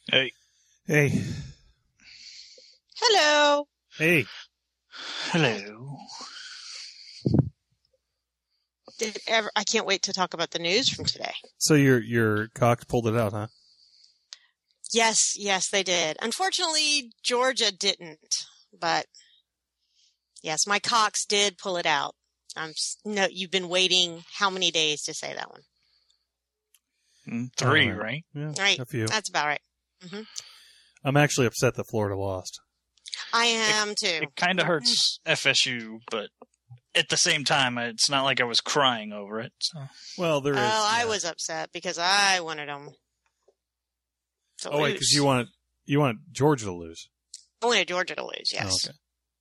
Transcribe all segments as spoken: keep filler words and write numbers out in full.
Hey. Hey. Hello. Hey. Hello. Did ever? I can't wait to talk about the news from today. So your your Cox pulled it out, huh? Yes, yes, they did. Unfortunately, Georgia didn't. But yes, my Cox did pull it out. I'm s- no. You've been waiting how many days to say that one? Mm, Three, Uh, right? Yeah, Right. a few. That's about right. hmm I'm actually upset that Florida lost. I am too. It kind of hurts F S U, but at the same time, it's not like I was crying over it. So. Well, there Oh, is. I yeah. was upset because I wanted them to Oh wait, lose. because you want you want Georgia to lose. I wanted Georgia to lose. Yes. Oh, okay.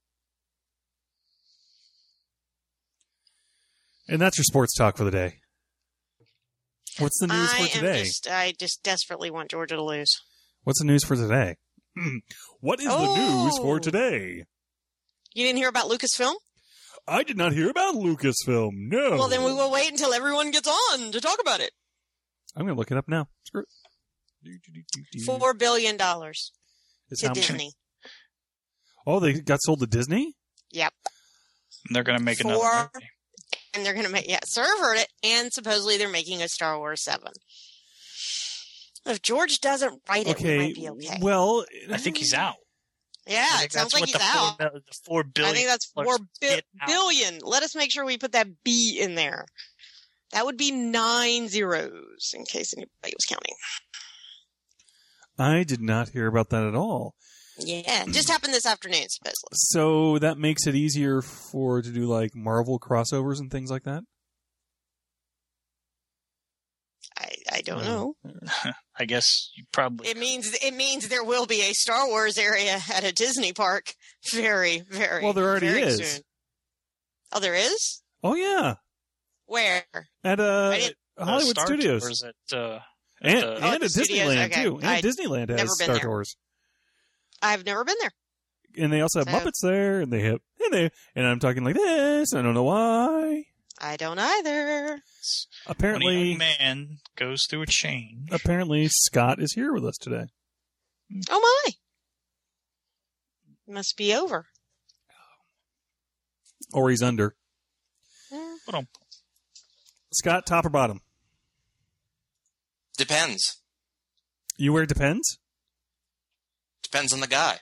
And that's your sports talk for the day. What's the news I for am today? just. I just desperately want Georgia to lose. What's the news for today? What is Oh. the news for today? You didn't hear about Lucasfilm? I did not hear about Lucasfilm. No. Well, then we will wait until everyone gets on to talk about it. I'm going to look it up now. Screw it. Four billion dollars Is to how much- Disney. Oh, they got sold to Disney? Yep, And they're going to make Four. another movie. and they're going to make. Yeah, Sir heard it, and supposedly they're making a Star Wars seven. If George doesn't write it, we Okay. might be okay. Well, I think he's out. yeah, I it think sounds that's like what he's the out. Four, the four billion. I think that's four dollars bi- get out. billion. Let us make sure we put that B in there. That would be nine zeros, in case anybody was counting. I did not hear about that at all. Yeah, just happened this afternoon, supposedly. So that makes it easier for to do like Marvel crossovers and things like that? I, I don't No. know. I guess you probably. It means it means there will be a Star Wars area at a Disney park very, very. Well, there already very is. Soon. Oh, there is? Oh yeah. Where? At uh, I didn't- uh, Hollywood Star Studios. Tours at, uh, And, at, uh, Oh, and the at studios, Disneyland okay. too. And I- Disneyland has never been Star there. Tours. I've never been there. And they also have So- Muppets there, and they have and they and I'm talking like this. I don't know why. I don't either. when a Apparently, young man goes through a change. apparently Scott is here with us today. Oh my! Must be over. Or he's under. Eh. Ba-dum. Scott, top or bottom? Depends. You wear Depends? Depends on the guy.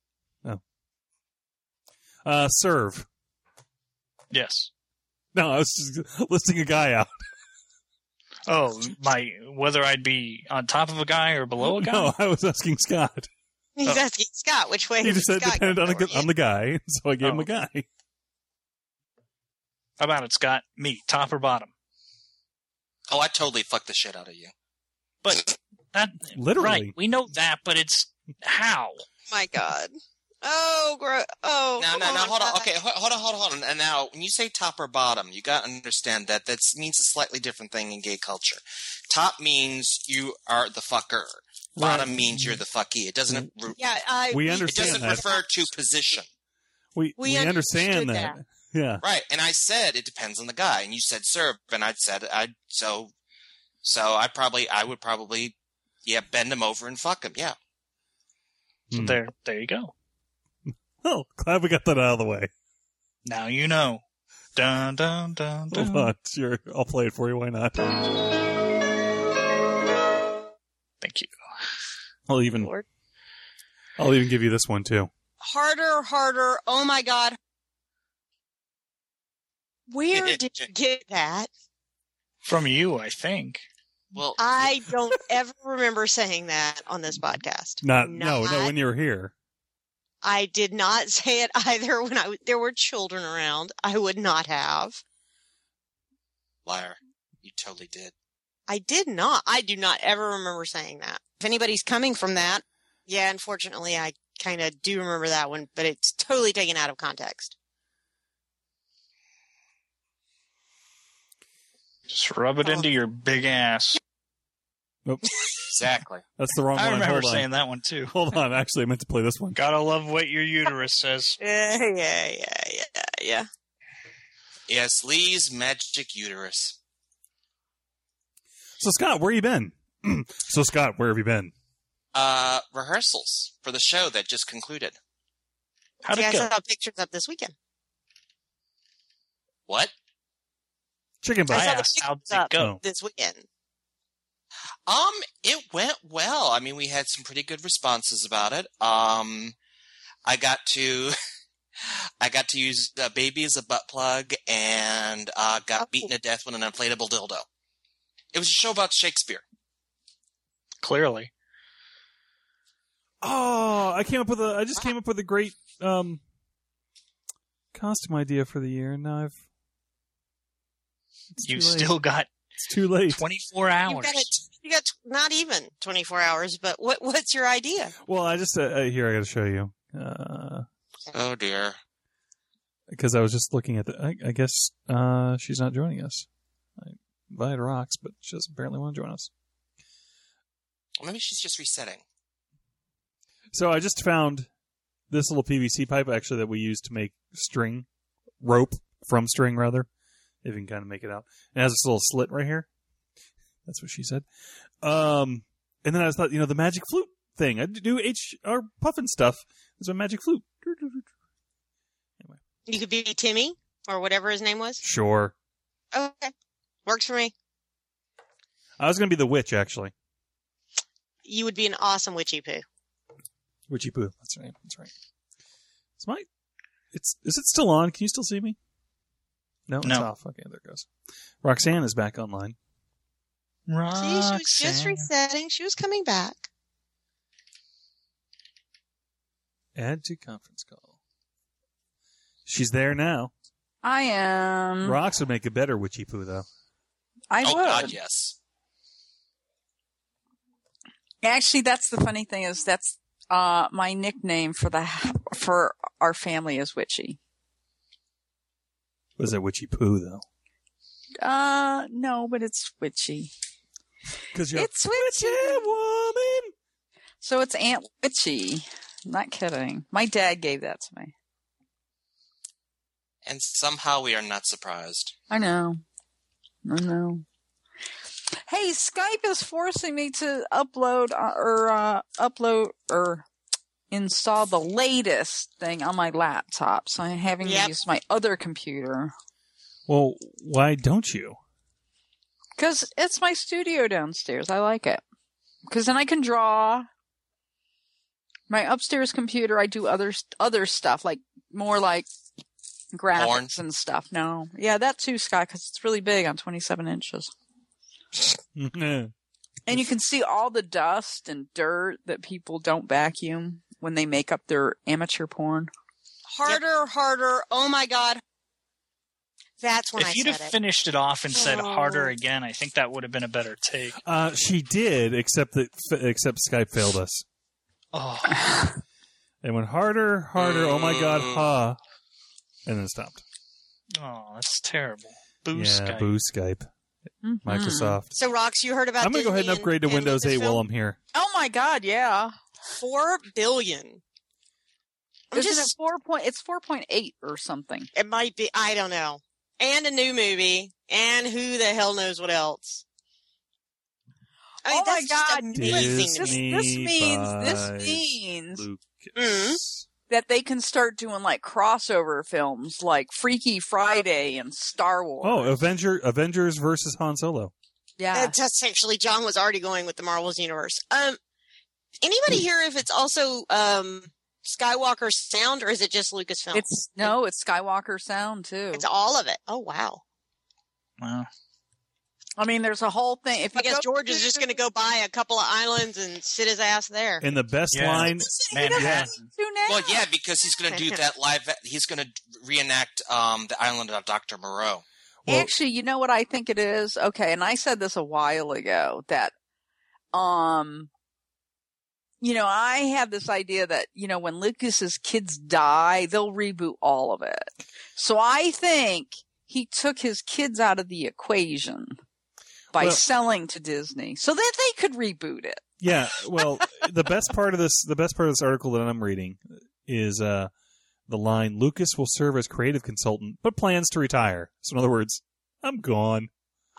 Uh, serve. Yes. No, I was just listing a guy out. Oh, my whether I'd be on top of a guy or below a guy. No, I was asking Scott. He's Oh. asking Scott which way. He just does said Scott depended go on, a, forward? on the guy, so I gave him Oh. a guy. How about it, Scott? Me, top or bottom? Oh, I totally fucked the shit out of you. But that Literally. right? We know that, but it's how. My God. Oh, gro- oh. Now, come now, now, hold on. guys. Okay, ho- hold on, hold on, hold on. And now, when you say top or bottom, you got to understand that that means a slightly different thing in gay culture. Top means you are the fucker. Bottom Right. means you're the fucky. It doesn't. Re- Yeah, I. We it understand doesn't that. refer to position, We we, We understand understood that. Yeah. right? And I said it depends on the guy, and you said serve, and I said I so, so I probably I would probably yeah bend him over and fuck him. Yeah. So Hmm. there, there you go. Oh, glad we got that out of the way. Now you know. Dun dun dun Hold dun. on. Sure, I'll play it for you. Why not? Thank you. I'll even Lord. I'll even give you this one too. Harder, harder. Oh my God. Where did you get that? From you, I think. Well, I don't ever remember saying that on this podcast. Not, no, no. Not- When you were here, I did not say it either when I there were children around. I would not have. liar, you totally did. I did not. I do not ever remember saying that. If anybody's coming from that, yeah, unfortunately, I kind of do remember that one, but it's totally taken out of context. Just rub it Oh. into your big ass. Exactly. that's the wrong I one. remember Hold on. saying that one too. Hold on. Actually, I meant to play this one. Gotta love what your uterus says. Yeah, yeah, yeah, yeah, yeah. Yes, Lee's magic uterus. So Scott, where you been? So Scott, where have you been? uh, rehearsals for the show that just concluded. How'd See, it I go? saw pictures up this weekend. What? Chicken I butt. saw the asked, how'd pictures it up go? this weekend. Um, it went well. I mean, we had some pretty good responses about it. Um, I got to, I got to use the baby as a butt plug and uh, got Oh. beaten to death with an inflatable dildo. It was a show about Shakespeare. Clearly. Oh, I came up with a. I just came up with a great um, costume idea for the year, and now I've. It's You too late. still got It's too late. twenty-four You hours. got, it, you got not even twenty-four hours, but what what's your idea? Well, I just uh, uh, here I got to show you uh, Oh dear. because I was just looking at the. I, I guess uh, she's not joining us. I invited Rox, but she doesn't apparently want to join us. Well, maybe she's just resetting. So I just found this little P V C pipe actually that we use to make string, rope from string rather, if you can kind of make it out. It has this little slit right here. That's what she said. Um, and then I thought, you know, the magic flute thing. I do H R Puffin stuff. There's a magic flute. Anyway, You could be Timmy or whatever his name was. sure. Okay, works for me. I was going to be the witch actually. You would be an awesome witchy poo. Witchy Poo. That's right. That's right. It's my. It's is it still on? Can you still see me? No, it's No. off. Okay, there it goes. Roxanne is back online. See, she was just Roxanne. resetting. She was coming back. Add to conference call. She's there now. I am. Rox would make a better Witchy Poo, though. I Oh would. God, yes. Actually, that's the funny thing is that's uh, my nickname for the for our family is Witchy. Was that Witchy Poo, though? Uh, no, but it's Witchy. Because you're It's a Witchy. witchy woman. So it's Aunt Witchy. Not kidding. My dad gave that to me. And somehow we are not surprised. I know. I know. Hey, Skype is forcing me to upload uh, or uh, upload or install the latest thing on my laptop. So I'm having Yep. to use my other computer. Well, why don't you? Because it's my studio downstairs. I like it. Because then I can draw. My upstairs computer, I do other other stuff, like more like graphics Porn? and stuff. No. Yeah, that too, Scott, because it's really big on twenty-seven inches. And you can see all the dust and dirt that people don't vacuum when they make up their amateur porn. Harder, harder. Oh my God. That's when I If you'd said have it. finished it off and said Oh. harder again, I think that would have been a better take. uh, she did, except that except Skype failed us. Oh, It went harder, harder. Oh my God, ha! And then it stopped. oh, that's terrible. Boo yeah, Skype. boo Skype. Mhm. Microsoft. So, Rox, you heard about I'm gonna go ahead and Disney upgrade to and Windows eight Lucasfilm? while I'm here. Oh my God, yeah. Four billion. I'm Isn't just, it four point? It's four point eight or something. it might be, I don't know. And a new movie. And who the hell knows what else. I mean, Oh my that's just God. amazing This, to me. this means buys this means Lucas. that they can start doing like crossover films, like Freaky Friday and Star Wars. Oh, Avenger, Avengers versus Han Solo. yeah. Uh, That's actually, John was already going with the Marvels universe. Um, anybody Hmm. here if it's also um Skywalker sound or is it just Lucasfilm? It's no, it's Skywalker sound too. It's all of it. Oh wow! Wow. I mean, there's a whole thing. If I you guess go George is to- just going to go buy a couple of islands and sit his ass there. And the best Yeah. line, He doesn't Manhattan. do now. Well, yeah, because he's going to do that live. He's going to reenact um, the Island of Doctor Moreau. well, Actually, you know what I think it is? Okay, and I said this a while ago that, um, you know, I have this idea that, you know, when Lucas's kids die, they'll reboot all of it. So I think he took his kids out of the equation by Well- selling to Disney so that they could reboot it. yeah. Well, the best part of this, the best part of this article that I'm reading is uh, the line: Lucas will serve as creative consultant, but plans to retire. So, in other words, I'm gone. I thought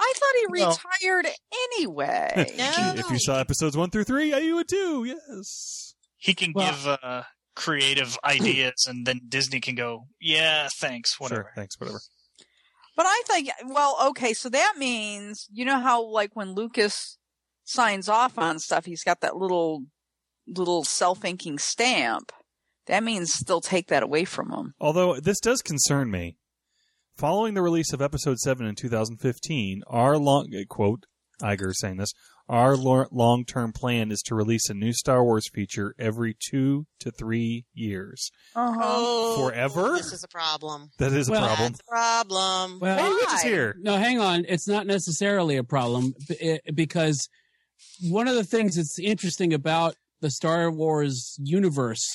he Well- retired anyway. No. If you saw episodes one through three, you would too. Yes. He can Well- give uh, creative ideas, and then Disney can go, yeah, thanks, whatever. Sure. Thanks. Whatever. But I think, well, okay, so that means, you know how, like, when Lucas signs off on stuff, he's got that little, little self-inking stamp. That means they'll take that away from him. Although this does concern me. Following the release of Episode seven in two thousand fifteen, our long quote Iger is saying this. Our lo- long-term plan is to release a new Star Wars feature every two to three years. Uh-huh. Oh, Forever? This is a problem. That is a Well, problem. That's a problem. Well, Hey, Rich is Why? here. no, hang on. It's not necessarily a problem b- it- because one of the things that's interesting about the Star Wars universe,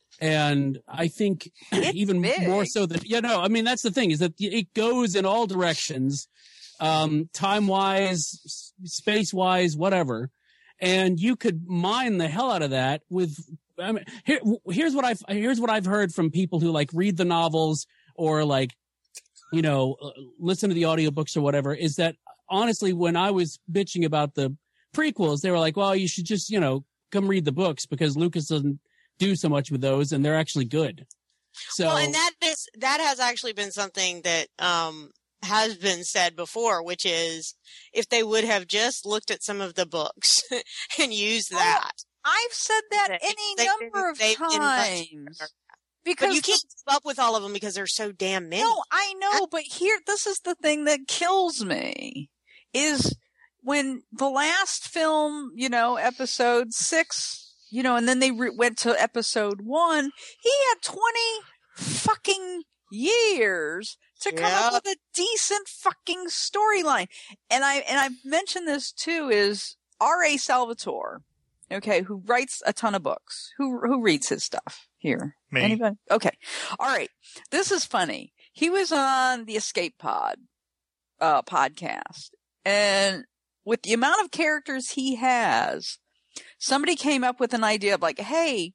and I think It's even big. more so than, you know, I mean, that's the thing is that it goes in all directions, um, time wise, space wise, whatever. And you could mine the hell out of that with, I mean, here, here's what I've, here's what I've heard from people who like read the novels or like, you know, uh, listen to the audiobooks or whatever, is that honestly, when I was bitching about the prequels, they were like, well, you should just, you know, come read the books because Lucas doesn't do so much with those and they're actually good. So, Well, and that is that has actually been something that um, has been said before, which is if they would have just looked at some of the books and used that. I've said that They- any they number didn't- of they didn't times. But Because you can't keep up with all of them because there's so damn many. No, I know, but here, this is the thing that kills me is when the last film, you know, episode six, you know, and then they re- went to episode one, he had twenty fucking years to come up Yep. with a decent fucking storyline. And I, and I've mentioned this too is R A Salvatore, okay, who writes a ton of books. Who, who reads his stuff here? Me. Anybody? Okay. All right. This is funny. He was on the Escape Pod uh, podcast, and with the amount of characters he has, somebody came up with an idea of like, hey,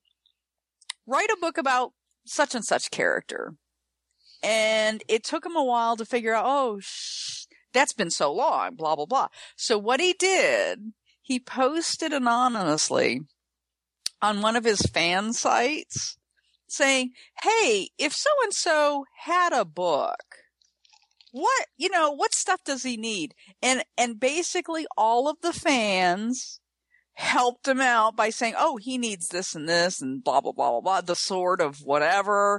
write a book about such and such character. And it took him a while to figure out, oh, sh- that's been so long, blah, blah, blah. So what he did, he posted anonymously on one of his fan sites saying, hey, if so-and-so had a book, what, you know, what stuff does he need? And, and basically all of the fans helped him out by saying, oh, he needs this and this and blah, blah, blah, blah, blah, the sword of whatever.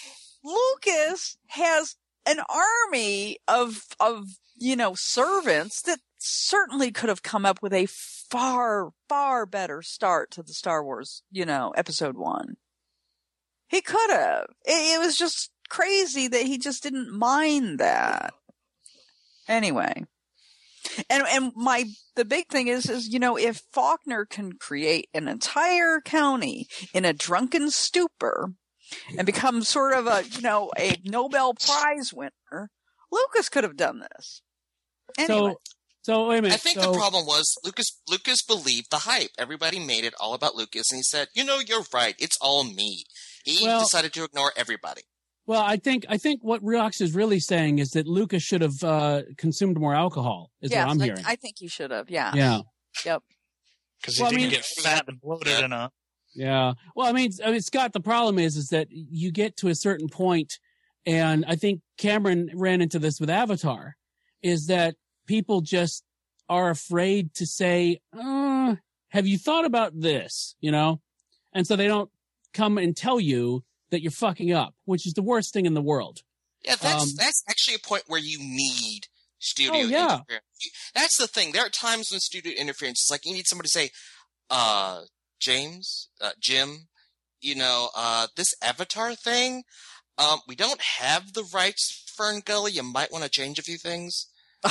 Lucas has an army of, of, you know, servants that certainly could have come up with a far, far better start to the Star Wars, you know, episode one. He could have. It, it was just crazy that he just didn't mind that. Anyway. And, and my, the big thing is, is, you know, if Faulkner can create an entire county in a drunken stupor and become sort of a, you know, a Nobel Prize winner, Lucas could have done this. Anyway. so, so wait a minute. I think so, the problem was Lucas. Lucas believed the hype. Everybody made it all about Lucas, and he said, "You know, you're right. It's all me." He Well- decided to ignore everybody. Well, I think I think what Riox is really saying is that Lucas should have uh, consumed more alcohol. Is yeah, what I'm I, hearing. I think he should have. Yeah. yeah, Because Well, I he didn't mean- get fat and bloated enough. yeah. Well, I mean, I mean, Scott, the problem is, is that you get to a certain point, and I think Cameron ran into this with Avatar, is that people just are afraid to say, uh, "Have you thought about this?" You know, and so they don't come and tell you that you're fucking up, which is the worst thing in the world. Yeah, that's Um, that's actually a point where you need studio Oh, yeah. interference. You- That's the thing. There are times when studio interference is like you need somebody to say, uh, James, uh, Jim, you know, uh, this Avatar thing, um, we don't have the rights, Fern Gully. You might want to change a few things.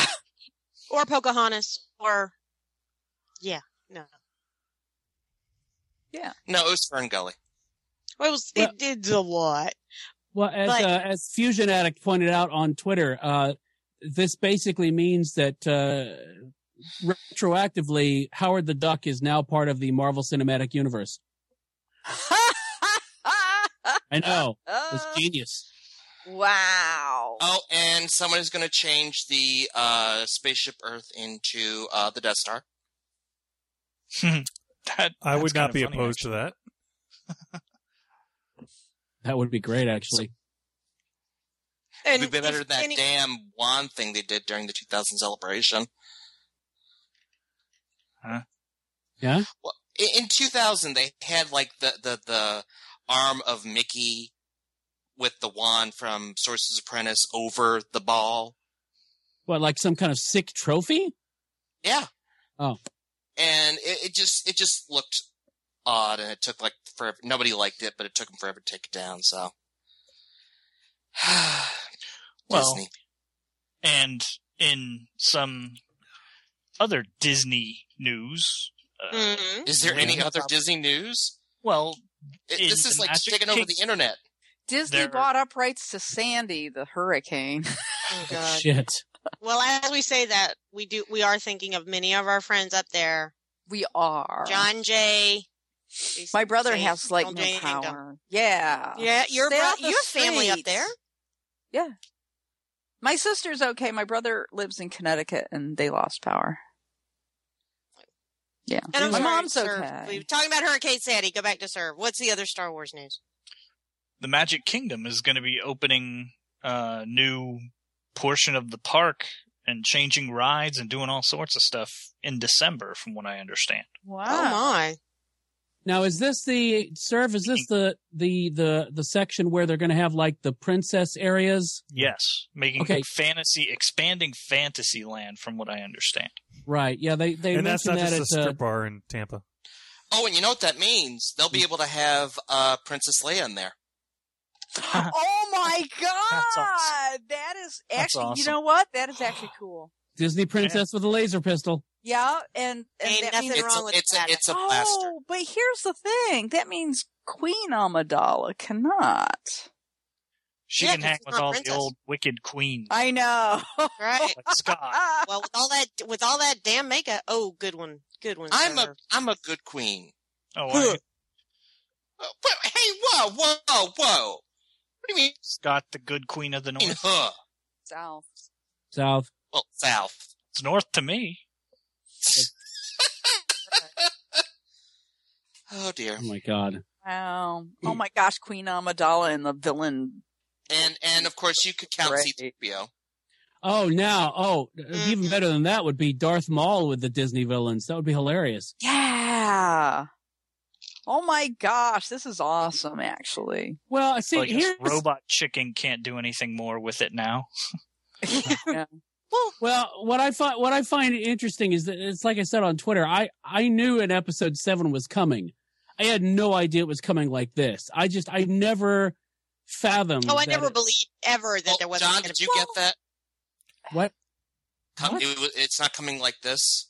Or Pocahontas. Or, yeah, no. No, it was Fern Gully. Well, it was, Well- it did a lot. Well, as But- uh, as Fusion Addict pointed out on Twitter, uh, this basically means that uh, retroactively, Howard the Duck is now part of the Marvel Cinematic Universe. I know, it's Uh, genius. Wow. Oh, and someone is going to change the uh, spaceship Earth into uh, the Death Star. that, I would that's not kinda be funny, opposed actually. to that. That would be great, actually. It And would be better if than that any- damn wand thing they did during the two thousand celebration. Yeah? Well, in, in two thousand, they had like the, the, the arm of Mickey with the wand from Sorcerer's Apprentice over the ball. What, like some kind of sick trophy? Yeah. Oh. And it, it just it just looked odd, and it took like forever. Nobody liked it, but it took them forever to take it down. So, Well, Disney. And in some other Disney news, uh, Mhm. Is there Yeah. any other Disney news? well, It, In this is the like Magic taking over the Kingdom. internet. Disney They're- bought up rights to Sandy, the hurricane. Oh, God. Shit. Well, as we say that, we do we are thinking of many of our friends up there. We are. John Jay. My brother Jay- has like John no Jay Kingdom. power. Yeah. Yeah, your Stay bro- off the you have family up streets. there. Yeah. My sister's okay. My brother lives in Connecticut and they lost power. Yeah. And I'm My sorry, mom's Serve. okay. We were talking about Hurricane Sandy. Go back to Serve. What's the other Star Wars news? the Magic Kingdom is going to be opening a new portion of the park and changing rides and doing all sorts of stuff in December, from what I understand. Wow. Oh my! Now, is this the, Serve, is this the, the, the, the section where they're going to have like the princess areas? Yes, making Okay. fantasy, expanding Fantasyland, from what I understand. Right. Yeah, they, they And that's mentioned not that just a at, uh, strip bar in Tampa. Oh, and you know what that means? They'll be able to have uh, Princess Leia in there. Oh my god! That's awesome. That is That's actually, you awesome. know what? That is actually cool. Disney princess with a laser pistol. Yeah, and, and Ain't that nothing means, It's wrong a, with it's a, that. it's a blaster. oh, but here's the thing. That means Queen Amidala cannot. She Yeah, can 'cause hang she's with not a all princess. the old wicked queens, I know. Right. like Scott. Well, with all that, with all that damn makeup. Oh, good one. Good one. I'm a Serve. I'm a good queen. Oh, I, Uh, wh- hey, whoa, whoa, whoa! What do you mean, Scott, the good queen of the mean north. huh? South. South. Well, South. It's north to me. Oh dear. Oh my god. Wow. Oh my gosh, Queen Amidala and the villain. And and of course you could count Right. C three P O. Oh, now, oh, even Mhm. better than that would be Darth Maul with the Disney villains. That would be hilarious. Yeah. Oh my gosh, this is awesome, actually. Well, see, Well, I guess here's, Robot Chicken can't do anything more with it now. well, what I find, what I find interesting is that it's like I said on Twitter, I, I knew an episode seven was coming. I had no idea it was coming like this. I just, I never fathomed. Oh, I that never it- believed ever that Oh, there was. John, did you get that? What? Come, What? it, wa- it's not coming like this.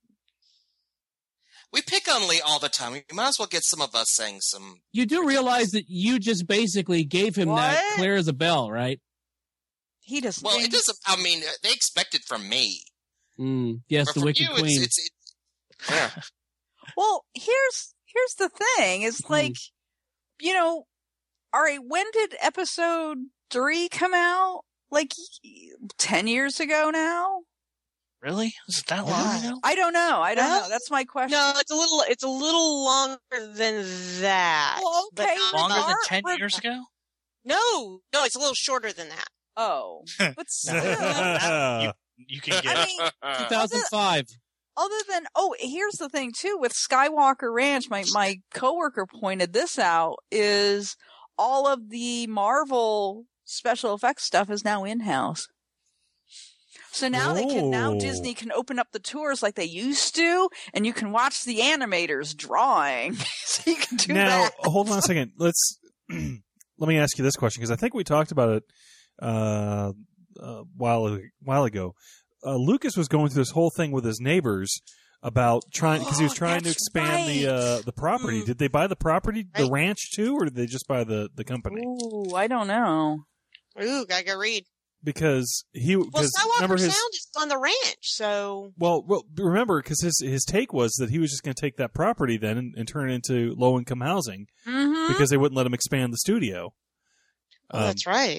We pick on Lee all the time. We might as well get some of us saying some. You do realize that you just basically gave him that What? clear as a bell, right? He doesn't. Well, it think- doesn't. I mean, they expect it from me. Mm, yes, But the from Wicked you, Queen. it's, it's, it's yeah. Well, here's here's the thing. It's Hmm. like, you know, all right, when did episode three come out? Like ten years ago now? Really? Was it that long ago? I don't know. I don't Well, know. That's my question. No, it's a little. It's a little longer than that. Well, but okay. not- Longer than Our- ten we're- years ago? No, no, it's a little shorter than that. Oh, but still. You, you can get I mean, two thousand five. other than oh, here's the thing too with Skywalker Ranch. My my coworker pointed this out. Is all of the Marvel special effects stuff is now in house. So now they can now Oh. Disney can open up the tours like they used to, and you can watch the animators drawing. So you can do now, that. hold on a second. Let's let me ask you this question because I think we talked about it uh, a while while ago. Uh, Lucas was going through this whole thing with his neighbors about trying because he was Oh, trying to that's expand the right. uh, the property. Mm. Did they buy the property, the Right. ranch too, or did they just buy the the company? Ooh, I don't know. Ooh, gotta go read. Because he Well, because Skywalker remember his Sound is on the ranch, so well, well remember because his his take was that he was just going to take that property then and, and turn it into low income housing Mm-hmm. because they wouldn't let him expand the studio. oh, Um, that's right.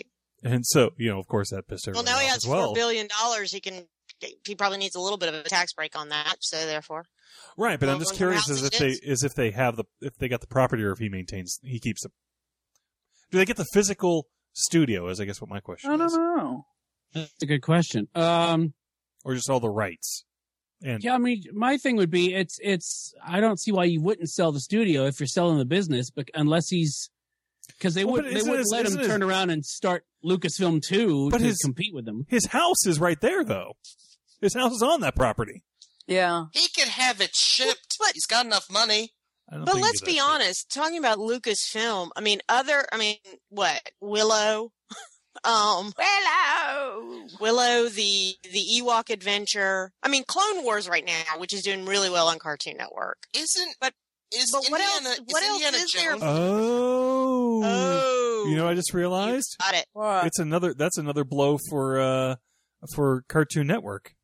And so, you know, of course, that pissed Well, everybody now he off has as well. four billion dollars. He can. He probably needs a little bit of a tax break on that. So therefore, Right, but I'm Well, just well, curious how's as if it they is? is if they have the if they got the property or if he maintains he keeps it. Do they get the physical studio? Is I guess what my question I don't is, know. That's a good question. Um, or just all the rights? And yeah, I mean, my thing would be, it's, it's, I don't see why you wouldn't sell the studio if you're selling the business, but unless he's, because they Well, would, but they isn't wouldn't his- let him isn't his- turn around and start Lucasfilm two But to his- compete with them. his house is right there, though. His house is on that property. Yeah. He can have it shipped. But- He's got enough money. I don't but think let's he's be that honest. Talking about Lucasfilm, I mean, other, I mean, what Willow, um, Hello. Willow, the the Ewok Adventure. I mean, Clone Wars right now, which is doing really well on Cartoon Network. Isn't But- is but what Indiana, else- what is else Indiana is there? Jones? Oh, Oh, you know, I just realized got it. What? it's another. That's another blow for uh for Cartoon Network.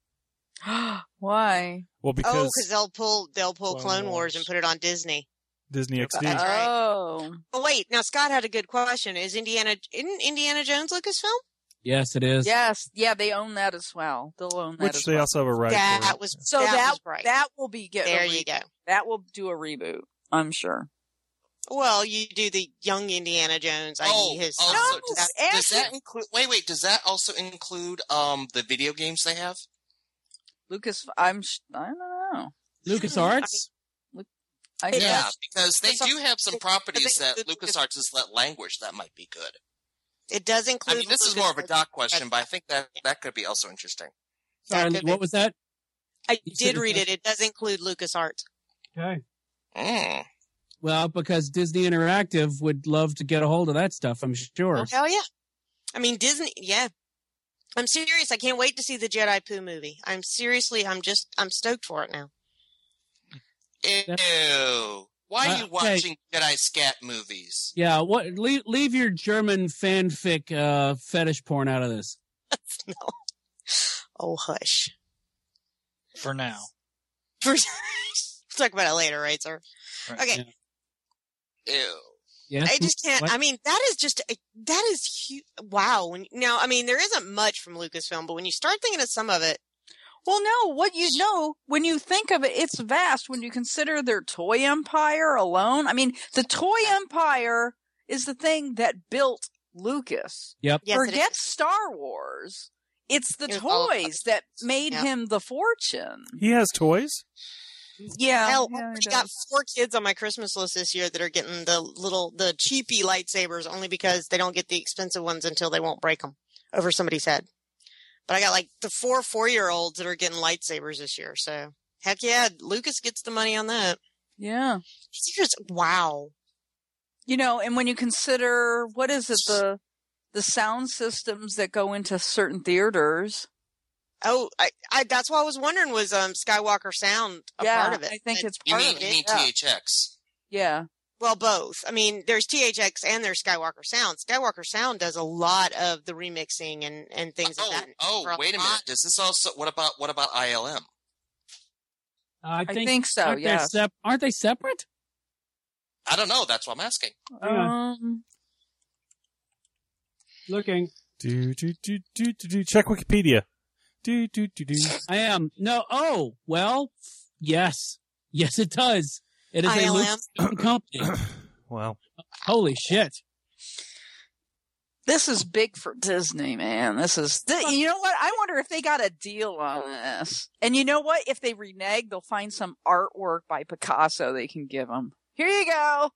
Why? Well, Oh, because because they'll pull they'll pull Clone Clone Wars. Wars. and put it on Disney. Disney X D. That's right. Oh. Oh wait, now Scott had a good question. Is Indiana isn't Indiana Jones Lucasfilm? Yes, it is. Yes. Yeah, they own that as well. They'll own that Which as they well. also have a right that for. was So that, that was right. that will be get a there re- you go. That will do a reboot, I'm sure. Well, you do the young Indiana Jones. I Oh, his oh, No, so does, actually- does that include? Wait, wait. Does that also include um the video games they have? Lucas, I'm, sh- I don't know. LucasArts? I Yeah, guess. because they It's a- do have some properties they- that LucasArts has let languish that might be good. it does I include. mean, this is more of a doc question, but I think that that could be also interesting. Sorry, That could be- what was that? I You said did it read does- it. It does include LucasArts. Okay. Mm. Well, because Disney Interactive would love to get a hold of that stuff, I'm sure. Oh hell yeah! I mean Disney. Yeah, I'm serious. I can't wait to see the Jedi Pooh movie. I'm seriously. I'm just. I'm stoked for it now. Ew. Why are Uh, you hey. watching Jedi scat movies? Yeah, what? Leave, leave your German fanfic uh, fetish porn out of this. No. Oh hush. For now. we'll talk about it later, right, sir? Right. Okay. Yeah. Ew. Yes? I just can't. What? I mean, that is just that is huge. Wow. When now, I mean, there isn't much from Lucasfilm, but when you start thinking of some of it, Well, no, what you know, when you think of it, it's vast. When you consider their toy empire alone, I mean, the toy empire is the thing that built Lucas. Yep. yes, it Forget is. Star Wars. It's the It was all toys that toys. made Yeah. him the fortune. He has toys. Yeah. Hell, yeah, I he already does. got four kids on my Christmas list this year that are getting the little, the cheapy lightsabers only because they don't get the expensive ones until they won't break them over somebody's head. But I got like the four four-year-olds that are getting lightsabers this year. So heck yeah, Lucas gets the money on that. Yeah. It's just, wow. You know, and when you consider, what is it, the the sound systems that go into certain theaters. Oh, I, I, that's what I was wondering was, um, Skywalker Sound a yeah, part of it? I think And- it's You part mean, of you it. mean yeah. T H X? yeah. Well, both. I mean, there's T H X and there's Skywalker Sound. Skywalker Sound does a lot of the remixing and, and things Oh, like that. oh, For wait a lot- minute. Does this also? What about what about I L M? I I think, think so, aren't, they yes. sep- aren't they separate? I don't know. That's what I'm asking. Yeah. Um, Looking. Do do do do do do. Check Wikipedia. Do do do do. I am. No. Oh, well, yes. Yes, it does. It is I a L M. Lucasfilm company. Wow. Holy shit. this is big for Disney, man. This is, th- you know what? I wonder if they got a deal on this. And you know what? If they renege, they'll find some artwork by Picasso they can give them. Here you go.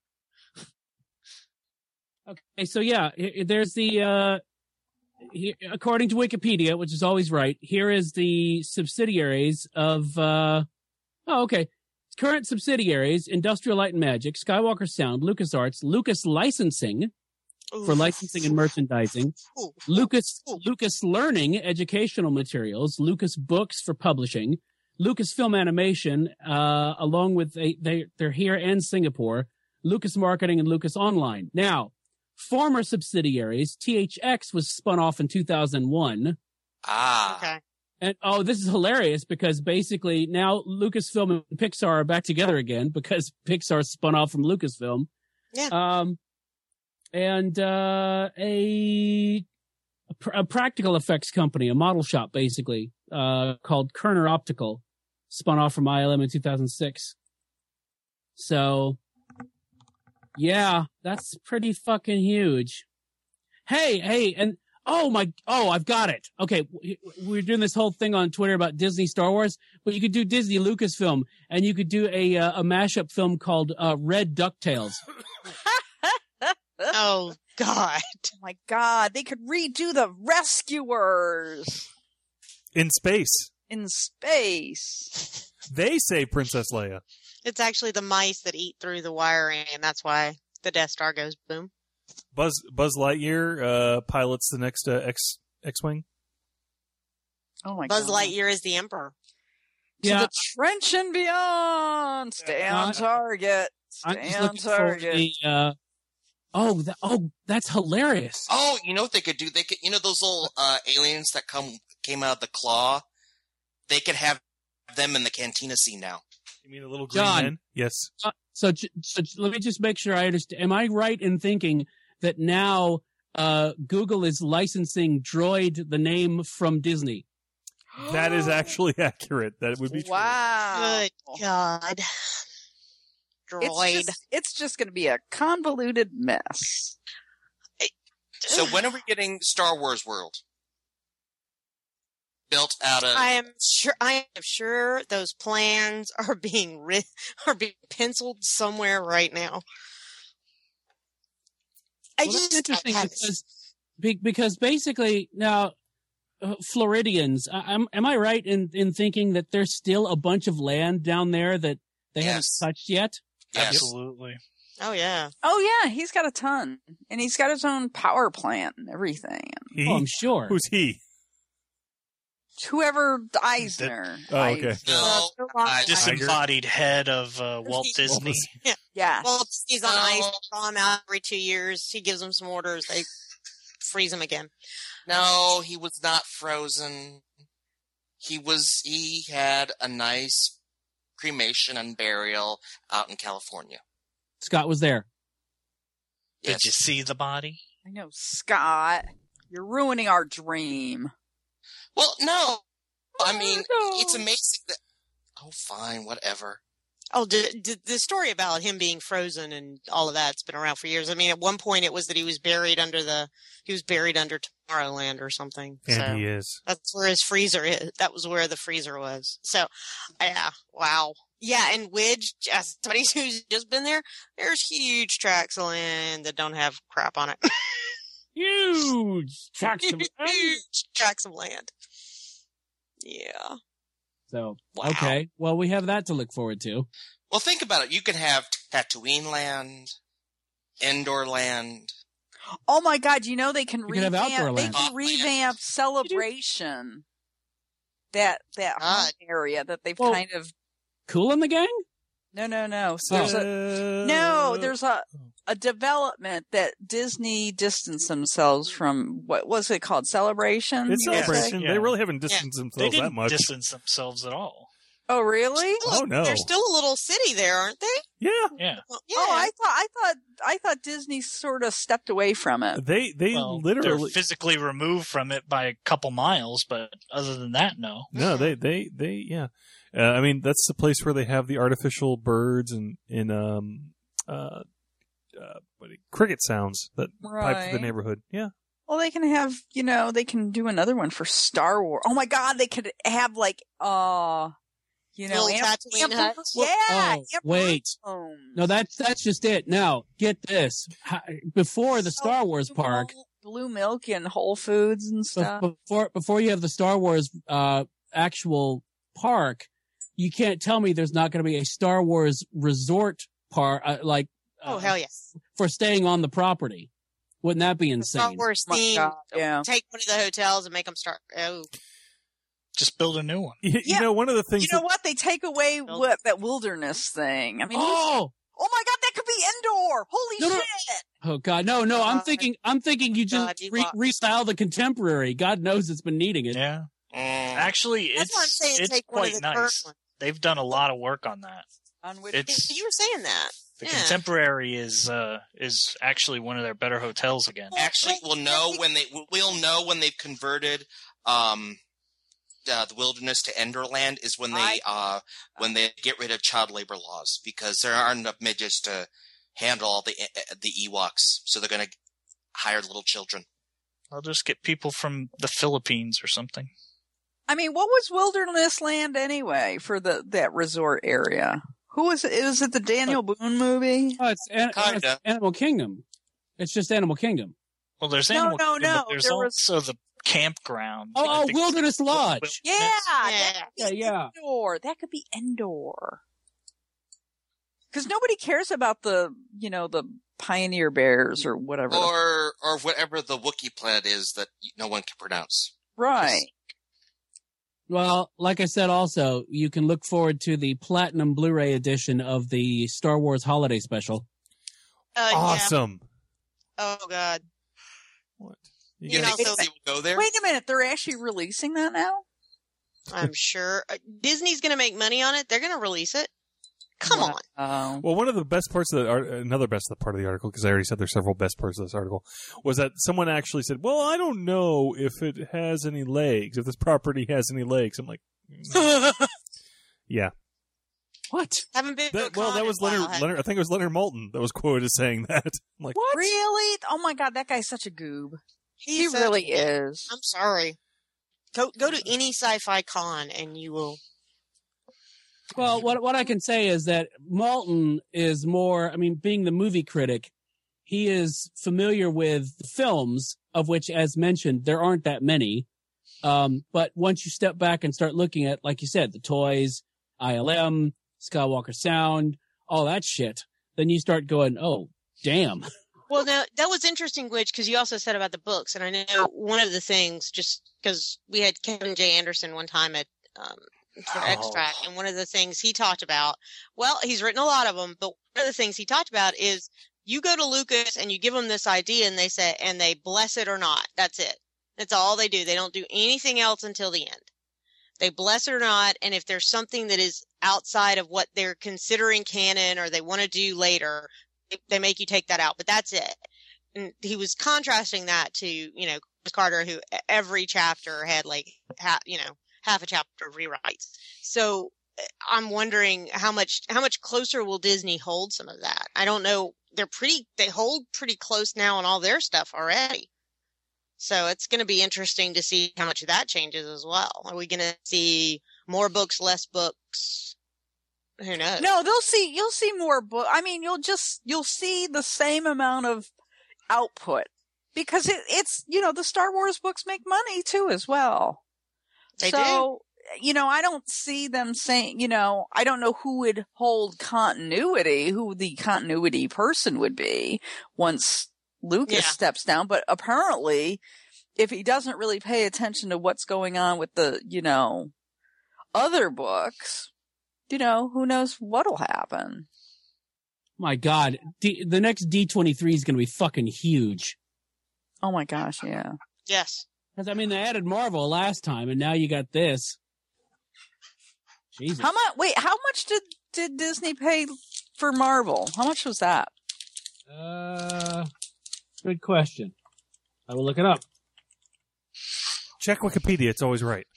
Okay, so yeah, i- there's the, uh, he, according to Wikipedia, which is always right, here is the subsidiaries of, uh, oh, okay. Current subsidiaries, Industrial Light and Magic, Skywalker Sound, LucasArts, Lucas Licensing for Oof. licensing and merchandising, Ooh. Lucas, Ooh. Lucas Learning educational materials, Lucas Books for publishing, Lucasfilm Animation, uh, along with they, they, they're here and Singapore, Lucas Marketing and Lucas Online. Now, former subsidiaries, T H X was spun off in two thousand one. Ah, Okay. And oh, this is hilarious because basically now Lucasfilm and Pixar are back together again because Pixar spun off from Lucasfilm. Yeah. Um, and uh, a, a pr- a practical effects company, a model shop basically, uh, called Kerner Optical, spun off from I L M in two thousand six. So, yeah, that's pretty fucking huge. Hey, hey, and oh my, oh, I've got it. Okay, we're doing this whole thing on Twitter about Disney Star Wars, but you could do Disney Lucasfilm, and you could do a uh, a mashup film called uh, Red DuckTales. Oh, God. Oh my God, they could redo the Rescuers In space. in space. They say Princess Leia. It's actually the mice that eat through the wiring, and that's why the Death Star goes boom. Buzz Buzz Lightyear uh, pilots the next uh, X X-wing. Oh my Buzz God. Lightyear is the Emperor. To Yeah. the trench and beyond. Stay Yeah, on I- target. I'm Stay just on looking for target. the. Uh, oh, that, oh, that's hilarious. Oh, you know what they could do? They could, you know, those little uh, aliens that come came out of the claw. They could have them in the cantina scene now. You mean a little green John. man? Yes. Uh, so, j- so j- let me just make sure I understand. Am I right in thinking that now uh, Google is licensing Droid, the name from Disney? That is actually accurate. That would be true. Wow. Good God. Droid. It's just, it's just going to be a convoluted mess. So when are we getting Star Wars World? Built out of I am sure. I am sure those plans are being writ- are being penciled somewhere right now. I Well, just that's interesting I- I- because be- because basically now uh, Floridians. I, am am I right in in thinking that there's still a bunch of land down there that they Yes. haven't touched yet? yes. Absolutely. Oh yeah. Oh yeah, he's got a ton. And he's got his own power plant and everything. He? Oh, I'm sure. Who's he? Whoever Eisner. Oh, okay. No, Uh, I- Disembodied head of uh, Walt Disney. Yeah. Well, he's on No. ice. Thaw him out every two years. He gives them some orders. They freeze him again. No, he was not frozen. He was. He had a nice cremation and burial out in California. Scott was there. Did Yes. you see the body? I know, Scott. You're ruining our dream. Well, no. I mean, Oh, no. it's amazing that. Oh, fine, whatever. Oh, did, did the story about him being frozen and all of that's been around for years. I mean, at one point it was that he was buried under the he was buried under Tomorrowland or something. And so he is. that's where his freezer is. That was where the freezer was. So, yeah, wow. Yeah, and Widge, just somebody who's just been there, there's huge tracts of land that don't have crap on it. Huge tracts of land. huge tracts of land. Yeah. So Wow. okay, well we have that to look forward to. Well, think about it. You could have Tatooine land, Endor land. Oh my God! You know they can You could have revamp. outdoor They land. can revamp Celebration. That that God. home area that they've Well- kind of Cool in the gang? no no no. So there's a Uh, no. There's a a development that Disney distanced themselves from. What was it called? Celebration. It's you would say? celebration. Yeah. They really haven't distanced They themselves that didn't much. distance themselves at all. Oh really? Oh, no. They're still a little city there, aren't they? Yeah. Yeah. Well, yeah. Oh, I thought I thought I thought Disney sort of stepped away from it. They they Well, literally they're physically removed from it by a couple miles, but other than that, no. no they they they yeah. Uh, I mean that's the place where they have the artificial birds and in um uh, uh what, cricket sounds that pipe through the Right. neighborhood. Yeah. Well, they can have, you know, they can do another one for Star Wars. Oh my God, they could have like, uh, you know, Little Amp- Tatooine Amp- huts? yeah, Oh, Amp- wait. homes. No, that's that's just it. Now, get this. How- Before the Star Wars Blue park, Mil- Blue Milk and Whole Foods and be- stuff. before before you have the Star Wars uh actual park, you can't tell me there's not going to be a Star Wars resort park uh, like uh, Oh, hell yes. for staying on the property. Wouldn't that be Star insane? Wars My theme. God, yeah. Take one of the hotels and make them start. Oh, Just build a new one. You, you Yeah. know one of the things You know that- what? They take away Nope. what that wilderness thing. I mean, Oh, oh my God, that could be indoor. Holy No, no. shit! oh God, no, no. I'm God. thinking, I'm thinking you just God, you re- lost. restyle the contemporary. God knows it's been needing it. Yeah. Mm. Actually, that's it's what I'm saying. it's Take one of quite the current nice. ones. They've done a lot of work on that. On which It's You were saying that. The Yeah. Contemporary is uh, is actually one of their better hotels again. Actually, we'll know when they we'll know when they've converted um, uh, the wilderness to Enderland is when they uh, when they get rid of child labor laws, because there aren't enough midgets to handle all the the Ewoks, so they're going to hire little children. I'll just get people from the Philippines or something. I mean, what was Wilderness Land anyway for the that resort area? Who was it? Was it the Daniel Boone movie? Oh, it's, an, oh, it's Kinda. Animal Kingdom. It's just Animal Kingdom. Well, there's No, Animal no, Kingdom, no, but there's there was- also the campground. Oh, I oh think- Wilderness Lodge. Yeah, Yeah. that could Yeah, be yeah. Endor. That could be Endor. Because nobody cares about the, you know, the pioneer bears or whatever. the- Or or whatever the Wookiee planet is that no one can pronounce. right. Well, like I said, also, you can look forward to the Platinum Blu-ray edition of the Star Wars Holiday Special. Uh, yeah. Awesome. Oh God. What? You You know, guys- so They will go there. Wait a minute. They're actually releasing that now? I'm sure uh, Disney's going to make money on it. They're going to release it. Come on. Oh. Well, one of the best parts of the art, another best part of the article, because I already said there's several best parts of this article, was that someone actually said, "Well, I don't know if it has any legs, if this property has any legs." I'm like, yeah. What? Haven't been. to a That, well, con that in was a while, Leonard, have- Leonard. I think it was Leonard Moulton that was quoted as saying that. I'm like, What? Really? Oh my God, that guy's such a goob. He He's a- really is. I'm sorry. Go go to any sci-fi con and you will. Well, what what I can say is that Malton is more, I mean, being the movie critic, he is familiar with films, of which, as mentioned, there aren't that many. Um, but once you step back and start looking at, like you said, the toys, I L M, Skywalker Sound, all that shit, then you start going, oh, damn. Well, now that was interesting, Glitch, because you also said about the books, and I know one of the things, just because we had Kevin J. Anderson one time at um, for Oh. Extract, and one of the things he talked about, well, he's written a lot of them, but one of the things he talked about is you go to Lucas and you give them this idea, and they say, and they bless it or not. That's it. That's all they do. They don't do anything else until the end. They bless it or not, and if there's something that is outside of what they're considering canon or they want to do later, they, they make you take that out. But that's it. And he was contrasting that to, you know, Chris Carter, who every chapter had like, ha, you know, half a chapter of rewrites. So I'm wondering how much how much closer will Disney hold some of that? I don't know. They're pretty. They hold pretty close now on all their stuff already. So it's going to be interesting to see how much of that changes as well. Are we going to see more books, less books? Who knows? No, they'll see. You'll see more book. I mean, you'll just you'll see the same amount of output because it, it's you know the Star Wars books make money too as well. They so you know, I don't see them saying. You know, I don't know who would hold continuity, who the continuity person would be once Lucas Yeah. steps down. But apparently, if he doesn't really pay attention to what's going on with the you know other books. You know, who knows what'll happen. My God, D- the next D twenty-three is going to be fucking huge. Oh my gosh, yeah. Yes. Because, I mean, they added Marvel last time, and now you got this. Jesus. How much, wait, how much did, did Disney pay for Marvel? How much was that? Uh, good question. I will look it up. check Wikipedia. It's always right.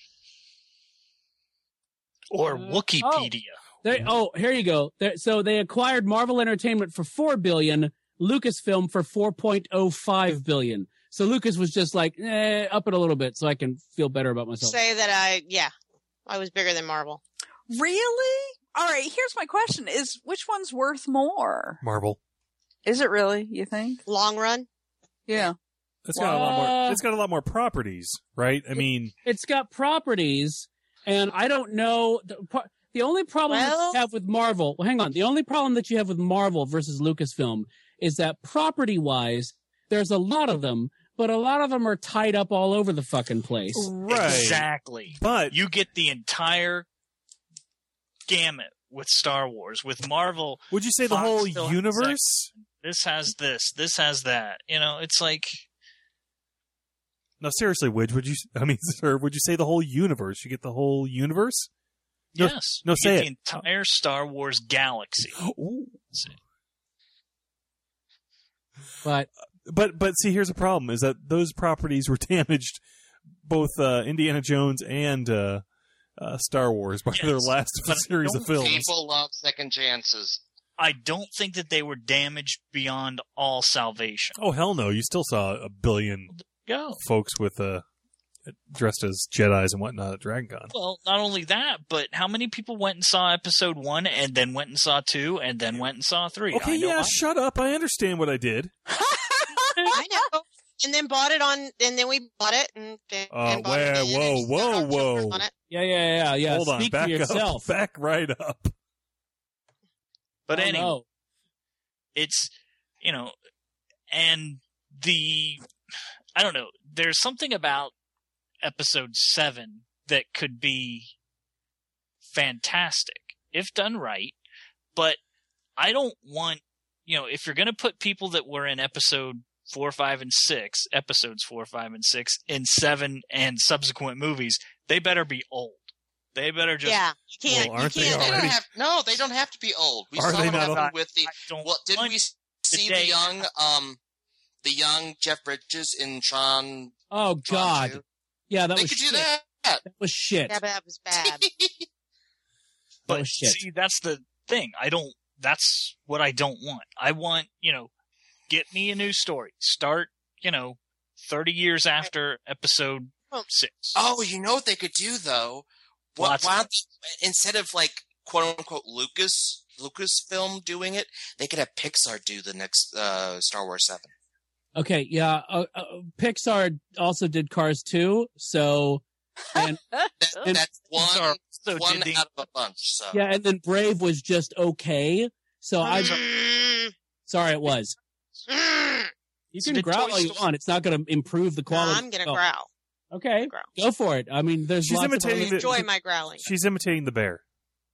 Or Uh, Wikipedia. They, oh, here you go. They, so they acquired Marvel Entertainment for four billion dollars, Lucasfilm for four point oh five billion dollars. So Lucas was just like, eh, up it a little bit so I can feel better about myself. Say that I, yeah, I was bigger than Marvel. Really? All right, here's my question. Is which one's worth more? Marvel. Is it really, you think? Long run? Yeah. It's got a lot more. Uh, It's got a lot more properties, right? I mean, It's got properties, and I don't know. The, pro- the only problem that Well- you have with Marvel, well, hang on. The only problem that you have with Marvel versus Lucasfilm is that property-wise, there's a lot of them, but a lot of them are tied up all over the fucking place. right? Exactly. But You get the entire gamut with Star Wars. With Marvel, would you say the Fox whole still has universe? this has this, this has that. You know, it's like, No, seriously, Widge, would you? I mean, sir, would you say the whole universe? You get the whole universe? No, yes. no, you say get it. the entire Star Wars galaxy. Ooh. That's it. But But but see, here's the problem: is that those properties were damaged, both uh, Indiana Jones and uh, uh, Star Wars, by Yes, their last but series of films. People love second chances. I don't think that they were damaged beyond all salvation. Oh hell no! You still saw a billion Go. folks with uh, dressed as Jedis and whatnot at DragonCon. Well, not only that, but how many people went and saw episode one and then went and saw two and then went and saw three? Okay, I know yeah, I- shut up. I understand what I did. I know. And then bought it on, and then we bought it and, and Uh, bought it where- again whoa, and whoa, got our children whoa. on it. yeah, yeah, yeah, yeah. Hold on, Speak back for yourself. up, back right up. But Oh, anyway, no. it's, you know, and the, I don't know, there's something about episode seven that could be fantastic if done right, but I don't want, you know, if you're going to put people that were in episode four, five, and six, episodes four, five, and six in seven and subsequent movies, they better be old. They better just. Yeah, you can't. Well, aren't you they can't. They already? don't have, no, they don't have to be old. We Are saw they what not happened old? with the. I don't Well, didn't want we see today- the young, um, the young Jeff Bridges in Tron? Oh Tron God. two? Yeah, that They was could shit. do that. That was shit. Yeah, but that was bad. But Oh, shit. see, that's the thing. I don't. That's what I don't want. I want, you know, get me a new story. Start, you know, thirty years after episode Well, six. Oh, you know what they could do though? What, Lots why of- don't they- instead of like quote unquote Lucas Lucasfilm doing it, they could have Pixar do the next uh, Star Wars seven. Okay, yeah. Uh, uh, Pixar also did Cars two, so and That, And- that's one, Pixar also one did the- out of a bunch. So yeah, and then Brave was just okay. So I Mm, sorry, it was. mm. You So can did growl Toy all you Story- want. It's not going to improve the No, quality. I'm gonna Oh, growl. Okay, growl. go for it. I mean, there's She's lots imitating of the- Enjoy my growling. She's imitating the bear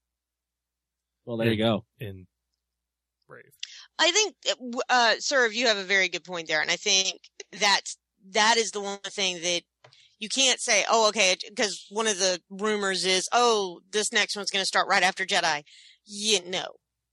Well, there you go. in Brave. I think, uh, sir, you have a very good point there, and I think that's that is the one thing that you can't say. Oh, okay, because one of the rumors is, oh, this next one's going to start right after Jedi. Yeah, no,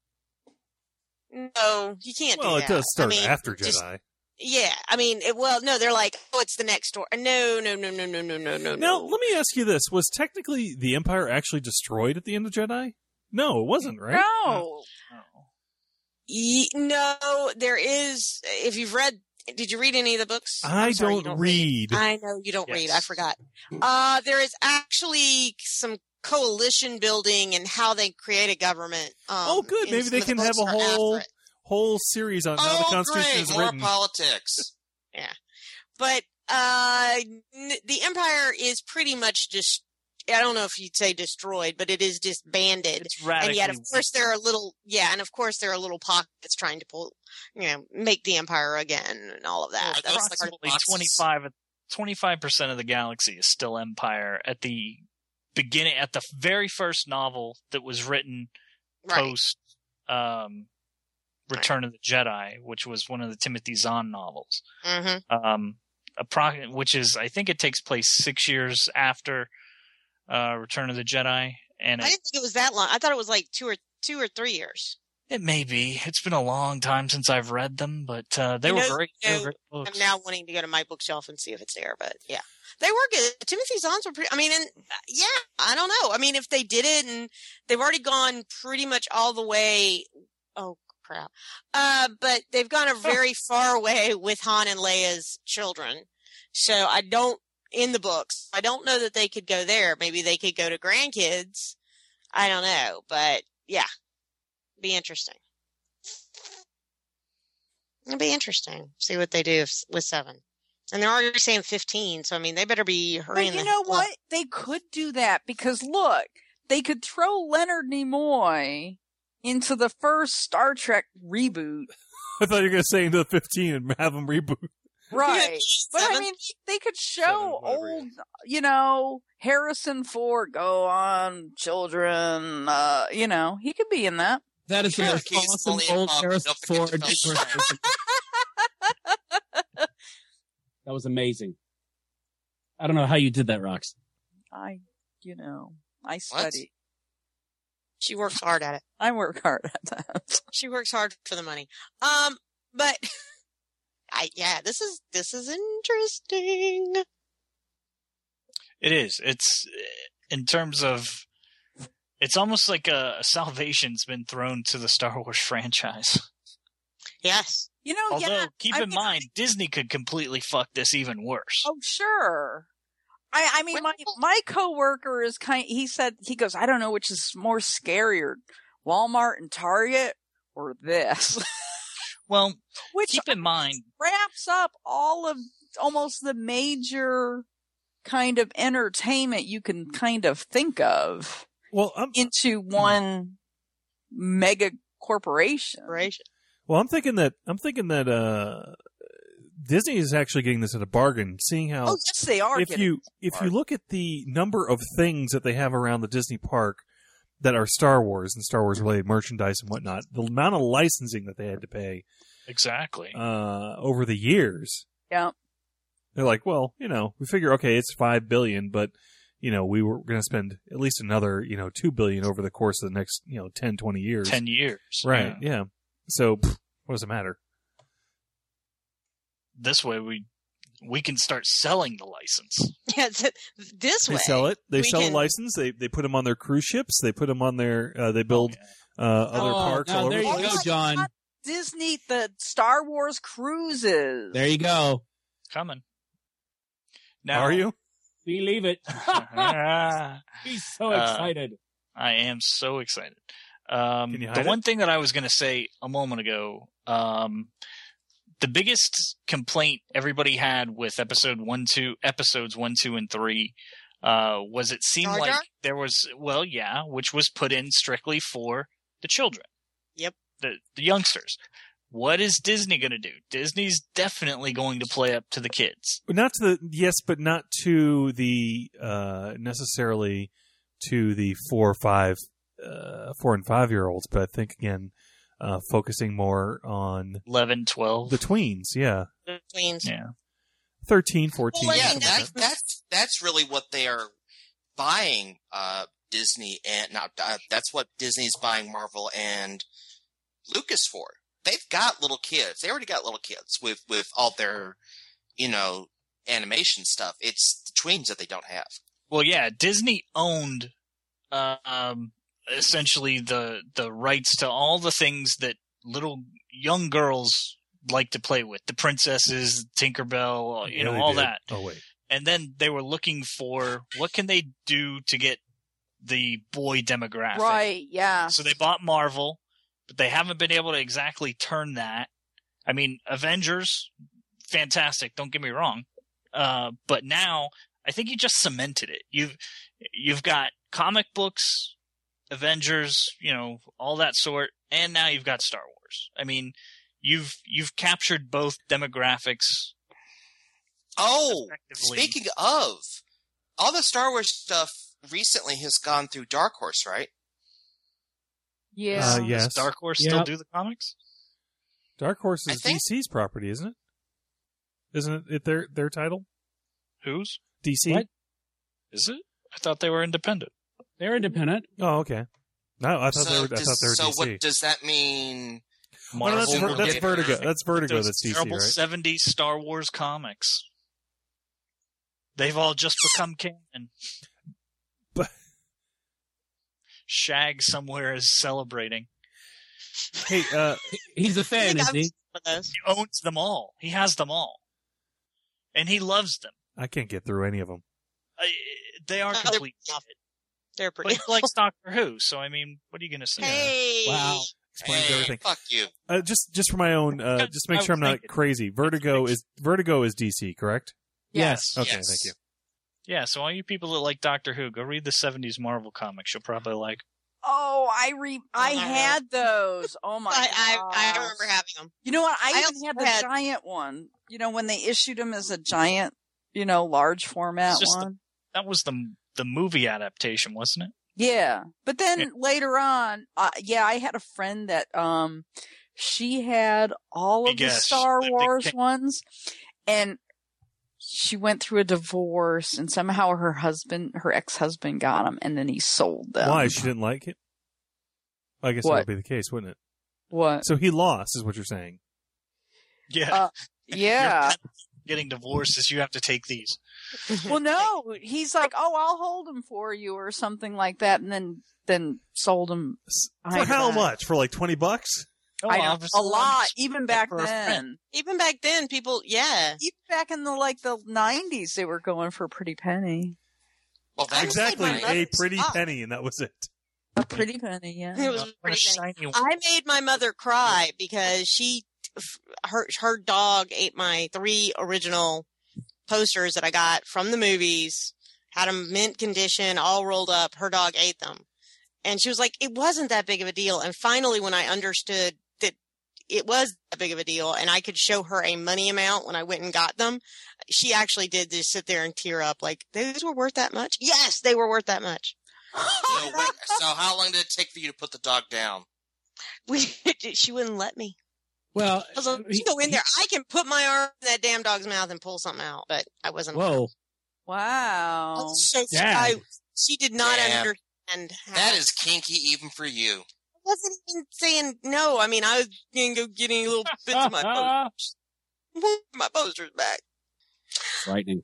no, you can't. Well, do it that. does start I mean, after just- Jedi. Yeah, I mean, it, well, no, they're like, oh, it's the next door. No, no, no, no, no, no, no, no. Now, no. let me ask you this: was technically the Empire actually destroyed at the end of Jedi? No, it wasn't, right? No. Oh. Ye- no, there is. If you've read, did you read any of the books? I I'm sorry, you don't, read. I know you don't read. I Yes. forgot. Uh, there is actually some coalition building and how they create a government. Um, Oh, good. and Maybe some they of the can have books a are after whole it. whole series on how the oh, Constitution great, is more written. politics. But uh, n- the Empire is pretty much just. I don't know if you'd say destroyed, but it is disbanded. It's radically. And yet, of course, there are little, yeah, and of course, there are little pockets trying to pull, you know, make the Empire again and all of that. Are That's those part of approximately boxes? twenty-five twenty-five percent of the galaxy is still Empire at the beginning, at the very first novel that was written right. post um, Return of the Jedi, which was one of the Timothy Zahn novels. hmm Um, appro- which is, I think it takes place six years after uh, Return of the Jedi, and I it, didn't think it was that long. I thought it was like two or two or three years. it may be. It's been a long time since I've read them, but uh, they You were know- great. you They know, were great books. I'm now wanting to go to my bookshelf and see if it's there, but yeah, they were good. Timothy Zahn's were pretty. I mean, and uh, yeah, I don't know. I mean, if they did it, and they've already gone pretty much all the way. Oh crap! Uh, but they've gone a very far way with Han and Leia's children. So I don't in the books. I don't know that they could go there. Maybe they could go to grandkids. I don't know, but yeah, be interesting. It'll be interesting. See what they do if, with seven. And they're already saying fifteen, so I mean, they better be But hurrying. you the know hell up. what? They could do that because look, they could throw Leonard Nimoy into the first Star Trek reboot. I thought you were going to say into the fifteen and have them reboot. Right. But I Seven? mean, they could show Seven, whatever, old, you know, Harrison Ford go on children, uh, you know, he could be in that. That is the Yeah, most he's awesome only old involved- Harrison don't forget Ford to film impersonation. That was amazing. I don't know how you did that, Rox. I, you know, I study. She works hard at it. I work hard at that. She works hard for the money. Um, but I yeah, this is this is interesting. It is. It's in terms of. It's almost like a, a salvation's been thrown to the Star Wars franchise. Yes. You know, Although, yeah, keep I in mean, mind, Disney could completely fuck this even worse. Oh, sure. I, I mean, my, my coworker is kind, he said, he goes, I don't know which is more scarier, Walmart and Target or this. Well, Which keep in mind, wraps up all of almost the major kind of entertainment you can kind of think of Well, I'm into one mega corporation. Operation. well, I'm thinking that I'm thinking that uh, Disney is actually getting this at a bargain. Seeing how Oh, yes, they are. if getting you if you look at the number of things that they have around the Disney park that are Star Wars and Star Wars related merchandise and whatnot, the amount of licensing that they had to pay exactly. uh, over the years, Yeah. they're like, well, you know, we figure okay, it's five billion, but you know, we were going to spend at least another, you know, two billion over the course of the next, you know, ten, twenty years. Ten years. Right. Yeah. Yeah. So pff, what does it matter? This way, we we can start selling the license. Yeah, it's, this They way. sell it. They we sell can- a license. They they put them on their cruise ships. They put them on their. Uh, they build Oh, uh, other Oh, parks now all over there the you place. go, John. Disney, the Star Wars cruises. There you go. coming. Now, Are you? Believe it. Ah, He's so Uh, excited. I am so excited. Um, Can you the hide one it? thing that I was going to say a moment ago, um, the biggest complaint everybody had with episode one, two, episodes one, two, and three, uh, was it seemed Jar Jar? like there was, well, yeah, which was put in strictly for the children. Yep. The, the youngsters. What is Disney going to do? Disney's definitely going to play up to the kids. Not to the yes, but not to the uh, necessarily to the four or five, uh, four and five year olds. But I think again, uh, focusing more on eleven, twelve. the tweens. Yeah, The tweens. Yeah. thirteen, fourteen. Well, I Yeah, mean, something that's like that. that's that's really what they are buying. Uh, Disney and not uh, that's what Disney's buying Marvel and Lucas for. They've got little kids. They already got little kids with with all their, you know, animation stuff. It's the tweens that they don't have. Well, yeah, Disney owned uh, um, essentially the the rights to all the things that little young girls like to play with, the princesses, Tinkerbell, you Yeah, know, they all did. that. Oh wait, And then they were looking for what can they do to get the boy demographic. Right, yeah. So they bought Marvel, but they haven't been able to exactly turn that. I mean, Avengers, fantastic. Don't get me wrong, uh, but now I think you just cemented it. You've you've got comic books, Avengers, you know, all that sort, and now you've got Star Wars. I mean, you've you've captured both demographics. Oh, effectively. speaking of, all the Star Wars stuff recently has gone through Dark Horse, right? Yeah. Uh, yes. Does Dark Horse still Yep. do the comics? Dark Horse I is think- D C's property, isn't it? Isn't it their their title? Whose D C. What? is it? I thought they were independent. They're independent. Oh, okay. No, I thought so they were. I does, thought they were so D C. what does that mean? Oh, no, Marvel that's, Ver- will that's get Vertigo. That's Vertigo. those That's D C, terrible right? seventies Star Wars comics. They've all just become canon. But- Shag somewhere is celebrating. Hey, uh, He's a I fan, think is I've he? seen some of those. He owns them all. He has them all, and he loves them. I can't get through any of them. I, they are No, they're complete enough. shit. They're But pretty. he likes Doctor Who, so I mean, what are you gonna say? Hey. Wow. Explains Hey, everything. fuck you. Uh, just, just for my own, uh, I- just make I sure I'm was not thinking. crazy. Vertigo is Vertigo is D C, correct? Yes. Okay, Yes. thank you. Yeah, so all you people that like Doctor Who, go read the seventies Marvel comics. You'll probably like. Oh, I re I Oh, had those. Oh my I, I, I gosh. remember having them. You know what? I, I even also had the had- giant one. You know, when they issued them as a giant, you know, large format It's just the- one. That was the the movie adaptation, wasn't it? Yeah. But then Yeah. later on, uh, yeah, I had a friend that, um, she had all of Big the ass- Star the big Wars thing. ones, and she went through a divorce, and somehow her husband, her ex-husband got them, and then he sold them. Why she didn't like it? I guess that What? would be the case, wouldn't it? What? So he lost, is what you're saying. Yeah. Uh, Yeah. Getting divorced is you have to take these. Well, no, he's like, oh, I'll hold him for you or something like that, and then then sold him. For how much? For like twenty bucks? Oh, I know, obviously, a lot, I'm even back for a friend. then. Even back then, people, yeah. Even back in the like the nineties, they were going for a pretty penny. Well, that was Exactly, my a mother's pretty spot. penny, and that was it. A pretty penny, yeah. It was Uh, pretty a funny. shiny one. I made my mother cry because she, her, her dog ate my three original posters that I got from the movies, had them mint condition, all rolled up. Her dog ate them. And she was like, it wasn't that big of a deal. And finally, when I understood that it was that big of a deal and I could show her a money amount when I went and got them, she actually did just sit there and tear up like, those were worth that much? Yes, they were worth that much. So, wait, so how long did it take for you to put the dog down? We, she wouldn't let me. Well, I was like, he- you go in there. I can put my arm in that damn dog's mouth and pull something out, but I wasn't. whoa. Wow. I was so Dad. I, she did not Damn. understand. How, That is kinky even for you. I wasn't even saying no. I mean, I was going to go getting little bits of my posters. my posters back. Frightening.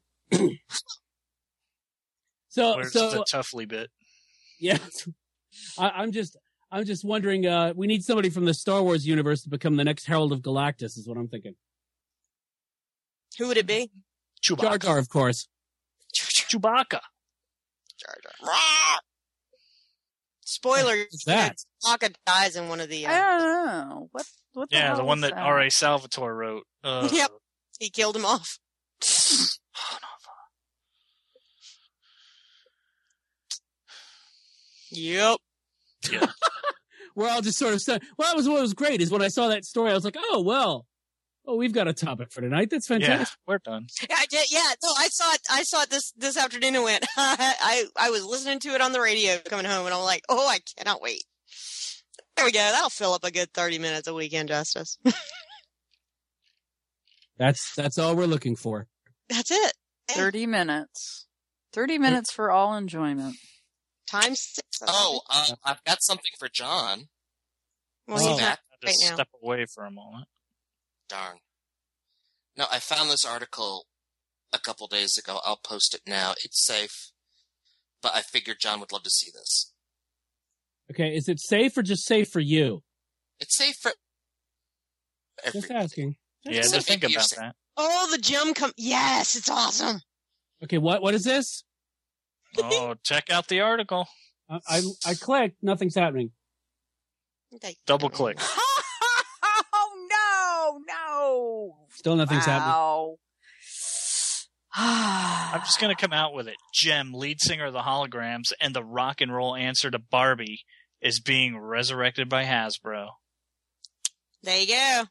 so, Where's so the Tuffley bit? yeah, I, I'm just, I'm just wondering. Uh, we need somebody from the Star Wars universe to become the next Herald of Galactus. Is what I'm thinking. Who would it be? Jar Chewbacca. Jar, of course. Chewbacca. Jar Jar. Spoiler: What's that? Chewbacca dies in one of the. I Uh, don't know. What, what the Yeah, hell the one is that R A. Salvatore wrote. Uh, Yep. he killed him off. Yep. Yeah. We're all just sort of saying, well, that was what was great is when I saw that story, I was like, oh, well, oh, we've got a topic for tonight. That's Yeah, fantastic. we're done. Yeah, I did, yeah. No, I saw it. I saw it this this afternoon and went. I I was listening to it on the radio coming home, and I'm like, oh, I cannot wait. There we go. That'll fill up a good thirty minutes of Weekend Justice. That's, that's all we're looking for. That's it. thirty minutes. thirty minutes for all enjoyment. Times six. Oh, uh, I've got something for John. well, oh. he's not Just right now. step away for a moment. Darn. No, I found this article a couple days ago. I'll post it now. It's safe. But I figured John would love to see this. Okay. Is it safe or just safe for you? It's safe for Just everyone. asking. Yeah, So to think maybe about you're that. Oh, the gem come. Yes, it's awesome. Okay. What, what is this? Oh, check out the article. I, I, I clicked. Nothing's happening. They- Double click. Oh, no, no. Still nothing's happening. Wow. I'm just going to come out with it. Jem, lead singer of the Holograms, and the rock and roll answer to Barbie is being resurrected by Hasbro. There you go.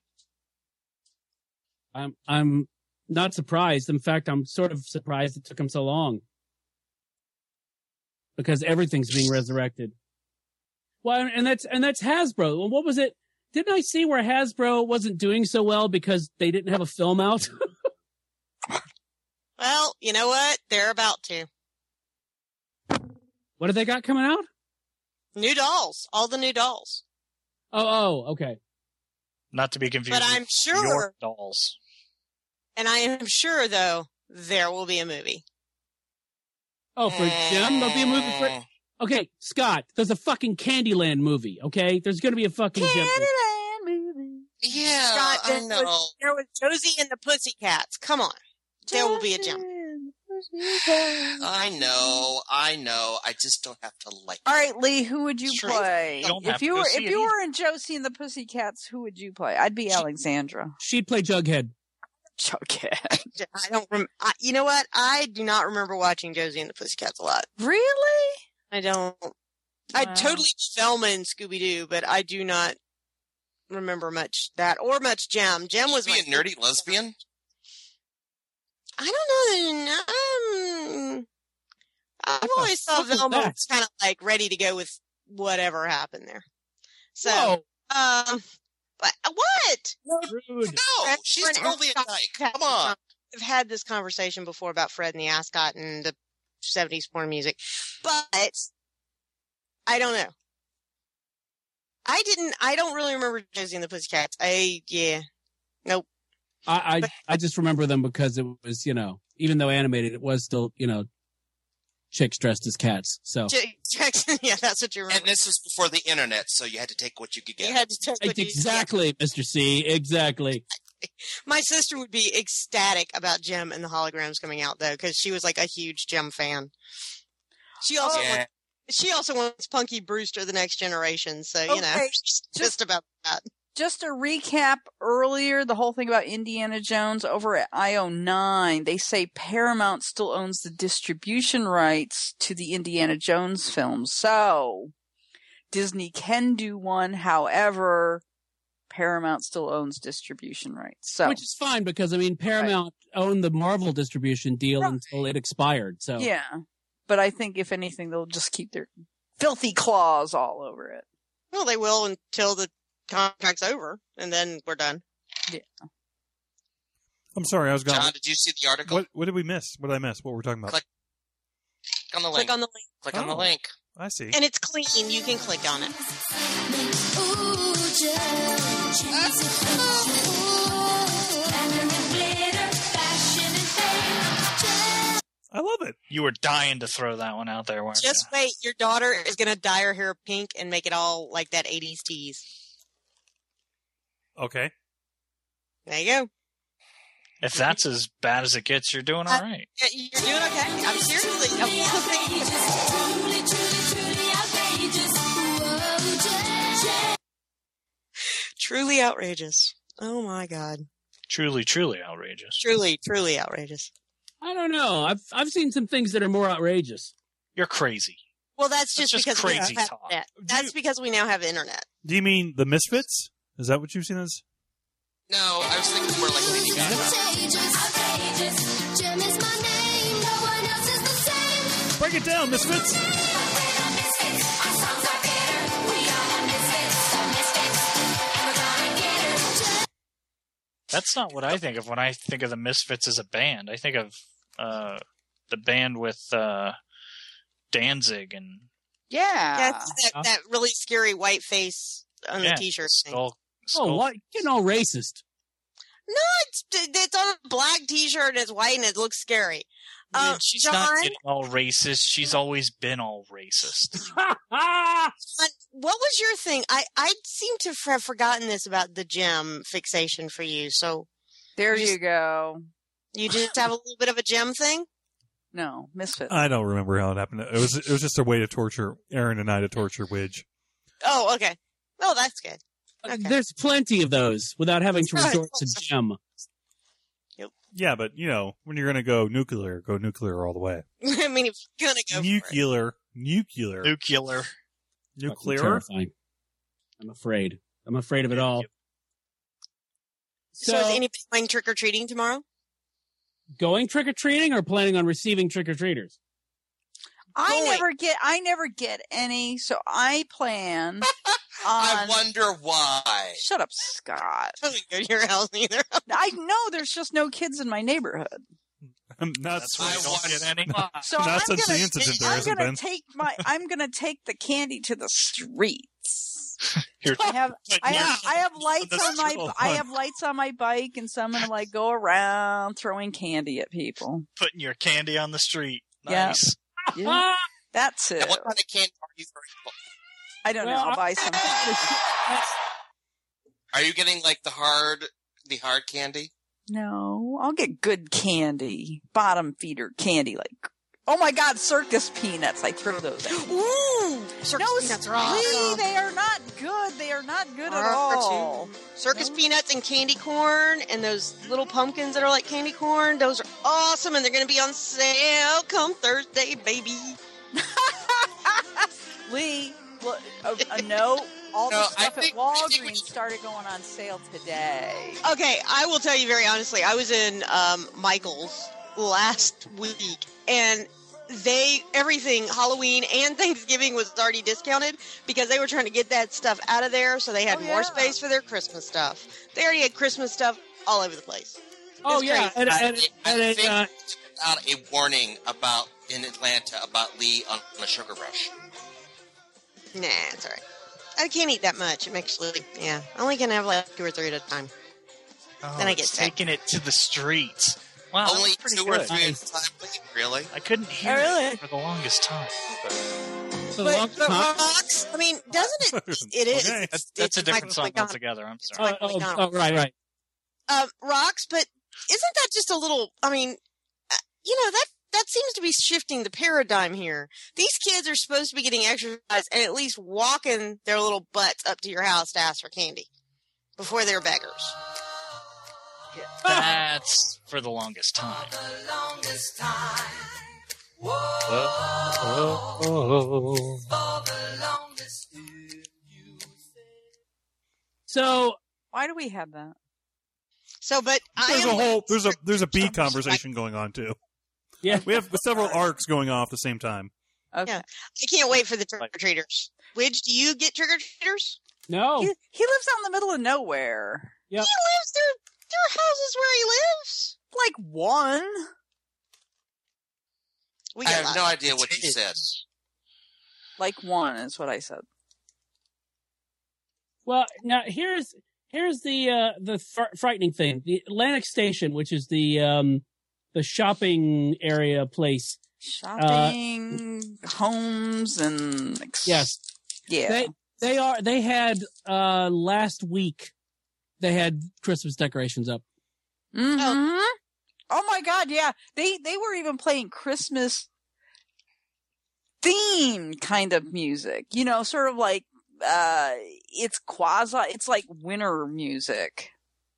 I'm, I'm not surprised. In fact, I'm sort of surprised it took him so long. Because everything's being resurrected. Well, and that's, and that's Hasbro. Well, what was it? Didn't I see where Hasbro wasn't doing so well because they didn't have a film out? Well, you know what? They're about to. What have they got coming out? New dolls. All the new dolls. Oh, oh, okay. Not to be confused But I'm with sure, York dolls. and I am sure, though, there will be a movie. Oh, for Jem, there'll be a movie for. Mm. Okay, Scott, there's a fucking Candyland movie. Okay, there's gonna be a fucking Jem. Candyland movie. Yeah, Scott, I there know. was, there was Josie and the Pussycats. Come on. There will be a gem. I know, I know. I just don't have to like. All right, Lee, who would you Sure. play? You don't have If to you go were see if it you either. were in Josie and the Pussycats, who would you play? I'd be Alexandra. She'd play Jughead. Jughead. I don't rem- I, you know what? I do not remember watching Josie and the Pussycats a lot. Really? I don't. I Wow. totally Velma and Scooby Doo, but I do not remember much that or much Jem. Jem was Be my a nerdy lesbian? I don't know. Um, I've What the always thought fuck was Velma that? was kind of like ready to go with whatever happened there. So, Whoa, um, but what? rude. No, she's Fred totally a Ascot dyke. Come on. I've had this conversation before about Fred and the Ascot and the seventies porn music, but I don't know. I didn't. I don't really remember Josie and the Pussycats. I yeah, nope. I, I But- I just remember them because it was, you know, even though animated, it was still, you know, chicks dressed as cats. So J- Jackson, yeah, that's what you remember. And this was before the internet, so you had to take what you could get. You had to take what you- exactly, Mister C, exactly. My sister would be ecstatic about Jem and the holograms coming out, though, because she was like a huge Jem fan. She also Yeah. wants, she also wants Punky Brewster, the next generation. So you know, Okay, she's just about that. Just to recap earlier, the whole thing about Indiana Jones over at I O nine, they say Paramount still owns the distribution rights to the Indiana Jones films. So Disney can do one. However, Paramount still owns distribution rights. So Which is fine because, I mean, Paramount owned the Marvel distribution deal Right. until it expired. So yeah, but I think if anything, they'll just keep their filthy claws all over it. Well, they will until the contract's over, and then we're done. I'm sorry, I was gone. John, did you see the article? What what did we miss? What did I miss? What were we talking about? Click. Click on the link. Click on the link, Click on the Oh. link. I see. and it's clean. You can click on it. I love it. You were dying to throw that one out there, weren't Just wait, your daughter is going to dye her hair pink and make it all like that eighties tease. Okay. There you go. you? If that's as bad as it gets, you're doing all right. Yeah, You're doing okay. I'm seriously. I'm truly outrageous. Oh my god. Truly, truly outrageous. Truly, truly outrageous. I don't know. I've I've seen some things that are more outrageous. You're crazy. Well, that's just That's just because we crazy now have talk. internet. That's because we now have internet. Do you mean the Misfits? Is that what you've seen as? No, I was thinking more like Lady Gaga. Break it down, Misfits! That's not what I think of when I think of the Misfits as a band. I think of uh, the band with uh, Danzig and Yeah. That's that, that really scary white face on yeah, the t-shirt thing. Skull. Skull. Oh, what? Getting all racist. No, it's it's on a black t-shirt and it's white and it looks scary. Dude, Um, she's John, not getting all racist. She's always been all racist. John, what was your thing? I, I seem to have forgotten this about the gem fixation for you. So There You you just- go. you just have a little bit of a gem thing? No, Misfits. I don't remember how it happened. It was it was just a way to torture Aaron and I to torture Widge. Oh, okay. Oh, that's good. Okay. There's plenty of those without having to Right. resort to gem. Yeah, but you know, when you're gonna go nuclear, go nuclear all the way. I mean, if you're gonna go for it. Nuclear, nuclear, Nuclear. Fucking nuclear. Terrifying. I'm afraid. I'm afraid of it all. So, So, is anybody going trick or treating tomorrow? going trick or treating or planning on receiving trick or treaters? I Going. never get. I never get any. So I plan I on. wonder why. Shut up, Scott. I don't go to your house either. I know there's just no kids in my neighborhood. Um, not That's why I you don't want- get any. So not I'm since gonna, the incident there I'm hasn't gonna been. take my. I'm gonna take the candy to the streets. You're I have. I You're- have. I have lights That's on my. so I fun. have lights on my bike, and so I'm gonna like go around throwing candy at people. putting your candy on the street. Yeah. Nice. Yeah, that's it. And what kind of candy are you throwing? I don't know. Well, I'll buy some. Are you getting like the hard, the hard candy? No, I'll get good candy, bottom feeder candy, like. Oh my God, circus peanuts! I throw those. At. Ooh, circus No, peanuts are really, awesome. they are not good. They are not good at Are all. too. Circus No. peanuts and candy corn and those little pumpkins that are like candy corn. Those are awesome and they're going to be on sale come Thursday, baby. Lee, look, a, a note. All No, the I stuff think- at I think Walgreens we- started going on sale today. Okay, I will tell you very honestly. I was in um, Michael's last week and they everything Halloween and Thanksgiving was already discounted because they were trying to get that stuff out of there so they had Oh, more yeah. space for their Christmas stuff. They already had Christmas stuff all over the place. Oh It's yeah, crazy. and, I, and, I and, think uh, it's out a warning about in Atlanta about Lee on a sugar rush. Nah, it's all right. I can't eat that much. I'm actually, yeah, I only can have like two or three at a time. Oh, Then I get it's sick. taking it to the streets. Wow, that Only was pretty two good. or three at Nice. a time. Wait, really? I couldn't hear Oh, really? it for the longest time. For the But, long but time- rocks, I mean, doesn't it? It is. Okay. It's, That's, that's it's a different Michael song McDonald. altogether. I'm It's sorry. oh, Michael oh, McDonald. oh, right, right. Um, rocks, but isn't that just a little? I mean, uh, you know that that seems to be shifting the paradigm here. These kids are supposed to be getting exercise and at least walking their little butts up to your house to ask for candy before they're beggars. That's for the longest time. So, Why do we have that? So, but I There's a am whole there's a there's a bee Like- conversation going on too. yeah. We have several arcs going off at the same time. Okay. Yeah. I can't wait for the trick or treaters. Widge, do you get trick or treaters? No. He, he lives out in the middle of nowhere. Yep. He lives there. There are houses where he lives. Like one. We I get have lots. no idea what you said. Like one is what I said. Well, now here's here's the uh, the fr- frightening thing. The Atlantic Station, which is the um, the shopping area place. Shopping, homes, and ex- Yes, yeah. they they are they had uh, last week. They had Christmas decorations up. Mm-hmm. Oh my God! Yeah, they they were even playing Christmas themed kind of music. You know, sort of like uh, it's quasi. It's like winter music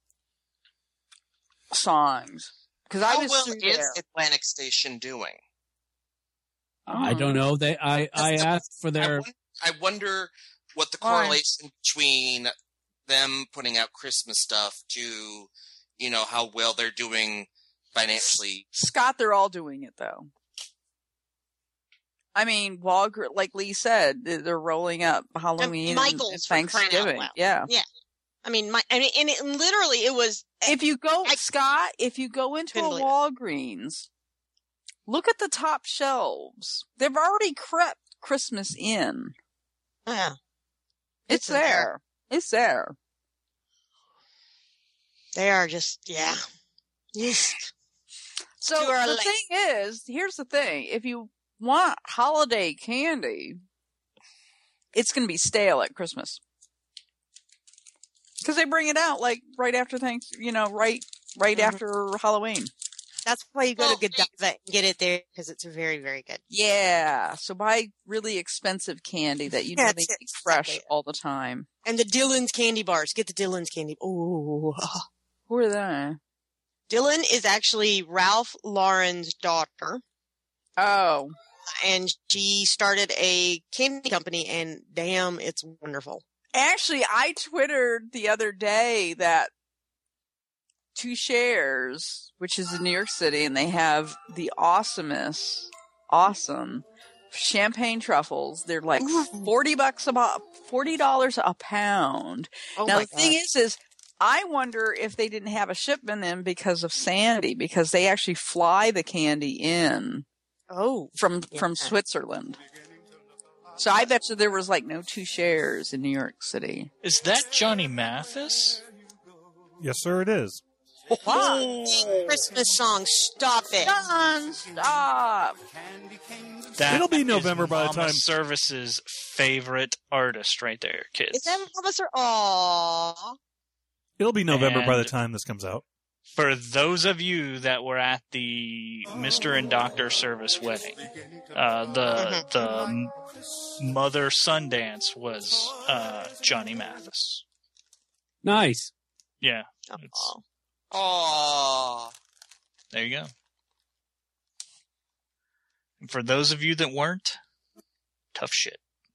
songs. Because I How was well through is there. Atlantic Station doing? I don't know. They I I That's- asked for I their won- I wonder what the Why? correlation between them putting out Christmas stuff to, you know, how well they're doing financially. Scott, they're all doing it though. I mean, Walgr like Lee said, they're rolling up Halloween and Michael's, for crying out Thanksgiving. loud. Yeah. I mean, my, I mean, and it literally, it was, If you go, I- Scott, if you go into a Couldn't believe it. Walgreens, look at the top shelves. They've already crept Christmas in. yeah, It's, It's in there. there. It's there. they are just, yeah. Yes. So To our the left. thing is, here's the thing. If you want holiday candy, it's going to be stale at Christmas. Because they bring it out like right after thanks, you know, right, right Mhm. after Halloween. That's why you go Well, to Godiva and get it there because it's very, very good. Yeah. So buy really expensive candy that you know That's they it, keep fresh exactly. all the time. And the Dylan's candy bars. Get the Dylan's candy. Oh, Who are they? Dylan is actually Ralph Lauren's daughter, Oh, and she started a candy company. And damn, it's wonderful. actually, I twittered the other day that Two Shares, which is in New York City, and they have the awesomest, awesome champagne truffles. They're like Ooh. forty bucks about forty dollars a pound. Oh now my the thing God. is, is I wonder if they didn't have a shipment in because of Sandy, because they actually fly the candy in Oh, from Yeah. from Switzerland. So I bet you there was like no Two Shares in New York City. Is that Johnny Mathis? Yes, sir, it is. wow. Christmas song. Stop it. John, stop. That It'll be is November by the Mama time- Service's favorite artist right there, kids. Is that Officer? Aw. It'll be November by the And- time this comes out. For those of you that were at the Mister and Doctor Service wedding, uh, the the m- mother son dance was uh, Johnny Mathis. Nice. Yeah, it's, Aw. Oh, there you go. And for those of you that weren't, tough shit.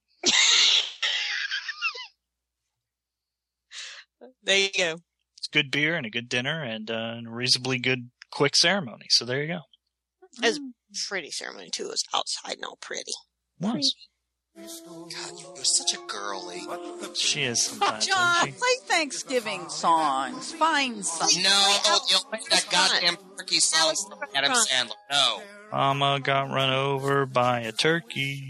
There you go. It's good beer and a good dinner and, uh, and a reasonably good quick ceremony. So there you go. It's pretty ceremony too. It's outside and all pretty. Was. God, you're such a girly. She is sometimes. John, isn't she? play Thanksgiving songs. Find something. No, you don't play that goddamn turkey song from Adam Sandler. No. Mama got run over by a turkey.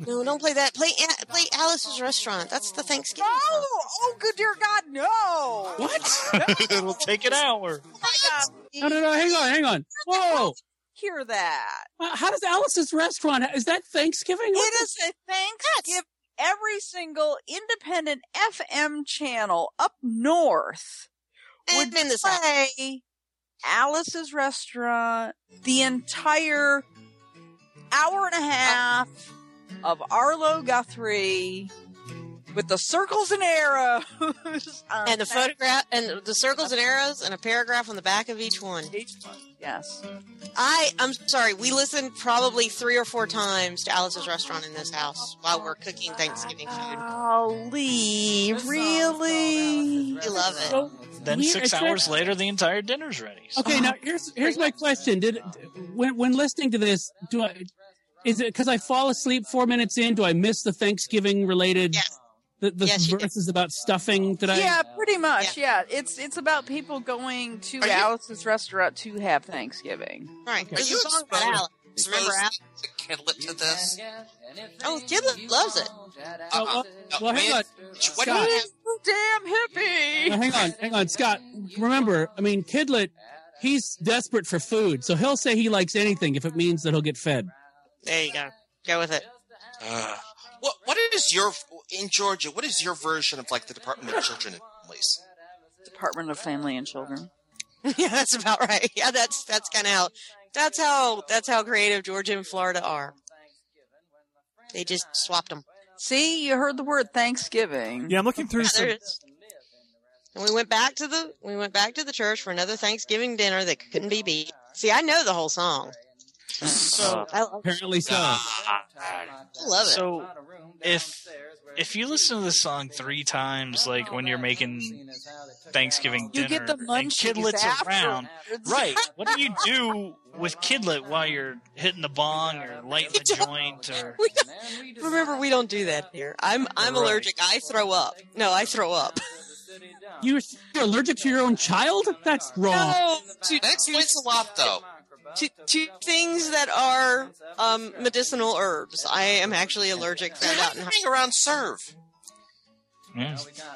No, don't play that. Play play Alice's Restaurant. That's the Thanksgiving song. Oh, oh, good dear God, no! What? It'll take an hour. Oh my God. No, no, no. Hang on, hang on. Whoa. Hear that? Uh, How does Alice's Restaurant? Is that Thanksgiving? It is a Thanksgiving. Every single independent F M channel up north would And in the South. play Alice's Restaurant the entire hour and a half of Arlo Guthrie with the circles and arrows on And the photograph, and the circles and arrows, and a paragraph on the back of each one. Yes. I, I'm sorry, we listened probably three or four times to Alice's Restaurant in this house while we're cooking Thanksgiving food. Golly, really? We love it. So, Then here- six it's that- hours later, the entire dinner's ready. So- Okay, now here's here's my question. Did when when listening to this, do I is it because I fall asleep four minutes in? Do I miss the Thanksgiving related Yes. the, the Yes, you do. verses about stuffing? Did I? Yeah, pretty much. Yeah. it's it's about people going to Are you- Alice's Restaurant to have Thanksgiving. Right. Are There's you a song about exposed- Alice. Remember Alice? The Kidlet to this? Oh, Kidlet loves it. Oh, Uh-uh. well, No, well, hang man, on. What do Scott. you have? Damn hippie! Now, hang on, hang on, Scott. Remember, I mean, Kidlet, he's desperate for food, so he'll say he likes anything if it means that he'll get fed. There you go. Go with it. Uh, what what is your in Georgia? What is your version of like the Department of Children and Families? Department of Family and Children. Yeah, that's about right. Yeah, that's that's kind of how that's how that's how creative Georgia and Florida are. They just swapped them. See, you heard the word Thanksgiving. Yeah, I'm looking through Yeah, some. there it is. And we went back to the we went back to the church for another Thanksgiving dinner that couldn't be beat. See, I know the whole song. So I love, Apparently so. Ah, I love it. So if if you listen to this song three times, like when you're making Thanksgiving You dinner, get the and munchies Kidlet's after. around, right? What do you do with Kidlet while you're hitting the bong or lighting the joint? Or We don't- remember, we don't do that here. I'm I'm Right. allergic. I throw up. No, I throw up. You're, you're allergic to your own child? That's wrong. No, to, that explains a lot, though. to, to things that are um, medicinal herbs. I am actually allergic. Found out in high Hang around, serve. Yeah.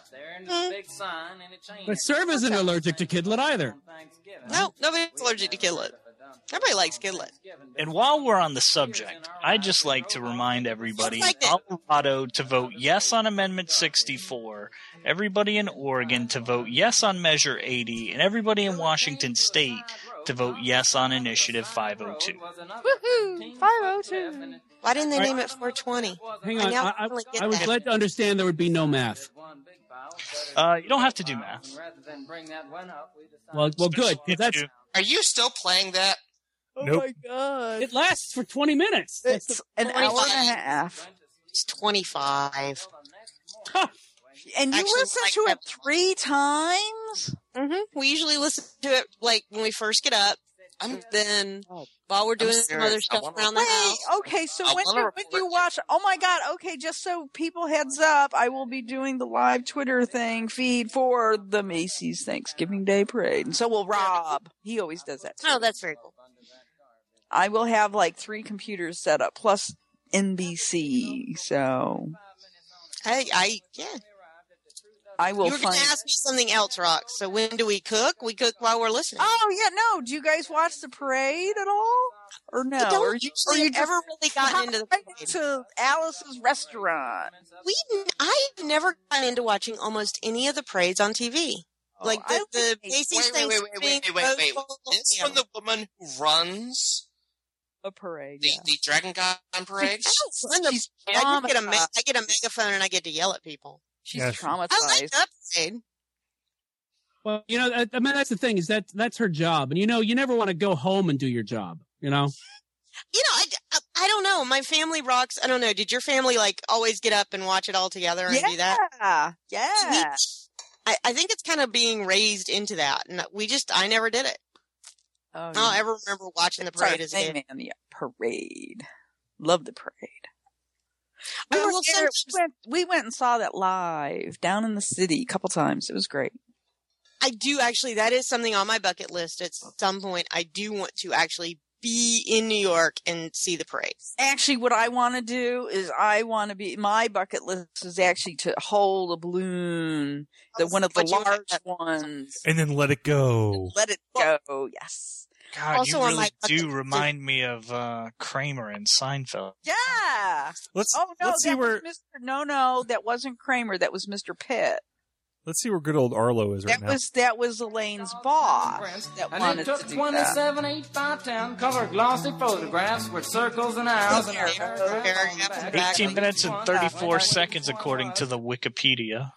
But Serv isn't allergic to Kidlet either. No, nobody's allergic to Kidlet. Everybody likes Kidlet. And while we're on the subject, I'd just like to remind everybody in Like it. Colorado to vote yes on Amendment sixty-four, everybody in Oregon to vote yes on Measure eighty, and everybody in Washington State to vote yes on Initiative five oh two. Woohoo! five oh two. Why didn't they name it four twenty? Hang I on, now I, I, finally get I was that. led to understand there would be no math. Uh, you don't have to do math. Well, well, good. 'cause If That's you- Are you still playing that? Oh Nope. my god. it lasts for twenty minutes. That's It's an hour and a half. It's twenty-five. And you Actually, listen like to it that- three times? Mm-hmm. We usually listen to it like when we first get up. I'm Then while we're doing some serious. other I stuff wanna- around the Wait, house. okay, so I when wanna do, when do you report- watch? Oh my god, okay, just so people heads up, I will be doing the live Twitter thing feed for the Macy's Thanksgiving Day Parade. And so will Rob. He always does that too. Oh, that's very cool. I will have like three computers set up plus N B C, so I, I yeah. I will You were going find. to ask me something else, Rox. So when do we cook? We cook while we're listening. Oh yeah, no. Do you guys watch the parade at all, or no? I don't or you, or usually you just ever really gotten into the right parade. to Alice's restaurant? We, I've never gotten into watching almost any of the parades on T V. Like Oh, I the, the like- Macy's Wait, wait, wait, wait, wait, Thanksgiving wait, wait, wait. Rose Bowl, This yeah. from the woman who runs A parade. the, Yeah. the Dragon God parade? I don't run the- She's I just get a, ma- traumatized. I get a megaphone and I get to yell at people. She's Yeah, she- traumatized. I like that parade. well, you know, I, I mean, that's the thing is that that's her job, and you know, you never want to go home and do your job. You know, You know, I, I, I don't know. My family rocks. I don't know. Did your family like always get up and watch it all together and do that? Yeah, We- yeah. I, I think it's kind of being raised into that. And we just, I never did it. Oh, I don't yeah. ever remember watching the Sorry, parade as a kid. man, the parade. Love the parade. I We, were will there- send- we, went, we went and saw that live down in the city a couple times. It was great. I do actually, that is something on my bucket list at some point. I do want to actually be in New York and see the parade. Actually, what I want to do is I want to be, my bucket list is actually to hold a balloon, the one of the But you- large ones. And then let it go. Let it go. Yes. God, Also you on really my bucket do list- remind me of uh, Kramer and Seinfeld. Yeah. Let's Oh no, let's see that where was Mister No, no, that wasn't Kramer. That was Mister Pitt. let's see where good old Arlo is right That now. was that was Elaine's boss that And wanted it took to do that. twenty-seven, eight by ten color glossy photographs with circles and arrows and Paragraph and paragraphs. back. eighteen minutes and thirty-four seconds, according to the Wikipedia.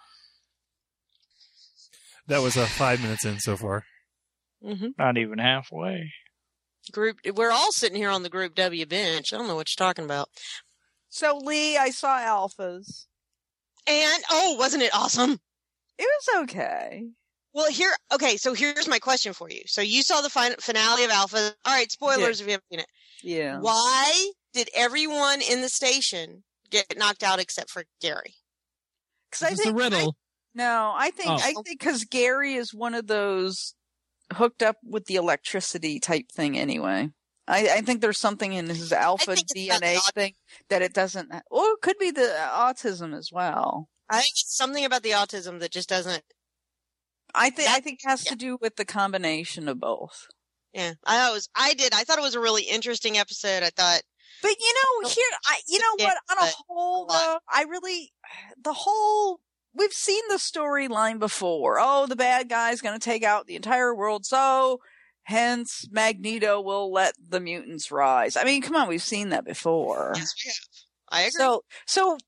That was uh, five minutes in so far. Mm-hmm. Not even halfway. Group, we're all sitting here on the Group W bench. I don't know what you're talking about. So Lee, I saw Alphas. And oh, wasn't it awesome? It was okay. Well, here, okay. So here's my question for you. So you saw the fin- finale of Alpha. All right, spoilers if you haven't seen it. Yeah. Why did everyone in the station get knocked out except for Gary? Because I It's a think riddle. no, I think Oh. I think because Gary is one of those hooked up with the electricity type thing. Anyway, I, I think there's something in his alpha think it's D N A about the thing that it doesn't. Or it could be the autism as well. I think it's something about the autism that just doesn't. I think I That- think it has yeah. to do with the combination of both. Yeah, I thought it was. I did. I thought it was a really interesting episode. I thought. But you know, here, I, you know Yeah, what? On a but whole, a lot. though, I really, the whole, we've seen the storyline before. Oh, the bad guy's going to take out the entire world, so hence Magneto will let the mutants rise. I mean, come on, we've seen that before. Yes, we have. I agree. So, so,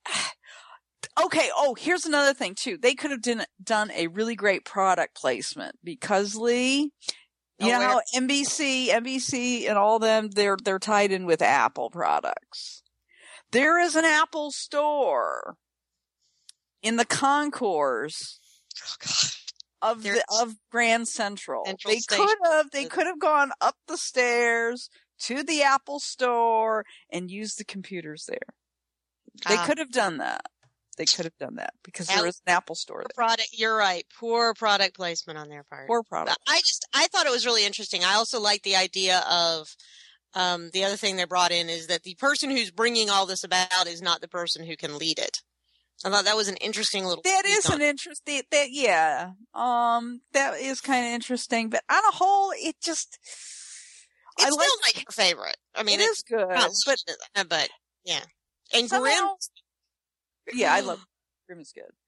okay. Oh, here's another thing too. They could have done done a really great product placement because Lee. You Oh, know where- how N B C, N B C, and all them they're they're tied in with Apple products. There is an Apple store in the concourse oh, God. of the, There's- of Grand Central. Central they Station. could have they could have gone up the stairs to the Apple store and used the computers there. They Ah. could have done that. They could have done that because there Al- is an Apple store there. Product. You're right. Poor product placement on their part. Poor product. I just I thought it was really interesting. I also like the idea of um, the other thing they brought in is that the person who's bringing all this about is not the person who can lead it. I thought that was an interesting little. That tweak is on an it. interesting. That yeah. Um. That is kind of interesting, but on a whole, it just. It's I still like. like your favorite. I mean, it it's is good, not but but but yeah. And somehow- Grimm, yeah, I love Grimm is good.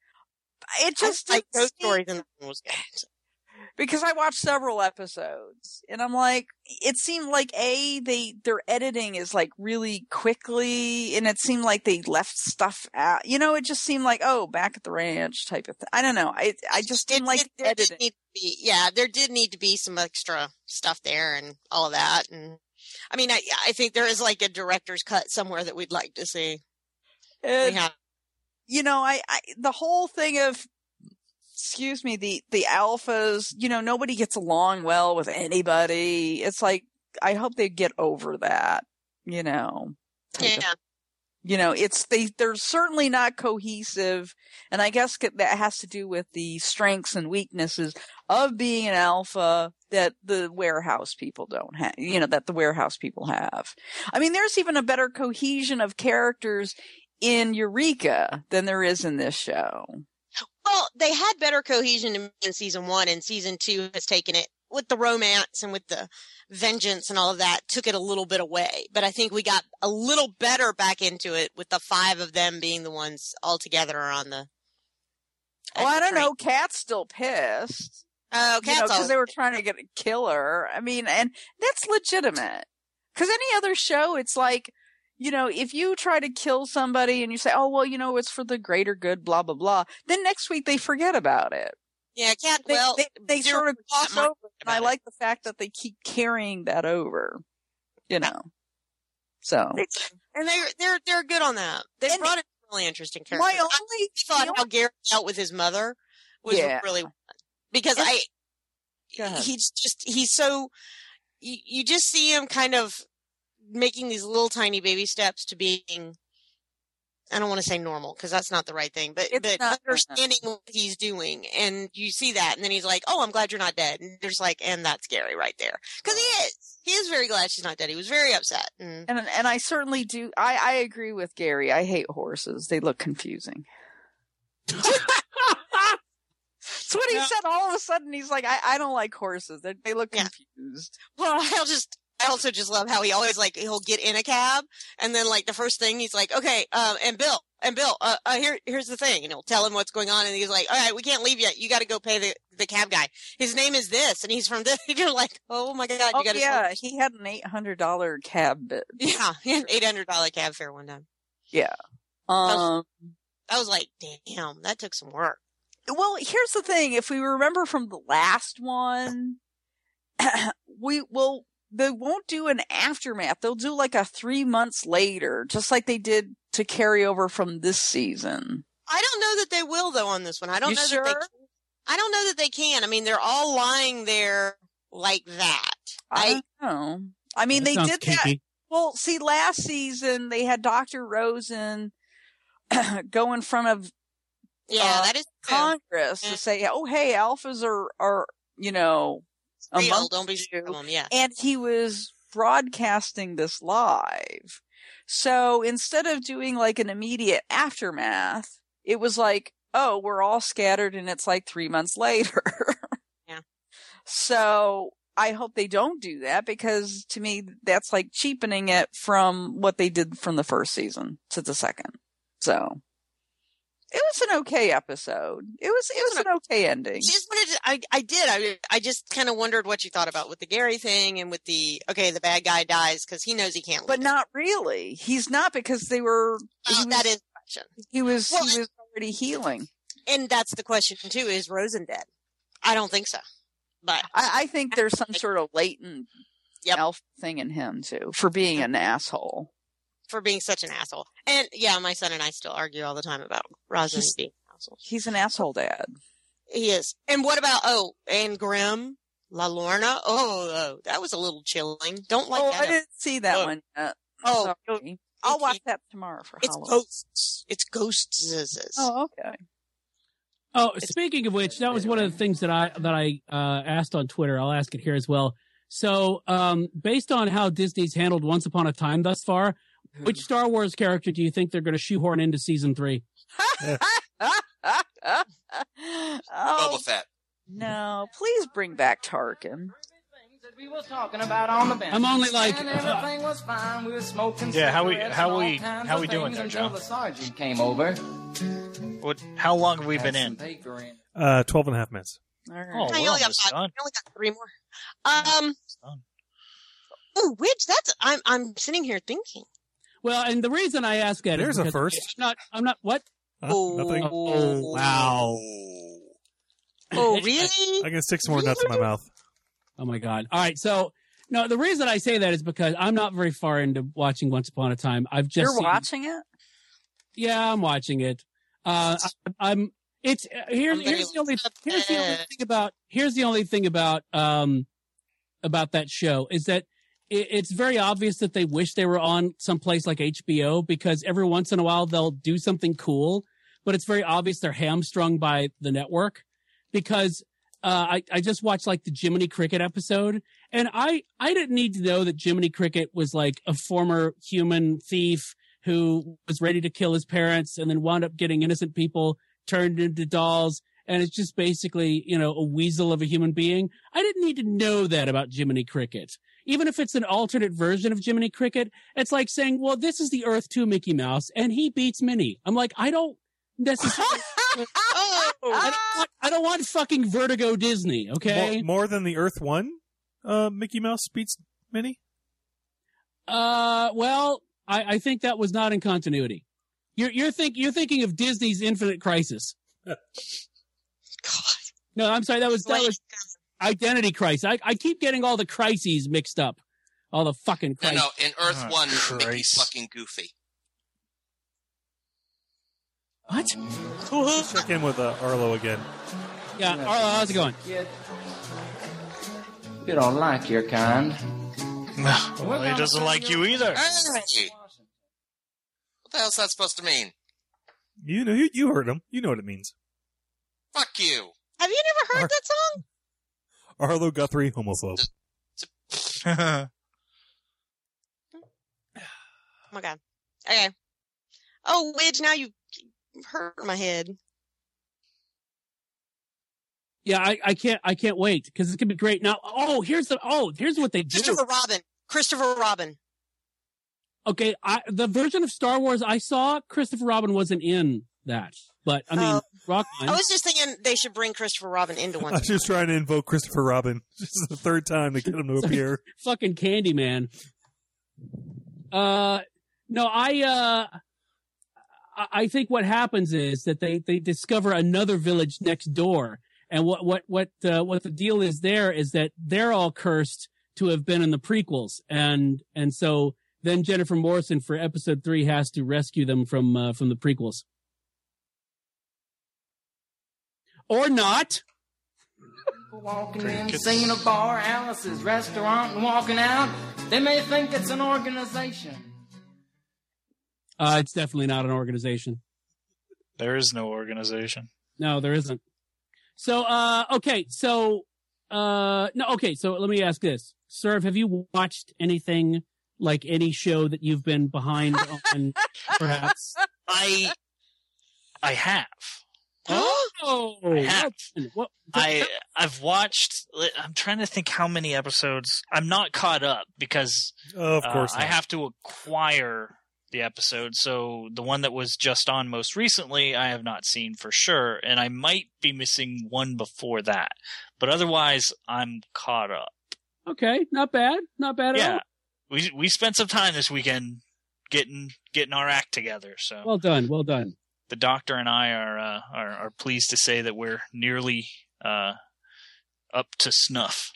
It just like didn't those seem- stories and that one was good. because I watched several episodes and I'm like, it seemed like a they their editing is like really quickly, and it seemed like they left stuff out. You know, it just seemed like oh, back at the ranch type of thing. I don't know. I I just didn't It- like it- the there did editing. need to be, yeah, there did need to be some extra stuff there and all of that. And I mean, I I think there is like a director's cut somewhere that we'd like to see. It- we have. you know, I, I the whole thing of excuse me, the the alphas, you know, nobody gets along well with anybody. It's like I hope they get over that, you know. type of- Yeah. you know, it's they they're certainly not cohesive, and I guess that has to do with the strengths and weaknesses of being an alpha that the warehouse people don't have, you know, that the warehouse people have. I mean, there's even a better cohesion of characters in Eureka than there is in this show. Well, they had better cohesion in, in season one, and season two has taken it with the romance and with the vengeance and all of that, took it a little bit away. But I think we got a little better back into it with the five of them being the ones all together on the. Oh, I don't know. Kat's still pissed. Oh, You know, Kat's because always. they were trying to get kill her. I mean, and that's legitimate. Because any other show, it's like, you know, if you try to kill somebody and you say, oh, well, you know, it's for the greater good, blah, blah, blah, then next week they forget about it. Yeah, Kat. They, Well, they, they zero sort of percent gloss mind over it. And I about it. like the fact that they keep carrying that over, you know. So, and they're they're they're good on that. They And brought in really interesting characters. my I only thought feel- how Gary dealt with his mother was Yeah. really fun. Because And- I Go ahead. he's just he's so you, you just see him kind of making these little tiny baby steps to being I don't want to say normal because that's not the right thing, but It's but not- understanding what he's doing, and you see that, and then he's like, "Oh, I'm glad you're not dead," and there's like, and that's Gary right there because he is, he is very glad she's not dead. He was very upset. Mm. And and I certainly do. I, I agree with Gary. I hate horses. They look confusing. That's what he Yeah. said. All of a sudden, he's like, I, I don't like horses. They, they look Yeah. confused. Well, I'll just, I also just love how he always like, he'll get in a cab and then like the first thing he's like, okay, um, and Bill, and Bill, uh, uh, here, here's the thing. And he'll tell him what's going on. And he's like, all right, we can't leave yet. You got to go pay the, the cab guy. His name is this. And he's from this. And you're like, oh my God. Oh, You got to, yeah. He had an eight hundred dollars cab bid. yeah, he had an eight hundred dollars cab fare one time. Yeah. Um, I was like, damn, that took some work. well, here's the thing. If we remember from the last one, we will, they won't do an aftermath. They'll do like a three months later, just like they did to carry over from this season. I don't know that they will though on this one. I don't You know sure? that they can. I don't know that they can. I mean, they're all lying there like that. I I, don't know. I mean, That they sounds did that. kinky. Well, see, last season they had Doctor Rosen go in front of yeah, uh, that is true. Congress Yeah. to say, "Oh, hey, alphas are are you know Real, amongst don't be you." scared of them. Yeah. And he was broadcasting this live. So instead of doing like an immediate aftermath, it was like, oh, we're all scattered and it's like three months later. Yeah. So I hope they don't do that because to me, that's like cheapening it from what they did from the first season to the second. So it was an okay episode. It was, it was an okay ending. She just wanted to, I, I did. I, I just kind of wondered what you thought about with the Gary thing and with the, okay, the bad guy dies because he knows he can't But lose. not really. He's not because they were, he Well, was, that is the question. he was, Well, he was already healing. And that's the question too, is Rosen dead? I don't think so. But I, I think there's some sort of latent Yep. alpha thing in him too for being an asshole. for being such an asshole. And yeah, my son and I still argue all the time about Rosen He's- being an asshole. He's an asshole dad. He is. And what about, oh, and Grimm, La Lorna? Oh, oh, that was a little chilling. Don't like oh, that. I didn't see that Oh. one yet. Oh, Sorry. I'll watch that tomorrow for it's Halloween. ghosts. It's ghosts. Oh, okay. Oh, speaking of which, that was one of the things that I that I uh, asked on Twitter. I'll ask it here as well. So, um, based on how Disney's handled Once Upon a Time thus far, which Star Wars character do you think they're going to shoehorn into season three? oh, Boba Fett. no. Please bring back Tarkin. We was talking about on the bench. I'm only like, and uh, everything was fine. We were smoking Yeah, how we- cigarettes how and all we- kinds how of we doing things there, until Joe? the sergeant came over. What? How long have we been Had some in? paper in. Uh, twelve and a half minutes. All right. Oh, No, we're you only got almost five. done. You only got three more. Um, Done. ooh, which that's I'm I'm sitting here thinking. well, and the reason I ask that is There's a because first. I'm not. I'm not. What? Huh? Oh. Nothing. Oh, wow. Oh, really? I can stick some more nuts in my mouth. Oh my God! All right, so no, the reason I say that is because I'm not very far into watching Once Upon a Time. I've just You're seen- watching it? Yeah, I'm watching it. Uh, I, I'm. It's uh, here's I'm very here's the only upset. here's the only thing about here's the only thing about um about that show is that it, it's very obvious that they wish they were on someplace like H B O because every once in a while they'll do something cool, but it's very obvious they're hamstrung by the network because uh, I I just watched like the Jiminy Cricket episode and I I didn't need to know that Jiminy Cricket was like a former human thief who was ready to kill his parents and then wound up getting innocent people turned into dolls. And it's just basically, you know, a weasel of a human being. I didn't need to know that about Jiminy Cricket. Even if it's an alternate version of Jiminy Cricket, it's like saying, well, this is the Earth two Mickey Mouse and he beats Minnie. I'm like, I don't necessarily, Oh, I don't want, I don't want fucking Vertigo Disney. Okay. More, more than the Earth One, uh, Mickey Mouse beats Minnie. Uh, well, I, I think that was not in continuity. You're, you're think, you're thinking of Disney's Infinite Crisis. God. No, I'm sorry. That was, that Wait, was Identity Crisis. I, I keep getting all the crises mixed up. All the fucking No, crises. no. In Earth Oh, One, Christ. Mickey's fucking goofy. What? Let's check in with uh, Arlo again. Yeah, Arlo, how's it going? Kid, you don't like your kind. Well, he doesn't like you either. Hey! What the hell's that supposed to mean? You know, you, you heard him. You know what it means. Fuck you. Have you never heard Ar- that song? Arlo Guthrie, homophobe. my God. Okay. Oh, Widge, now you hurt my head. Yeah, I, I can't I can't wait because it's gonna be great. Now, oh, here's the oh, here's what they do. Christopher Robin. Christopher Robin. Okay, I, the version of Star Wars I saw, Christopher Robin wasn't in that. But I mean, Oh. Rockline. I was just thinking they should bring Christopher Robin into I one. was just trying to invoke Christopher Robin. This is the third time to get him to appear. Fucking Candyman. Uh, no, I uh, I- I think what happens is that they they discover another village next door, and what what what uh, what the deal is there is that they're all cursed to have been in the prequels, and and so then Jennifer Morrison for episode three has to rescue them from uh, from the prequels, or not. Walking in, seeing a bar, Alice's restaurant, and walking out. They may think it's an organization. Uh, it's definitely not an organization. There is no organization. No, there isn't. So, uh, okay, so, uh, no, okay, so let me ask this. Serve, have you watched anything, like any show that you've been behind on, perhaps? I I have. Oh, I have. what, I I've watched. I'm trying to think how many episodes. I'm not caught up because Oh, of uh, course I not. have to acquire the episode. So the one that was just on most recently, I have not seen for sure, and I might be missing one before that. But otherwise, I'm caught up. okay, not bad, not bad at Yeah, all. we we spent some time this weekend getting getting our act together. So Well done, well done. the doctor and I are uh, are, are pleased to say that we're nearly uh, up to snuff.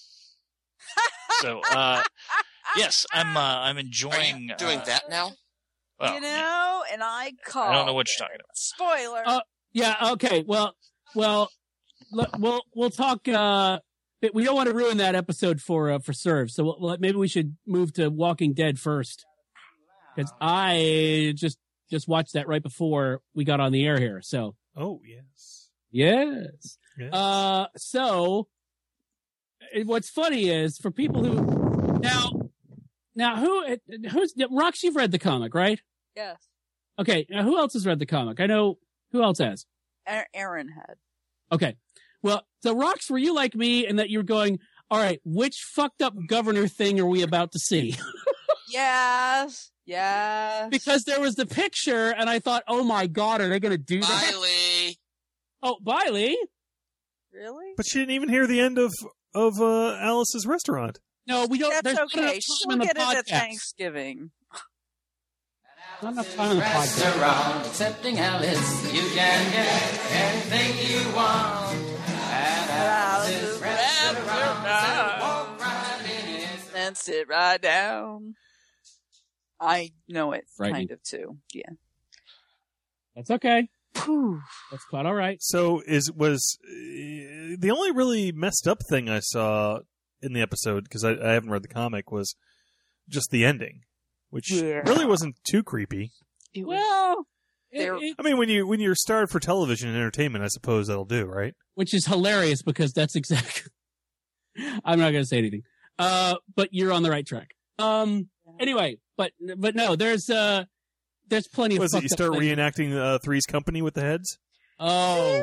So uh, yes, I'm uh, I'm Are enjoying you doing uh, that now? well, you know, and I call. I don't know what you're talking about. Spoiler. Uh, Yeah, okay, well, well, l- we'll we'll talk. Uh, but we don't want to ruin that episode for uh, for Serve, so we'll, we'll- maybe we should move to Walking Dead first, because I just just watched that right before we got on the air here. So Oh, yes. yes, yes. uh, so it- what's funny is for people who now now who who's Rox, you've read the comic, right? Yes. Okay, now who else has read the comic? I know who else has. A- Aaron had. Okay. Well, so Rox, were you like me in that you were going, all right, which fucked up governor thing are we about to see? Yes. Yes. Because there was the picture and I thought, oh my God, are they going to do that? Miley. Oh, bye, Lee. Really? But she didn't even hear the end of, of uh, Alice's restaurant. No, we don't. That's there's not enough okay. time She'll in the get it at podcast. Thanksgiving. Not enough time in the podcast. Restaurant, accepting Alice, you can get anything you want. At Alice's restaurant, so walk right in it. And sit right down. I know it Frightening. kind of too. Yeah. That's okay. Whew. That's quite all right. So is was uh, the only really messed up thing I saw in the episode, because I, I haven't read the comic, was just the ending, which Yeah. really wasn't too creepy. It was- Well, it- There- it- I mean, when you when you're starved for television and entertainment, I suppose that'll do, right? which is hilarious because that's exactly. I'm not going to say anything. Uh, but you're on the right track. Um. Anyway, but but no, there's uh, there's plenty of. Was it you fucked up start things. reenacting uh, Three's Company with the heads? Oh,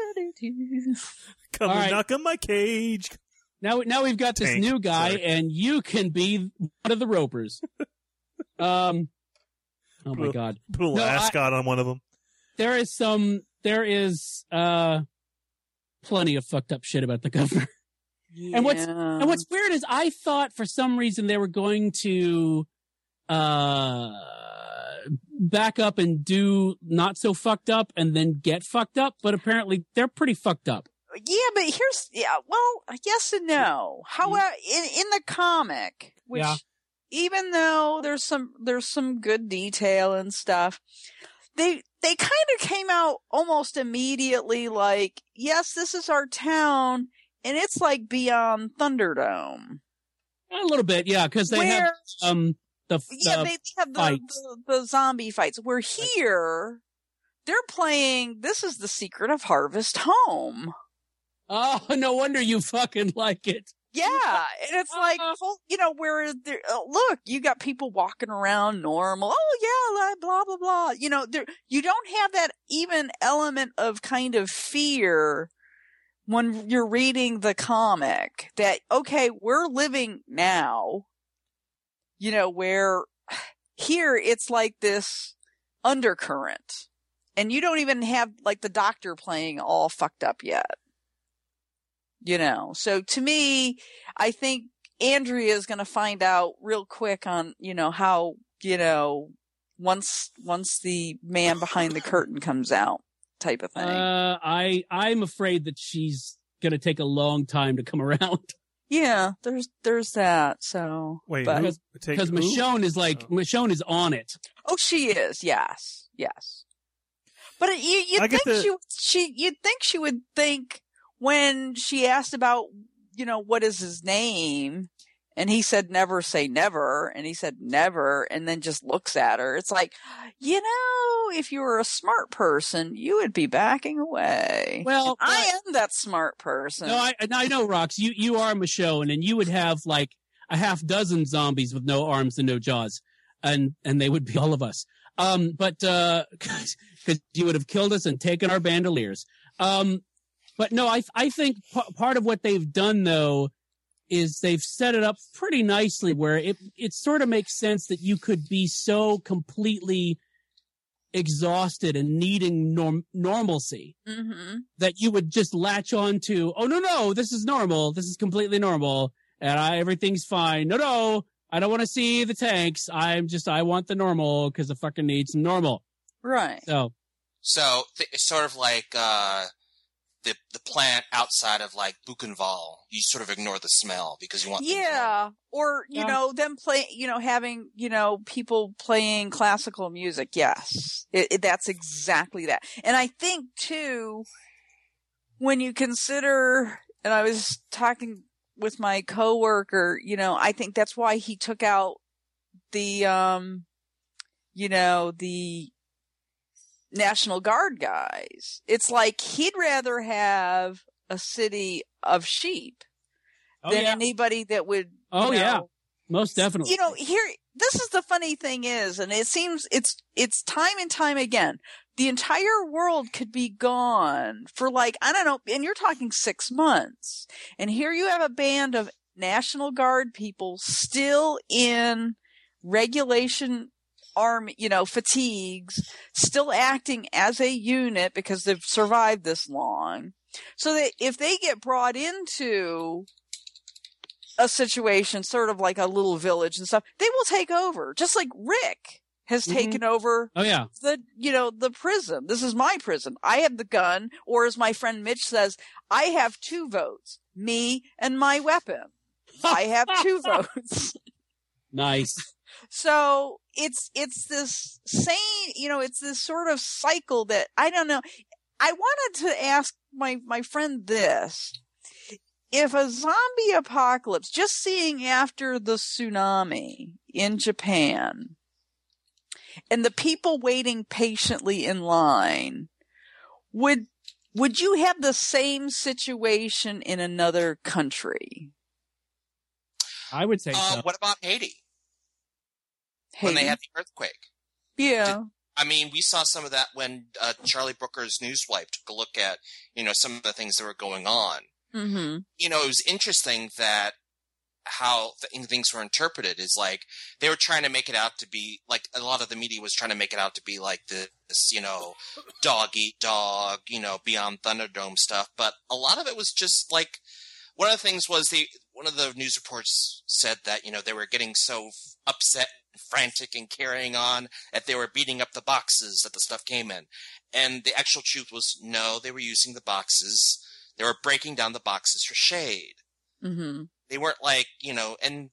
Come All and right. knock on my cage. now now we've got this Tank, new guy, sorry. and you can be one of the ropers. um. Oh my Well, God. Put a little No, I- ascot on one of them. There is some. There is uh, plenty of fucked up shit about the governor. And what's- Yeah. And what's weird is I thought for some reason they were going to uh back up and do not so fucked up and then get fucked up, but apparently they're pretty fucked up. Yeah, but here's yeah. Well, yes and no. However, in in the comic, which Yeah. even though there's some there's some good detail and stuff, they they kind of came out almost immediately like, yes, this is our town, and it's like beyond Thunderdome, A little bit, yeah, because they where have um the, yeah the they have the, fights. the the zombie fights. Where here they're playing. This is the secret of Harvest Home. oh no wonder you fucking like it. Yeah, and it's like, well, you know, where there, uh, look, you got people walking around normal. Oh yeah, like, blah blah blah. You know, there, you don't have that even element of kind of fear when you're reading the comic. That okay, we're living now. You know, where here it's like this undercurrent, and you don't even have like the Doctor playing all fucked up yet. You know, so to me, I think Andrea is going to find out real quick on, you know, how, you know, once, once the man behind the curtain comes out type of thing. Uh, I, I'm afraid that she's going to take a long time to come around. Yeah, there's, there's that. So, Wait, but, who- Because take who? Michonne is like, Oh. Michonne is on it. oh, she is. Yes. Yes. But it, you, you'd I get think the- she, she, you'd think she would think when she asked about, you know, what is his name? And he said, never say never. And he said, never. And then just looks at her. It's like, you know, if you were a smart person, you would be backing away. Well, And I am that smart person. No, I, I know, Rox. You, you are Michonne, and you would have like a half dozen zombies with no arms and no jaws, and and they would be all of us. Um, but uh, because you would have killed us and taken our bandoliers. Um, but no, I I think p- part of what they've done though is they've set it up pretty nicely where it it sort of makes sense that you could be so completely exhausted and needing norm- normalcy Mm-hmm. that you would just latch on to, oh, no, no, this is normal. This is completely normal. And I, everything's fine. No, no, I don't want to see the tanks. I'm just, I want the normal because I fucking need some normal. Right. So, So th- it's sort of like uh, the the plant outside of like Buchenwald. You sort of ignore the smell because you want. things normal. Yeah. Or, you Yeah. know, them play, you know, having, you know, people playing classical music. Yes. It, it, that's exactly that. And I think too, when you consider, and I was talking with my coworker, you know, I think that's why he took out the, um, you know, the National Guard guys. It's like he'd rather have a city of sheep oh, than yeah. anybody that would. Oh, you know, yeah. Most definitely. You know, here, this is the funny thing is, and it seems it's, it's time and time again. The entire world could be gone for like, I don't know, and you're talking six months. And here you have a band of National Guard people still in regulation army, you know, fatigues, still acting as a unit because they've survived this long. So that if they get brought into a situation, sort of like a little village and stuff, they will take over. Just like Rick has Mhm. taken over oh, yeah. the, you know, the prison. This is my prison. I have the gun, or as my friend Mitch says, I have two votes, me and my weapon. I have two votes. Nice. So it's, it's this same, you know, it's this sort of cycle that I don't know. I wanted to ask my, my friend this. If a zombie apocalypse, just seeing after the tsunami in Japan and the people waiting patiently in line, would, would you have the same situation in another country? I would say Uh, so. what about Haiti when they Haiti? had the earthquake? Yeah. I mean, we saw some of that when uh, Charlie Brooker's Newswipe took a look at, you know, some of the things that were going on. Mm-hmm. You know, it was interesting that how th- things were interpreted is like they were trying to make it out to be like a lot of the media was trying to make it out to be like this, you know, dog eat dog, you know, Beyond Thunderdome stuff. But a lot of it was just like one of the things was the one of the news reports said that, you know, they were getting so upset, frantic, and carrying on that they were beating up the boxes that the stuff came in. And the actual truth was no, they were using the boxes. They were breaking down the boxes for shade. Mm-hmm. They weren't like, you know, and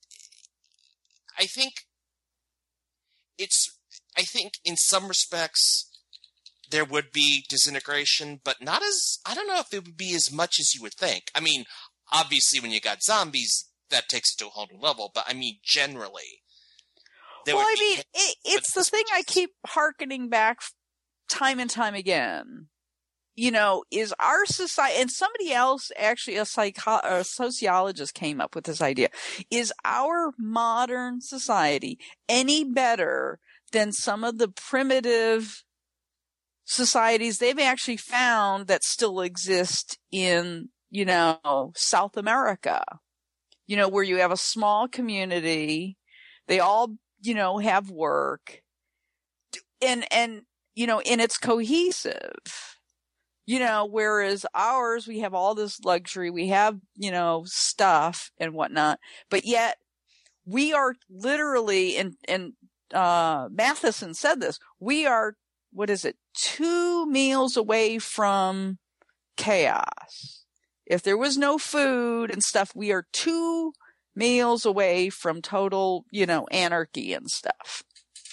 I think it's, I think in some respects there would be disintegration, but not as, I don't know if it would be as much as you would think. I mean, obviously when you got zombies, that takes it to a whole new level, but I mean, generally. there Well, would I be mean, hits, it, it's but the thing I switches. keep hearkening back time and time again. you know, is our society, and somebody else, actually a psycho, a sociologist came up with this idea, is our modern society any better than some of the primitive societies they've actually found that still exist in, you know, South America, you know, where you have a small community, they all, you know, have work, and, and, you know, and it's cohesive, you know, whereas ours, we have all this luxury, we have, you know, stuff and whatnot, but yet we are literally, and, and, uh, Matheson said this, we are, what is it, two meals away from chaos. If there was no food and stuff, we are two meals away from total, you know, anarchy and stuff.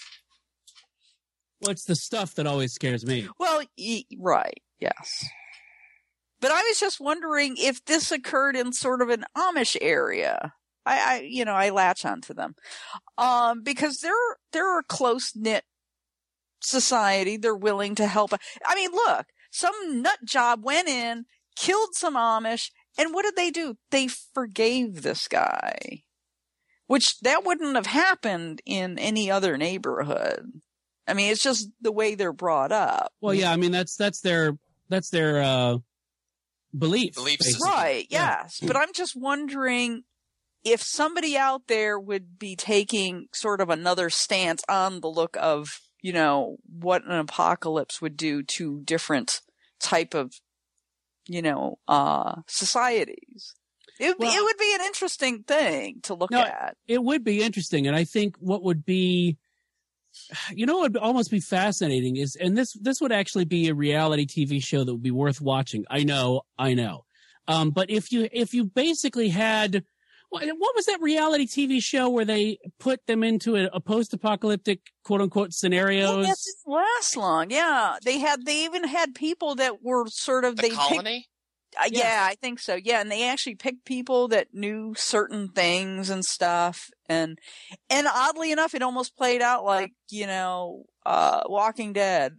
What's the stuff that always scares me? Well, y- right, yes. But I was just wondering if this occurred in sort of an Amish area. I, I you know, I latch onto them. Um, because they're, they're a close-knit society. They're willing to help. I mean, look, some nut job went in, killed some Amish, and what did they do? They forgave this guy, which that wouldn't have happened in any other neighborhood. I mean, it's just the way they're brought up. Well, yeah, I mean, that's, that's their, that's their, uh, belief. Belief basically. system. Right. Yes. But I'm just wondering if somebody out there would be taking sort of another stance on the look of, you know, what an apocalypse would do to different type of, you know, uh, societies. It, Well, it would be an interesting thing to look No, at. It would be interesting. And I think what would be, you know, what would almost be fascinating is, and this, this would actually be a reality T V show that would be worth watching. I know, I know. Um, but if you, if you basically had, what what was that reality T V show where they put them into a, a post-apocalyptic quote unquote scenarios? Yes, it didn't last long. Yeah. They had, they even had people that were sort of, The they picked, colony? Uh, Yeah. yeah, I think so. Yeah, and they actually picked people that knew certain things and stuff, and and oddly enough, it almost played out like, you know, uh, Walking Dead.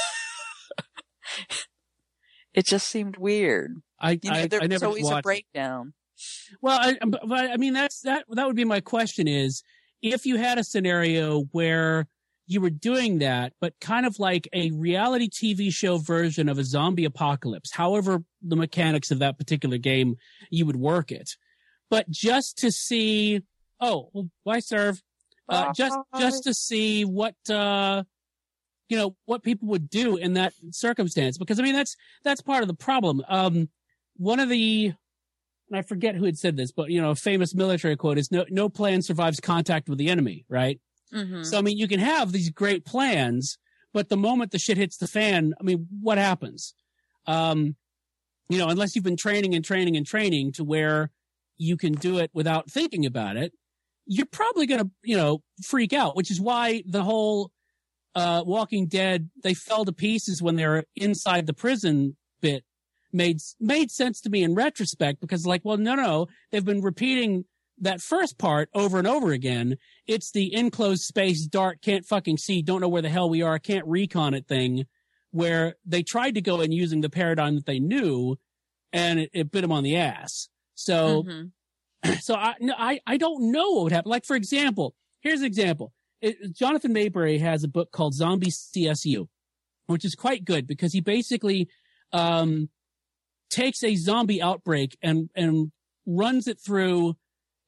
It just seemed weird. I, You know, I, there I was never always a watched. breakdown. Well, I, but, but, I mean, that's, that, that would be my question is, if you had a scenario where you were doing that, but kind of like a reality T V show version of a zombie apocalypse, however the mechanics of that particular game, you would work it. But just to see, oh, well, why serve? Uh, just, just to see what, uh, you know, what people would do in that circumstance. Because I mean, that's, that's part of the problem. Um, one of the, and I forget who had said this, but you know, a famous military quote is no, no plan survives contact with the enemy, right? Mm-hmm. So, I mean, you can have these great plans, but the moment the shit hits the fan, I mean, what happens? Um, you know, unless you've been training and training and training to where you can do it without thinking about it, you're probably going to, you know, freak out, which is why the whole, uh, Walking Dead, they fell to pieces when they were inside the prison bit made, made sense to me in retrospect, because like, well, no, no, they've been repeating that first part over and over again. It's the enclosed space, dark, can't fucking see, don't know where the hell we are, can't recon it thing, where they tried to go in using the paradigm that they knew, and it, it bit them on the ass. So, Mm-hmm. so I, no, I, I don't know what would happen. Like, for example, here's an example. It, Jonathan Mayberry has a book called Zombie C S U, which is quite good because he basically, um, takes a zombie outbreak and, and runs it through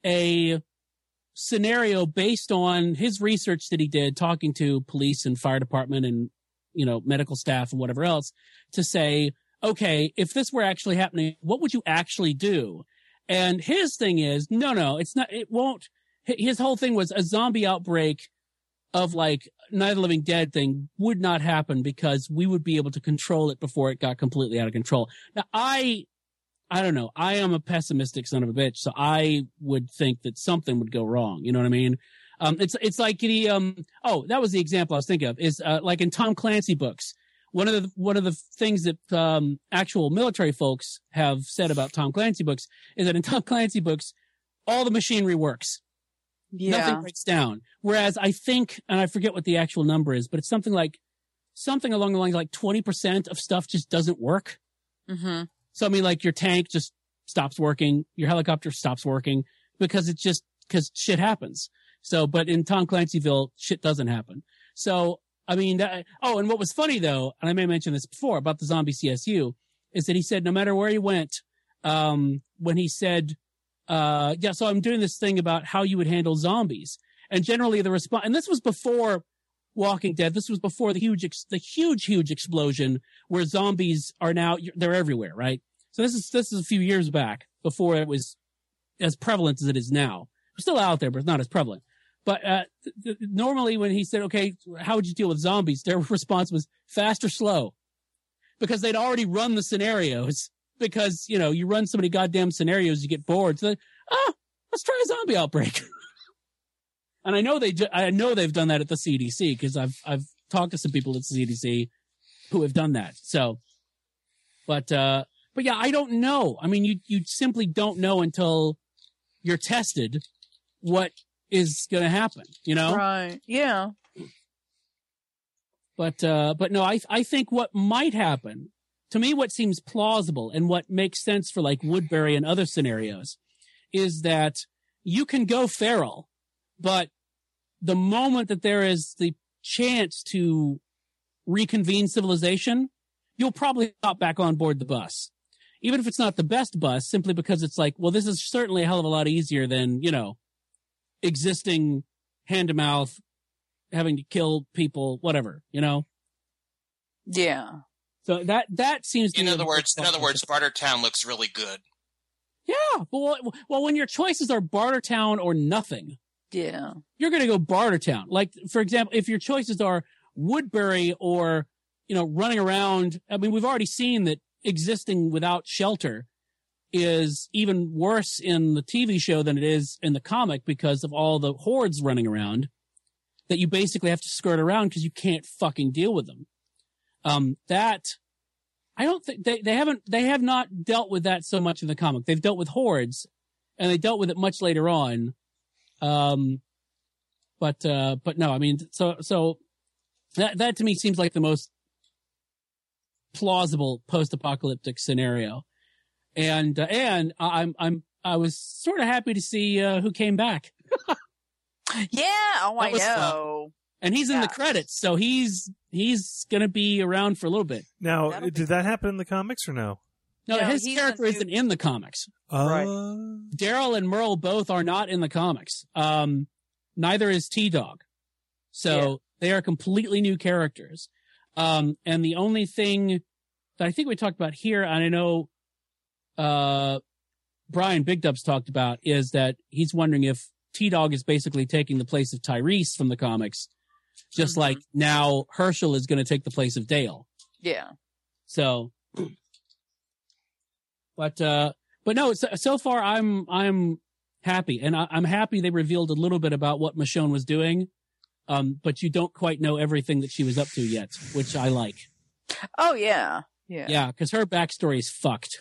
a scenario based on his research that he did talking to police and fire department and, you know, medical staff and whatever else to say, okay, if this were actually happening, what would you actually do? And his thing is, no, no, it's not, it won't, his whole thing was a zombie outbreak of like Night of the Living Dead thing would not happen because we would be able to control it before it got completely out of control. Now, I, I don't know. I am a pessimistic son of a bitch, so I would think that something would go wrong. You know what I mean? Um, it's, it's like the, um, oh, that was the example I was thinking of is, uh, like in Tom Clancy books. One of the, one of the things that, um, actual military folks have said about Tom Clancy books is that in Tom Clancy books, all the machinery works. Yeah. Nothing breaks down. Whereas I think, and I forget what the actual number is, but it's something like something along the lines like twenty percent of stuff just doesn't work. Mm-hmm. So, I mean, like your tank just stops working. Your helicopter stops working because it's just because shit happens. So, but in Tom Clancyville, shit doesn't happen. So, I mean, that, oh, and what was funny though, and I may have mentioned this before about the zombie C S U, is that he said no matter where he went, um, when he said, uh, yeah, so I'm doing this thing about how you would handle zombies. And generally the response, and this was before Walking Dead. This was before the huge, ex- the huge, huge explosion where zombies are now, they're everywhere, right? So this is, this is a few years back before it was as prevalent as it is now. It's still out there, but it's not as prevalent. But, uh, th- th- normally when he said, okay, how would you deal with zombies? Their response was fast or slow, because they'd already run the scenarios. Because, you know, you run so many goddamn scenarios, you get bored. So, ah, let's try a zombie outbreak. And I know they, I know they've done that at the C D C, because I've, I've talked to some people at the C D C who have done that. So, but, uh, but yeah, I don't know. I mean, you, you simply don't know until you're tested what is going to happen, you know? Right. Yeah. But, uh, but no, I, I think what might happen, to me, what seems plausible and what makes sense for like Woodbury and other scenarios is that you can go feral, but the moment that there is the chance to reconvene civilization, you'll probably hop back on board the bus. Even if it's not the best bus, simply because it's like, well, this is certainly a hell of a lot easier than, you know, existing hand to mouth, having to kill people, whatever, you know? Yeah. So that, that seems to In be other the- words, in other words, Bartertown looks really good. Yeah. Well, well, when your choices are Bartertown or nothing, Yeah. you're going to go Bartertown. Like, for example, if your choices are Woodbury or, you know, running around, I mean, we've already seen that existing without shelter is even worse in the T V show than it is in the comic because of all the hordes running around that you basically have to skirt around because you can't fucking deal with them. Um, that, I don't think they, they haven't, they have not dealt with that so much in the comic. They've dealt with hordes and they dealt with it much later on. Um, but, uh, but no, I mean, so, so that, that to me seems like the most plausible post-apocalyptic scenario. And, uh, and I'm, I'm, I was sort of happy to see, uh, who came back. Yeah. Oh, I That was fun. know. And he's in the Yes. credits, so he's, he's gonna be around for a little bit. Now, That'll be did that happen in the comics or no? No, No, his he's character a new- isn't in the comics. Right. Uh, Daryl and Merle both are not in the comics. Um, neither is T-Dog. So Yeah. they are completely new characters. Um, and the only thing that I think we talked about here, and I know, uh, Brian Big Dubs talked about, is that he's wondering if T-Dog is basically taking the place of Tyrese from the comics, just Mhm. like now Herschel is going to take the place of Dale. Yeah. So, but, uh, but no, so, so far I'm, I'm happy, and I, I'm happy they revealed a little bit about what Michonne was doing. Um, but you don't quite know everything that she was up to yet, which I like. Oh, yeah. Yeah. Yeah, cause her backstory is fucked.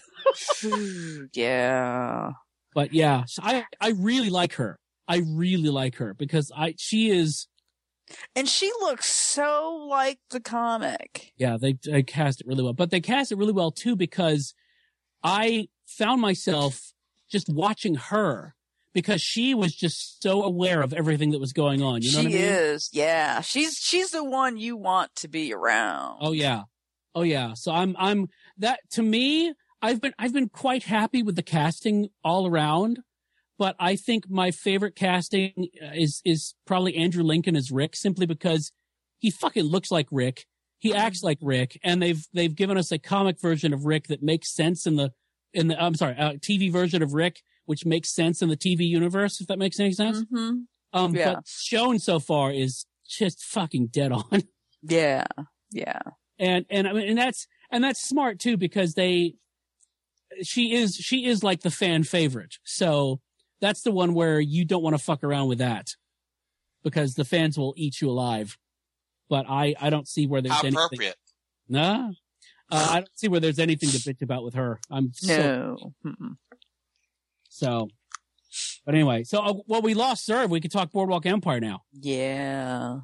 Yeah. But yeah, so I, I really like her. I really like her because I, she is, And she looks so like the comic. yeah, they, they cast it really well, but they cast it really well too because I found myself just watching her because she was just so aware of everything that was going on. You know she what I mean? is. Yeah. She's, she's the one you want to be around. Oh yeah. Oh yeah. So I'm, I'm that to me, I've been, I've been quite happy with the casting all around, but I think my favorite casting is, is probably Andrew Lincoln as Rick simply because he fucking looks like Rick. He acts like Rick, and they've, they've given us a comic version of Rick that makes sense in the, in the, I'm sorry, a T V version of Rick, which makes sense in the T V universe, if that makes any sense. Mm-hmm. Um, Yeah. but shown so far is just fucking dead on. Yeah. Yeah. And, and I mean, and that's, and that's smart too, because they, she is, she is like the fan favorite. So that's the one where you don't want to fuck around with that because the fans will eat you alive. But I, I don't see where there's How anything. appropriate. Nah. Uh, I don't see where there's anything to bitch about with her. I'm so, No. Mm-mm. so, but anyway, so, uh, well, we lost Serve. We could talk Boardwalk Empire now. Yeah.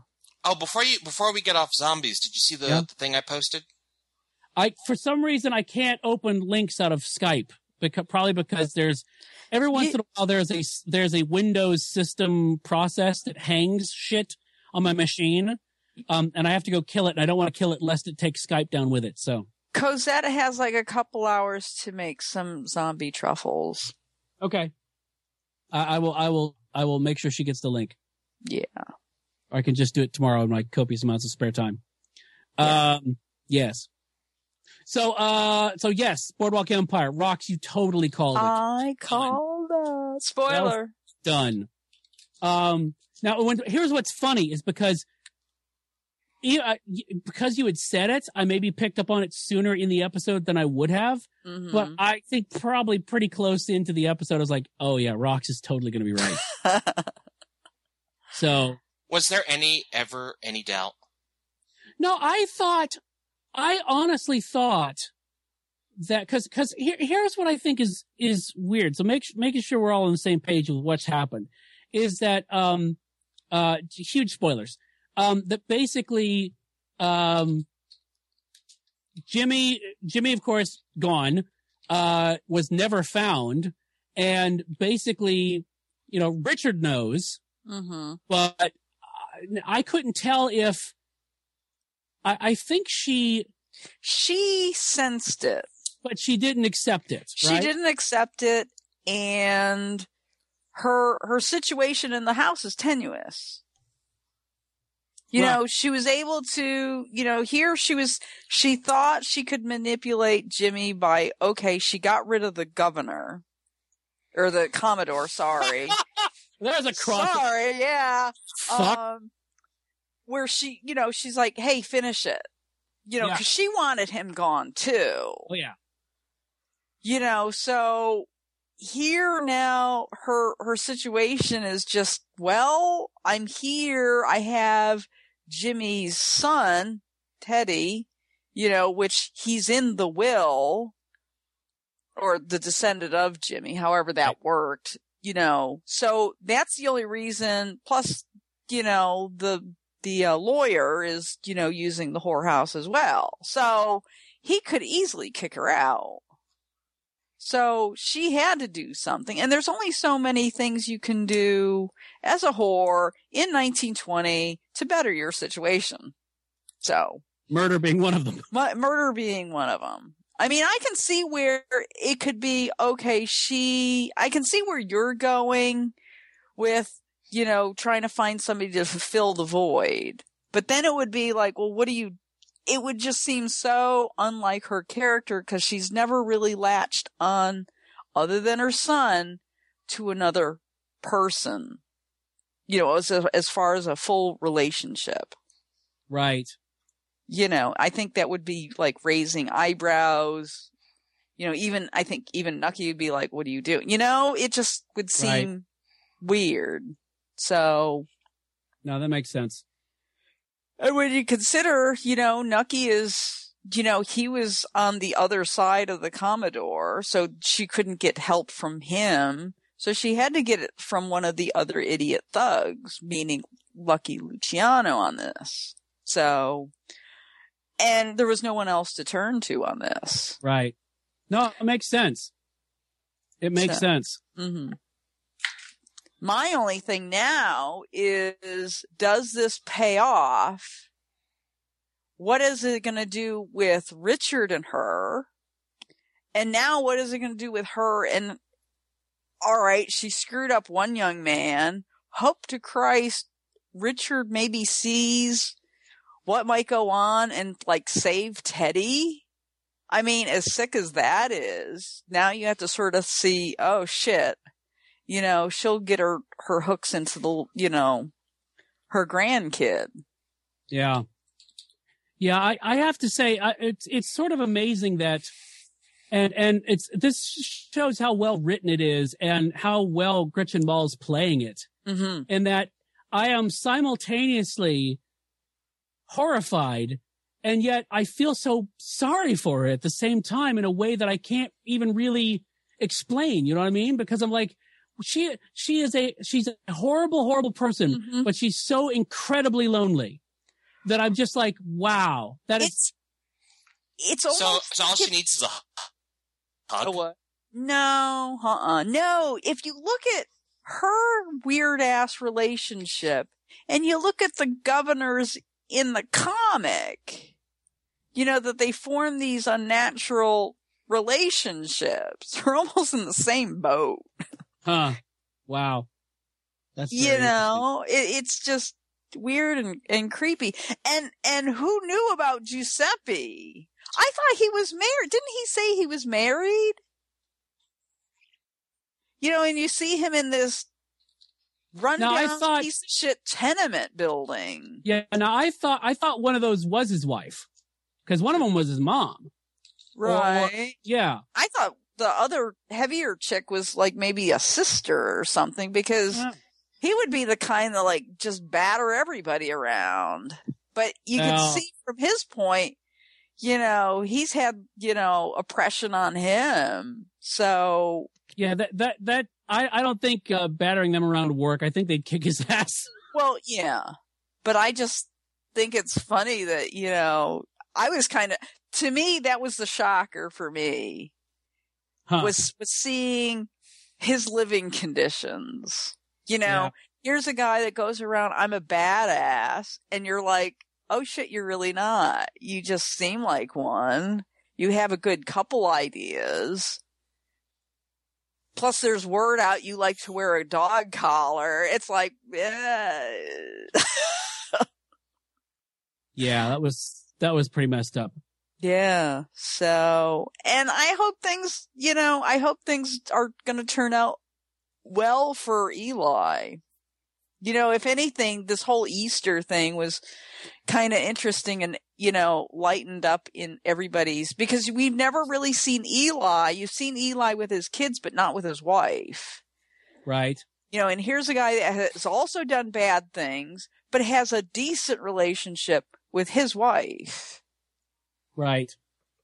Oh, before you before we get off zombies, did you see the, Yeah. the thing I posted? I for some reason I can't open links out of Skype because probably because there's every once You- in a while there's a there's a Windows system process that hangs shit on my machine, um, and I have to go kill it, and I don't want to kill it lest it takes Skype down with it. So Cosetta has like a couple hours to make some zombie truffles. okay, I, I will I will I will make sure she gets the link. Yeah. Or I can just do it tomorrow in my copious amounts of spare time. Yeah. Um, yes. So, uh, so yes, Boardwalk Empire. Rox, you totally called it. I called it. Spoiler. Done. Um, now, when, here's what's funny is because, you, uh, because you had said it, I maybe picked up on it sooner in the episode than I would have. Mhm. But I think probably pretty close into the episode, I was like, oh yeah, Rox is totally going to be right. So, Was there any ever any doubt? no, I thought, I honestly thought that, because because here, here's what I think is is weird. So make making sure we're all on the same page with what's happened is that um uh huge spoilers um that basically um Jimmy Jimmy of course gone uh was never found, and basically you know Richard knows, Mm-hmm. but I couldn't tell if I, I think she, She sensed it. but she didn't accept it. She right? didn't accept it, and her her situation in the house is tenuous. You Right. know, she was able to, you know, here she was, she thought she could manipulate Jimmy by, okay, she got rid of the governor, or the Commodore, sorry. There's a cross. Sorry, yeah. Fuck. Um, where she, you know, she's like, hey, finish it. You know, Yeah. because she wanted him gone too. Oh yeah. You know, so here now her her situation is just, well, I'm here. I have Jimmy's son, Teddy, you know, which he's in the will, or the descendant of Jimmy, however that worked, you know. So that's the only reason. Plus, you know, the the uh, lawyer is, you know, using the whorehouse as well. So he could easily kick her out. So she had to do something. And there's only so many things you can do as a whore in nineteen twenty to better your situation. So Murder being one of them. mu- murder being one of them. I mean, I can see where it could be, okay, she, I can see where you're going with, you know, trying to find somebody to fulfill the void. But then it would be like, well, what do you, it would just seem so unlike her character because she's never really latched on, other than her son, to another person. You know, as a, as far as a full relationship. Right. You know, I think that would be like raising eyebrows. You know, even, I think even Nucky would be like, what are you doing? You know, it just would seem Right. weird. So, No, that makes sense. and when you consider, you know, Nucky is, you know, he was on the other side of the Commodore, so she couldn't get help from him. So she had to get it from one of the other idiot thugs, meaning Lucky Luciano on this. So, and there was no one else to turn to on this. Right. No, it makes sense. It makes So- sense. Mm-hmm. My only thing now is, does this pay off? What is it going to do with Richard and her? And now what is it going to do with her? And all right, she screwed up one young man. Hope to Christ, Richard maybe sees what might go on and like save Teddy. I mean, as sick as that is, now you have to sort of see, oh shit. You know, she'll get her, her hooks into the, you know, her grandkid. Yeah. Yeah, I, I have to say, I, it's it's sort of amazing that, and and it's this shows how well written it is and how well Gretchen Ball's playing it, Mm-hmm. and that I am simultaneously horrified, and yet I feel so sorry for her at the same time in a way that I can't even really explain. You know what I mean? Because I'm like, she she is a she's a horrible, horrible person, Mhm. but she's so incredibly lonely. that I'm just like, wow, that is. It's it's So, almost so all like she if- needs is a hug. A what? No, uh-uh. No, if you look at her weird ass relationship and you look at the governors in the comic, you know, that they form these unnatural relationships. They're almost in the same boat. Huh. Wow. That's You very know, it, it's just weird and, and creepy. And, and who knew about Giuseppe? I thought he was married. Didn't he say he was married? You know, and you see him in this rundown I thought- piece of shit tenement building. Yeah. Now I thought I thought one of those was his wife, because one of them was his mom. Right. Yeah. I thought the other heavier chick was like maybe a sister or something, because Yeah. he would be the kind that like just batter everybody around. But you can Well- see from his point, you know, he's had, you know, oppression on him. So, Yeah. That that that I I don't think uh, battering them around work. I think they'd kick his ass. well, yeah. But I just think it's funny that, you know, I was kind of, to me, that was the shocker for me. Huh. was was seeing his living conditions. You know, Yeah. here's a guy that goes around, I'm a badass, and you're like, oh shit, you're really not. You just seem like one. You have a good couple ideas. Plus there's word out you like to wear a dog collar. It's like, eh. Yeah. That was that was pretty messed up. Yeah. So, and I hope things, you know, I hope things are going to turn out well for Eli. You know, if anything, this whole Easter thing was kind of interesting and, you know, lightened up in everybody's, because we've never really seen Eli. You've seen Eli with his kids, but not with his wife. Right. You know, and here's a guy that has also done bad things, but has a decent relationship with his wife. Right.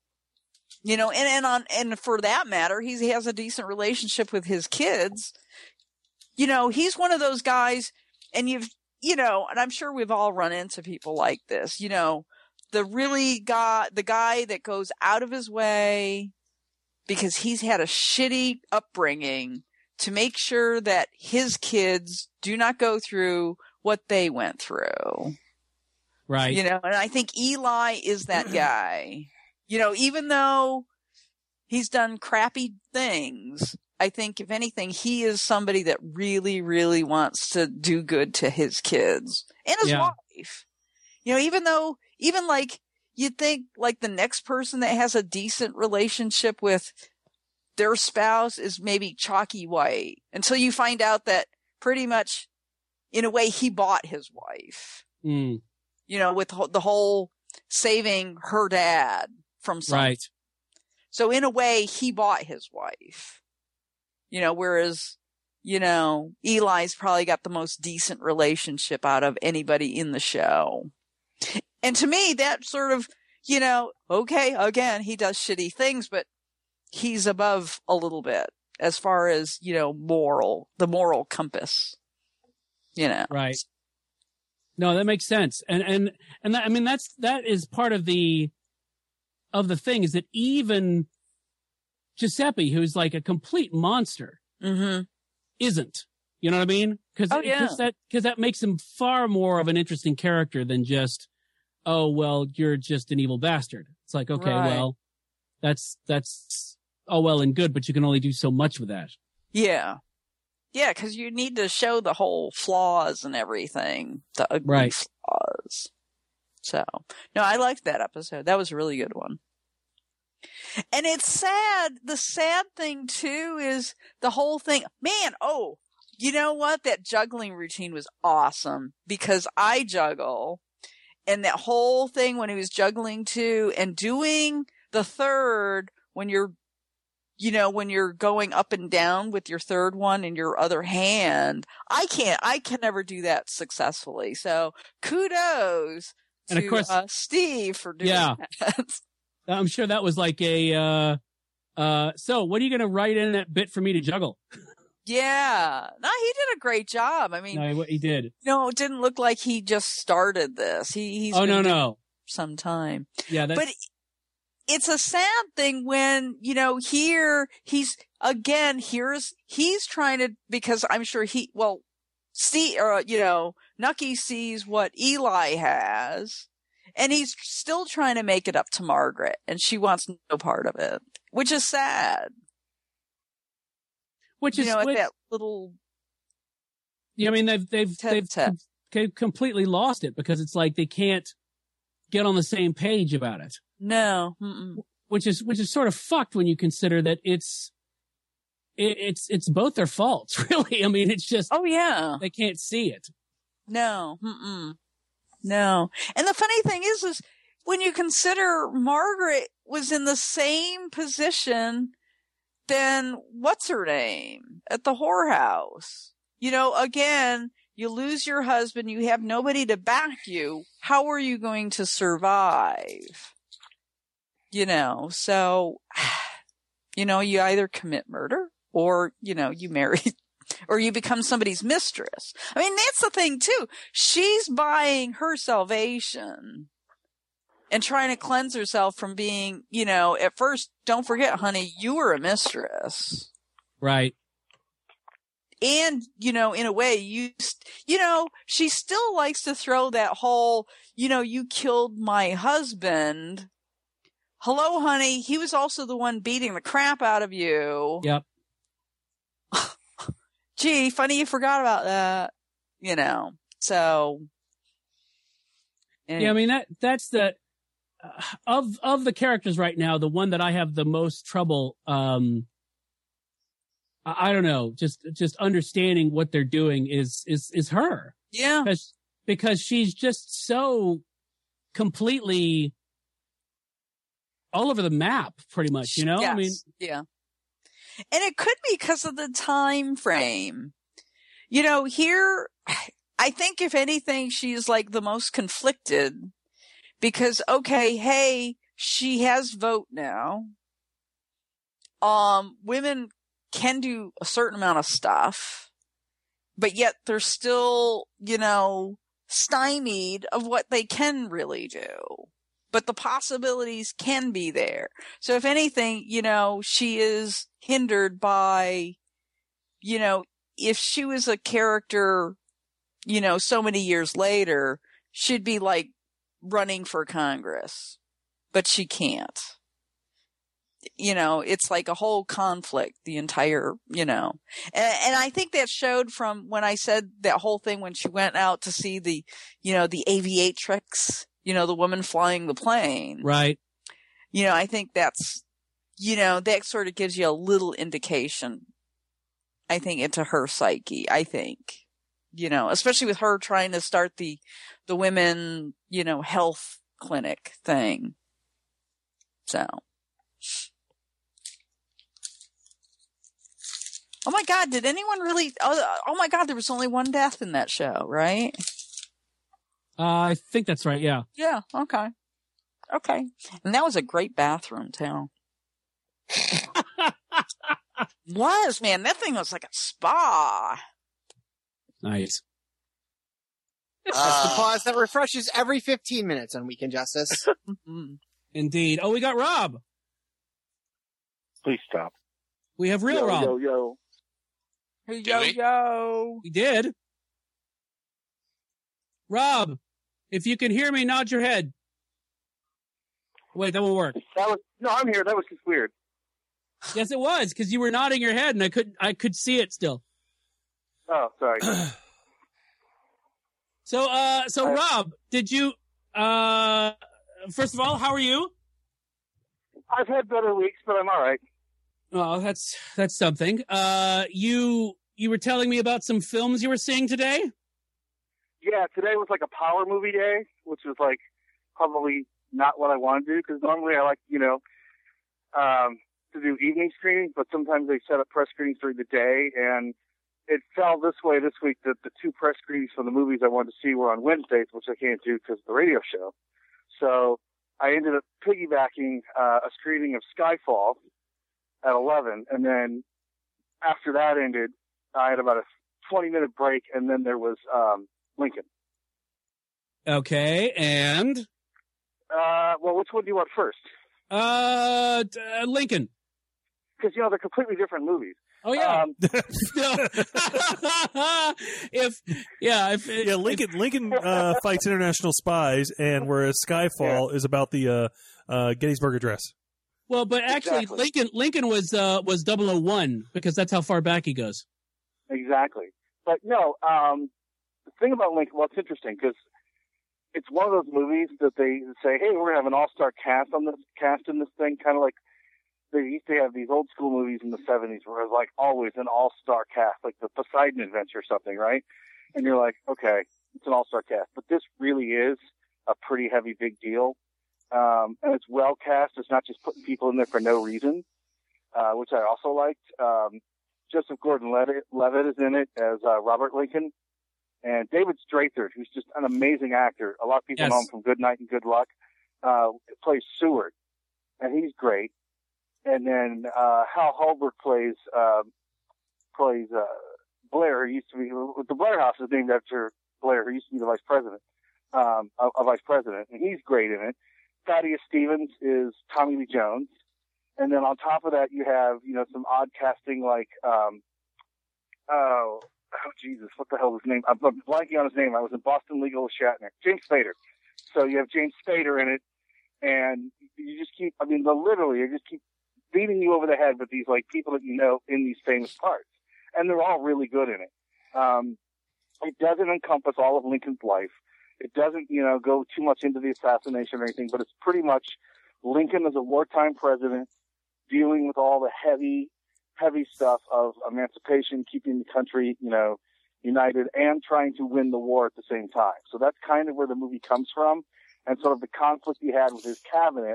You know, and, and on, and for that matter, he's, he has a decent relationship with his kids. You know, he's one of those guys, and you've, you know, and I'm sure we've all run into people like this, you know, the really guy, the guy that goes out of his way because he's had a shitty upbringing to make sure that his kids do not go through what they went through. Right. You know, and I think Eli is that guy. You know, even though he's done crappy things, I think if anything, he is somebody that really, really wants to do good to his kids and his Yeah. wife. You know, even though, even like, you'd think like the next person that has a decent relationship with their spouse is maybe Chalky White, until you find out that pretty much in a way he bought his wife. Mm, You know, with ho- the whole saving her dad from something. right. So in a way, he bought his wife. You know, whereas, you know, Eli's probably got the most decent relationship out of anybody in the show. And to me, that sort of, you know, okay, again, he does shitty things, but he's above a little bit as far as, you know, moral, the moral compass. You know. Right. No, that makes sense. And, and, and that, I mean, that's, that is part of the, of the thing is that even Giuseppe, who's like a complete monster, Mm-hmm. isn't, you know what I mean? Cause, Oh, yeah. cause that, cause that makes him far more of an interesting character than just, oh, well, you're just an evil bastard. It's like, okay, Right. well, that's, that's all well and good, but you can only do so much with that. Yeah. Yeah, because you need to show the whole flaws and everything. The ugly Right. flaws. So, no, I liked that episode. That was a really good one. And it's sad. The sad thing, too, is the whole thing. Man, oh, you know what? That juggling routine was awesome because I juggle. And that whole thing when he was juggling, too, and doing the third when you're you know, when you're going up and down with your third one in your other hand, I can't, I can never do that successfully. So kudos And to of course- uh, Steve for doing Yeah. that. I'm sure that was like a, uh, uh, so what are you going to write in that bit for me to juggle? Yeah. No, he did a great job. I mean, No, what he did. you know, it didn't look like he just started this. He, he's Oh, been no, doing no. it for some time. Yeah, that's, But it's a sad thing when, you know, here he's, again, here's, he's trying to, because I'm sure he, well, see, or, you know, Nucky sees what Eli has, and he's still trying to make it up to Margaret, and she wants no part of it, which is sad. which You is, know, at which, that little, yeah, I mean, they've, they've, Tip, they've tip. com- completely lost it because it's like they can't get on the same page about it, no, mm-mm. which is, which is sort of fucked when you consider that it's, it, it's, it's both their faults, really. I mean, it's just, Oh yeah. they can't see it. No, mm-mm. No. And the funny thing is, is when you consider Margaret was in the same position then what's her name at the whorehouse? You know, again, you lose your husband, you have nobody to back you. How are you going to survive? You know, so, you know, you either commit murder or, you know, you marry or you become somebody's mistress. I mean, that's the thing too. She's buying her salvation and trying to cleanse herself from being, you know, at first, don't forget, honey, you were a mistress. Right. And, you know, in a way, you, you know, she still likes to throw that whole, you know, you killed my husband. Hello, honey. He was also the one beating the crap out of you. Yep. Gee, funny you forgot about that. You know, so. Yeah, I mean, that, that's the, uh, of, of the characters right now, the one that I have the most trouble, um, I, I don't know, just, just understanding what they're doing is, is, is her. Yeah. Because, because she's just so completely all over the map, pretty much, you know? Yes. I mean, yeah. And it could be because of the time frame. You know, here, I think if anything, she's like the most conflicted because, okay, hey, she has vote now. Um, women can do a certain amount of stuff, but yet they're still, you know, stymied of what they can really do. But the possibilities can be there. So if anything, you know, she is hindered by, you know, if she was a character, you know, so many years later, she'd be like running for Congress, but she can't. You know, it's like a whole conflict, the entire, you know, and, and I think that showed from when I said that whole thing when she went out to see the, you know, the aviatrix, you know, the woman flying the plane. right. You know, I think that's, you know, that sort of gives you a little indication, I think, into her psyche, I think. You know, especially with her trying to start the, the women, you know, health clinic thing. So. Oh my God, did anyone really, oh, oh my God, there was only one death in that show, right? Uh, I think that's right. Yeah. Yeah. Okay. Okay. And that was a great bathroom too. Was, man, that thing was like a spa. Nice. That's the Uh, pause that refreshes every fifteen minutes on Weekend Justice. Mhm. Indeed. Oh, we got Rob. Please stop. We have real yo, Rob. yo, yo. Hey, Do yo, we? yo. We did. Rob, if you can hear me, nod your head. Wait, that won't work. That was no, I'm here. That was just weird. Yes, it was because you were nodding your head, and I could I could see it still. Oh, sorry. So, uh, so Uh, Rob, did you? Uh, first of all, how are you? I've had better weeks, but I'm all right. Oh, that's that's something. Uh, you you were telling me about some films you were seeing today. Yeah, today was like a power movie day, which was like probably not what I want to do because normally I like, you know, um, to do evening screenings, but sometimes they set up press screenings during the day, and it fell this way this week that the two press screenings for the movies I wanted to see were on Wednesdays, which I can't do because of the radio show. So I ended up piggybacking uh, a screening of Skyfall at eleven, and then after that ended, I had about a twenty minute break, and then there was um, Lincoln. Okay, and Uh, well, which one do you want first? uh, d- uh Lincoln. Because you know they're completely different movies. Oh yeah. Um, No. if yeah, if Yeah, Lincoln Lincoln uh, fights international spies, and whereas Skyfall is about the uh, uh, Gettysburg Address. well, but actually, Exactly. Lincoln Lincoln was uh was double oh one because that's how far back he goes. Exactly. But no, um, the thing about Lincoln, well, it's interesting because it's one of those movies that they say, hey, we're going to have an all-star cast on this, cast in this thing, kind of like they used to have these old school movies in the seventies where it was like always an all-star cast, like the Poseidon Adventure or something, right? And you're like, okay, it's an all-star cast. But this really is a pretty heavy, big deal. Um, and it's well cast. It's not just putting people in there for no reason, uh, which I also liked. Um, Joseph Gordon-Levitt Levitt is in it as uh, Robert Lincoln, and David Strathern, who's just an amazing actor. A lot of people Yes. know him from Good Night and Good Luck. Uh, plays Seward, and he's great. And then uh, Hal Holbrook plays uh, plays uh, Blair. Who used to be the Blair House is named after Blair, who used to be the vice president, um, a, a vice president, and he's great in it. Thaddeus Stevens is Tommy Lee Jones. And then on top of that, you have, you know, some odd casting like, um, oh, oh, Jesus, what the hell is his name? I'm I'm blanking on his name. I was in Boston Legal with Shatner. James Spader. So you have James Spader in it, and you just keep, I mean, the, literally, you just keep beating you over the head with these, like, people that you know in these famous parts. And they're all really good in it. Um, it doesn't encompass all of Lincoln's life. It doesn't, you know, go too much into the assassination or anything, but it's pretty much Lincoln as a wartime president, dealing with all the heavy, heavy stuff of emancipation, keeping the country, you know, united, and trying to win the war at the same time. So that's kind of where the movie comes from, and sort of the conflict he had with his cabinet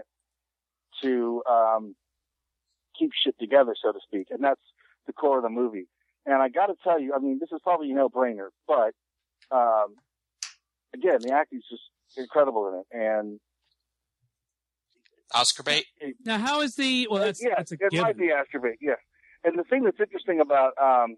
to um, keep shit together, so to speak. And that's the core of the movie. And I got to tell you, I mean, this is probably a no-brainer, but um, again, the acting's just incredible in it, and Oscar bait. Now, how is the well? That's yeah, that's a it given. might be Oscar bait, yeah. And the thing that's interesting about um,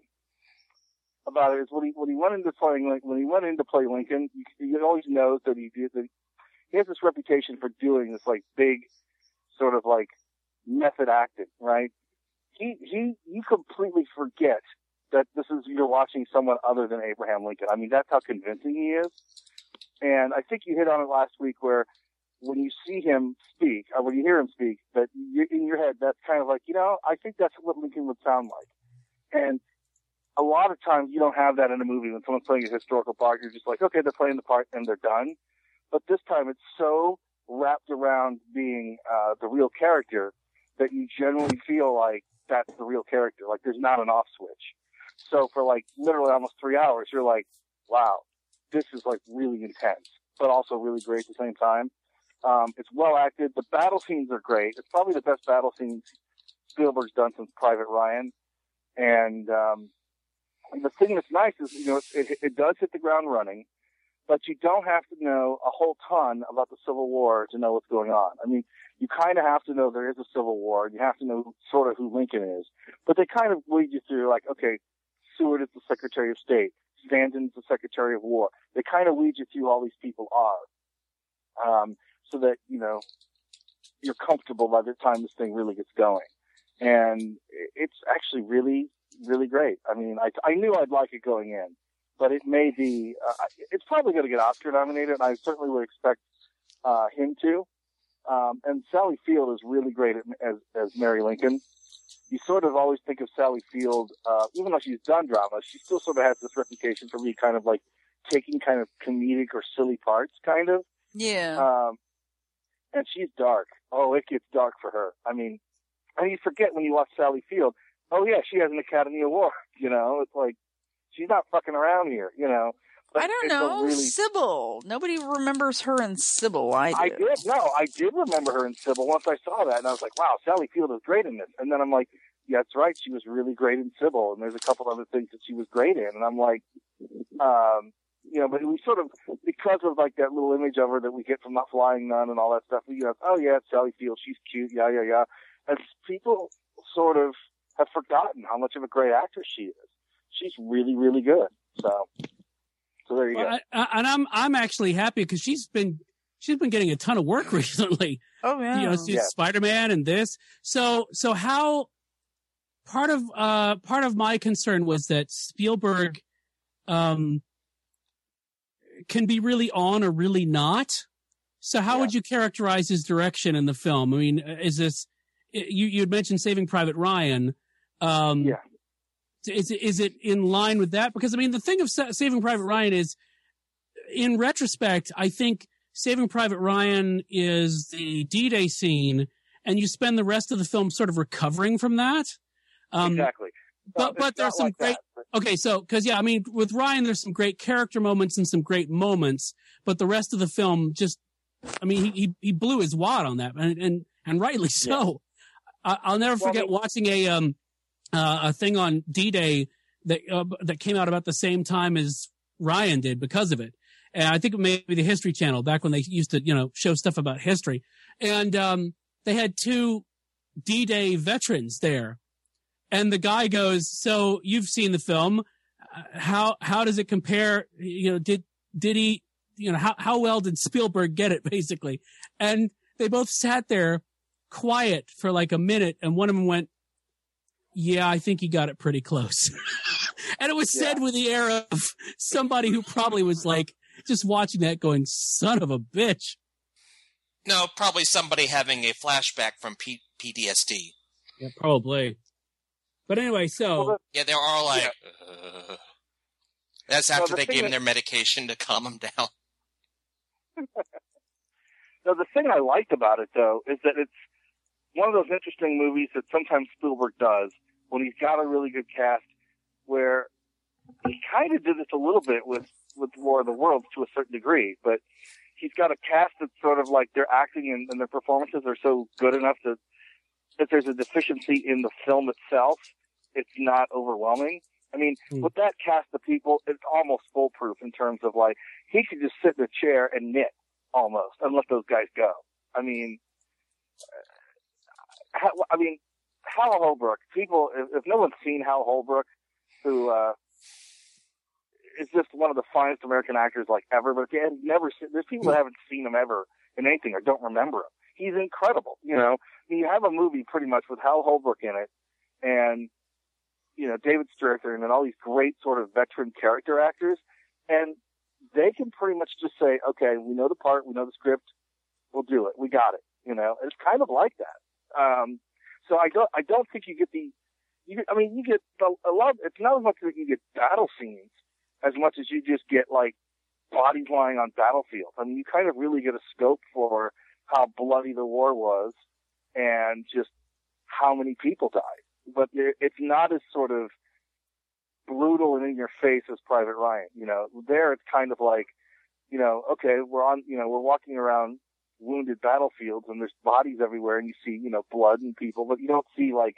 about it is when he when he went into playing Lin- when he went into play Lincoln, you, you always knows that he did that. He has this reputation for doing this like big, sort of like method acting, right? He he you completely forget that this is you're watching someone other than Abraham Lincoln. I mean, that's how convincing he is. And I think you hit on it last week where when you see him speak, or when you hear him speak, that you, in your head, that's kind of like, you know, I think that's what Lincoln would sound like. And a lot of times you don't have that in a movie when someone's playing a historical part. You're just like, okay, they're playing the part and they're done. But this time it's so wrapped around being uh, the real character that you generally feel like that's the real character. Like there's not an off switch. So for like literally almost three hours, you're like, wow, this is like really intense, but also really great at the same time. Um, it's well acted. The battle scenes are great. It's probably the best battle scenes Spielberg's done since Private Ryan. And, um, and the thing that's nice is, you know, it, it does hit the ground running, but you don't have to know a whole ton about the Civil War to know what's going on. I mean, you kind of have to know there is a Civil War, and you have to know sort of who Lincoln is. But they kind of lead you through, like, okay, Seward is the Secretary of State. Stanton's the Secretary of War. They kind of lead you through who all these people are, um, so that, you know, you're comfortable by the time this thing really gets going. And it's actually really, really great. I mean, I, I knew I'd like it going in, but it may be, uh, it's probably going to get Oscar nominated, and I certainly would expect uh, him to. Um, and Sally Field is really great as, as Mary Lincoln. You sort of always think of Sally Field, uh, even though she's done drama, she still sort of has this reputation for being kind of like taking kind of comedic or silly parts, kind of. Yeah. Um, and she's dark. Oh, it gets dark for her. I mean, and you forget when you watch Sally Field, oh yeah, she has an Academy Award, you know, it's like, she's not fucking around here, you know. But I don't it's a know. really, Sybil. Nobody remembers her in Sybil. I do. I did, no, I did remember her in Sybil once I saw that, and I was like, wow, Sally Field is great in this. And then I'm like, yeah, that's right, she was really great in Sybil, and there's a couple other things that she was great in, and I'm like, um, you know, but we sort of, because of like that little image of her that we get from The Flying Nun and all that stuff, we go, oh yeah, it's Sally Field, she's cute, yeah, yeah, yeah. And people sort of have forgotten how much of a great actress she is. she's really, really good. So, so there you Well, go. I, I, and I'm I'm actually happy because she's been she's been getting a ton of work recently. Oh yeah. You know, she's Yeah. Spider-Man and this. So so how part of uh part of my concern was that Spielberg um can be really on or really not. So how Yeah. would you characterize his direction in the film? I mean, is this you you had mentioned Saving Private Ryan? Um, Yeah. Is it is it in line with that? Because I mean, the thing of Sa- Saving Private Ryan is, in retrospect, I think Saving Private Ryan is the D-Day scene, and you spend the rest of the film sort of recovering from that. Um, exactly. But Um, but it's there's not some like great. that, but- Okay, so because yeah, I mean, with Ryan, there's some great character moments and some great moments, but the rest of the film just, I mean, he he, he blew his wad on that, and and, and rightly so. I, I'll never Well, I forget mean- watching a um uh, a thing on D-Day that uh, that came out about the same time as Ryan did because of it, and I think it may be the History Channel back when they used to you know show stuff about history, and um they had two D-Day veterans there. And the guy goes, "So you've seen the film? Uh, How how does it compare? You know, did did he? You know, how how well did Spielberg get it? Basically." And they both sat there, quiet for like a minute, and one of them went, "Yeah, I think he got it pretty close." And it was said Yeah. with the air of somebody who probably was like just watching that, going, "Son of a bitch." No, probably somebody having a flashback from P- PTSD. Yeah, probably. But anyway, so. Well, Yeah, they're all like, uh, that's Well, after the they thing gave them is- their medication to calm them down. Now, the thing I liked about it, though, is that it's one of those interesting movies that sometimes Spielberg does when he's got a really good cast, where he kind of did this a little bit with, with War of the Worlds to a certain degree, but he's got a cast that's sort of like their acting and, and their performances are so good enough that if there's a deficiency in the film itself, it's not overwhelming. I mean, Hmm. with that cast of people, it's almost foolproof in terms of like, he could just sit in a chair and knit almost and let those guys go. I mean, uh, how, I mean, Hal Holbrook, people, if, if no one's seen Hal Holbrook, who, uh, is just one of the finest American actors like ever, but again, never seen, there's people that haven't seen him ever in anything or don't remember him. He's incredible, you know. I mean, you have a movie pretty much with Hal Holbrook in it and, you know, David Strathairn and all these great sort of veteran character actors, and they can pretty much just say, okay, we know the part, we know the script, we'll do it, we got it, you know. It's kind of like that. Um, so I don't, I don't think you get the, you, I mean, you get the, a lot, it's not as much that you get battle scenes as much as you just get like bodies lying on battlefields. I mean, you kind of really get a scope for how bloody the war was and just how many people died. But it's not as sort of brutal and in your face as Private Ryan. You know, there it's kind of like, you know, okay, we're on, you know, we're walking around wounded battlefields and there's bodies everywhere and you see, you know, blood and people, but you don't see like,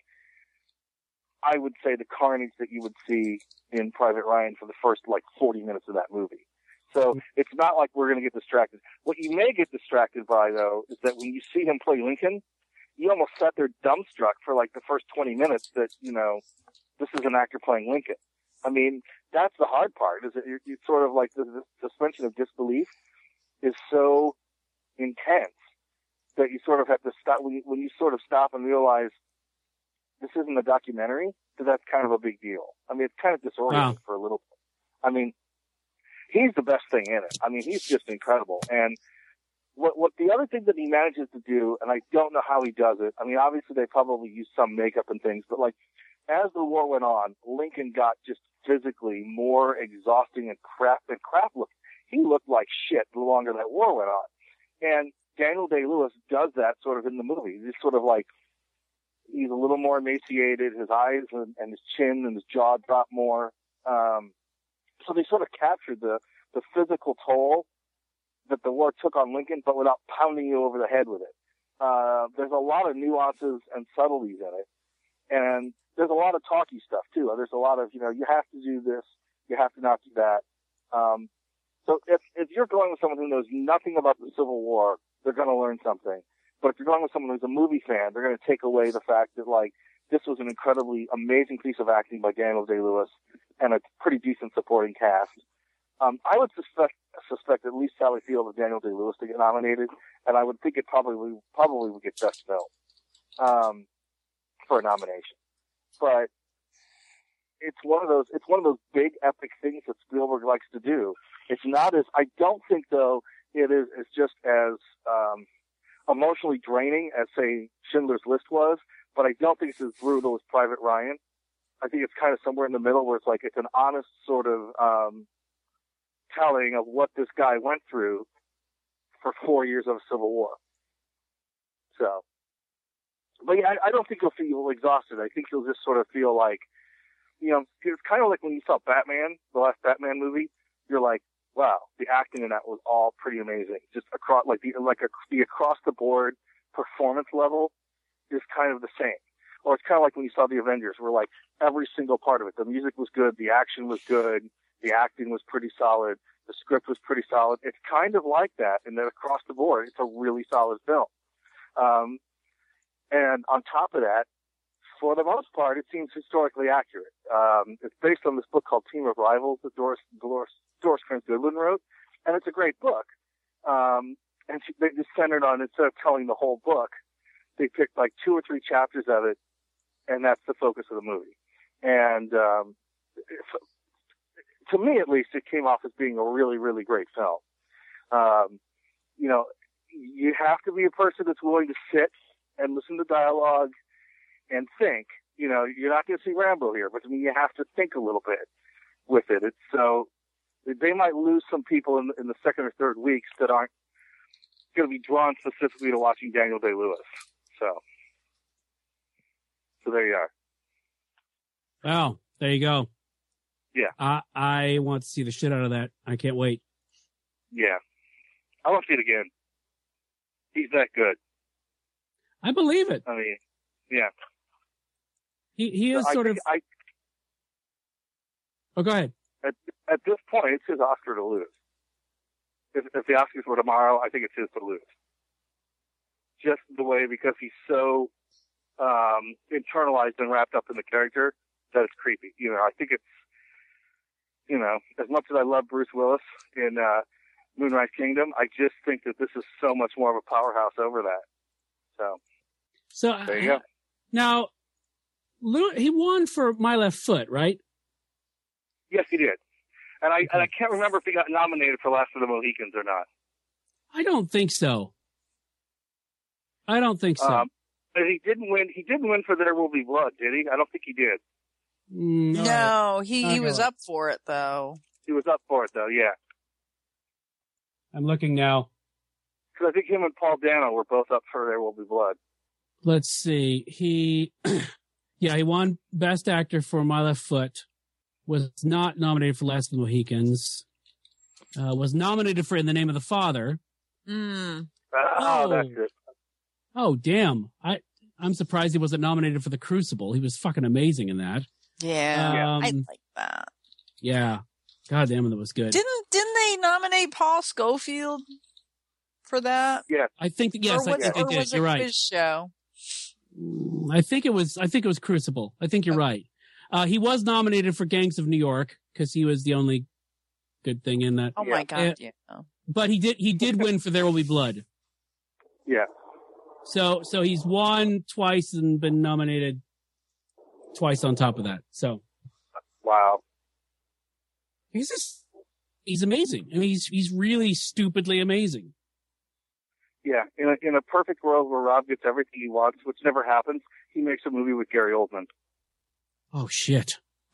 I would say the carnage that you would see in Private Ryan for the first like forty minutes of that movie. So it's not like we're going to get distracted. What you may get distracted by though is that when you see him play Lincoln, you almost sat there dumbstruck for like the first twenty minutes that, you know, this is an actor playing Lincoln. I mean, that's the hard part, is that you're, you're sort of like the, the suspension of disbelief is so intense that you sort of have to stop, when you, when you sort of stop and realize this isn't a documentary, because that's kind of a big deal. I mean, it's kind of disorienting Wow. for a little bit. I mean, he's the best thing in it. I mean, he's just incredible. And what, what the other thing that he manages to do, and I don't know how he does it, I mean, obviously they probably use some makeup and things, but like, as the war went on, Lincoln got just physically more exhausting and crap and crap looking. He looked like shit the longer that war went on. And Daniel Day-Lewis does that sort of in the movie. He's sort of like, he's a little more emaciated, his eyes and, and his chin and his jaw drop more. Um, so they sort of captured the, the physical toll that the war took on Lincoln, but without pounding you over the head with it. Uh, there's a lot of nuances and subtleties in it. And there's a lot of talky stuff too. There's a lot of, you know, you have to do this, you have to not do that. Um, so if, if you're going with someone who knows nothing about the Civil War, they're going to learn something. But if you're going with someone who's a movie fan, they're going to take away the fact that, like, this was an incredibly amazing piece of acting by Daniel Day-Lewis and a pretty decent supporting cast. Um, I would suspect suspect at least Sally Field and Daniel Day-Lewis to get nominated, and I would think it probably probably would get Best Film um, for a nomination. But it's one of those it's one of those big epic things that Spielberg likes to do. It's not as I don't think though it is it's just as um, emotionally draining as say Schindler's List was, but I don't think it's as brutal as Private Ryan. I think it's kind of somewhere in the middle where it's like it's an honest sort of um, telling of what this guy went through for four years of a civil war. So, but yeah, I, I don't think you'll feel exhausted. I think you'll just sort of feel like, you know, it's kind of like when you saw Batman, the last Batman movie. You're like, wow, the acting in that was all pretty amazing. Just across, like the like a, the across the board performance level is kind of the same. Or it's kind of like when you saw the Avengers, where like every single part of it, the music was good, the action was good, the acting was pretty solid, the script was pretty solid. It's kind of like that, and then across the board, it's a really solid film. Um, and on top of that, for the most part, it seems historically accurate. Um, it's based on this book called Team of Rivals that Doris, Doris, Doris Kearns Goodwin wrote, and it's a great book. Um, and she, they just centered on, instead of telling the whole book, they picked like two or three chapters of it, and that's the focus of the movie. And um, to me, at least, it came off as being a really, really great film. Um, you know, you have to be a person that's willing to sit and listen to dialogue and think. You know, you're not going to see Rambo here, but I mean, you have to think a little bit with it. It's so they might lose some people in, in the second or third weeks that aren't going to be drawn specifically to watching Daniel Day-Lewis. So, so there you are. Wow, there you go. Yeah. I I want to see the shit out of that. I can't wait. Yeah. I want to see it again. He's that good. I believe it. I mean, yeah. He he is I sort think of. I, oh, go ahead. At, at this point, it's his Oscar to lose. If, if the Oscars were tomorrow, I think it's his to lose. Just the way, because he's so um, internalized and wrapped up in the character that it's creepy. You know, I think it's, you know, as much as I love Bruce Willis in uh, Moonrise Kingdom, I just think that this is so much more of a powerhouse over that. So, so there you go. Now, Lou, he won for My Left Foot, right? Yes, he did. And I and I can't remember if he got nominated for Last of the Mohicans or not. I don't think so. I don't think so. Um, but he didn't win. He didn't win for There Will Be Blood, did he? I don't think he did. Mm, all No, right. he, All he right. was up for it, though. He was up for it, though, yeah. I'm looking now. Because I think him and Paul Dano were both up for There Will Be Blood. Let's see. He, yeah, he won Best Actor for My Left Foot. Was not nominated for Last of the Mohicans. Uh, was nominated for In the Name of the Father. Mm. Oh, Oh. that's it. Oh, damn. I, I'm surprised he wasn't nominated for The Crucible. He was fucking amazing in that. Yeah, Um, I like that. Yeah. God damn it, that was good. Didn't didn't they nominate Paul Schofield for that? Yeah. I think, that, yes, or I was, think or they did. was You're it right. his show? I think it was, I think it was Crucible. I think you're Okay. right. Uh, he was nominated for Gangs of New York because he was the only good thing in that. Oh Yeah. my god! Uh, Yeah. But he did, he did win for There Will Be Blood. Yeah. So, so he's won twice and been nominated twice on top of that. So Wow. he's just, he's amazing. I mean, he's, he's really stupidly amazing. Yeah. In a, in a perfect world where Rob gets everything he wants, which never happens, he makes a movie with Gary Oldman. Oh shit.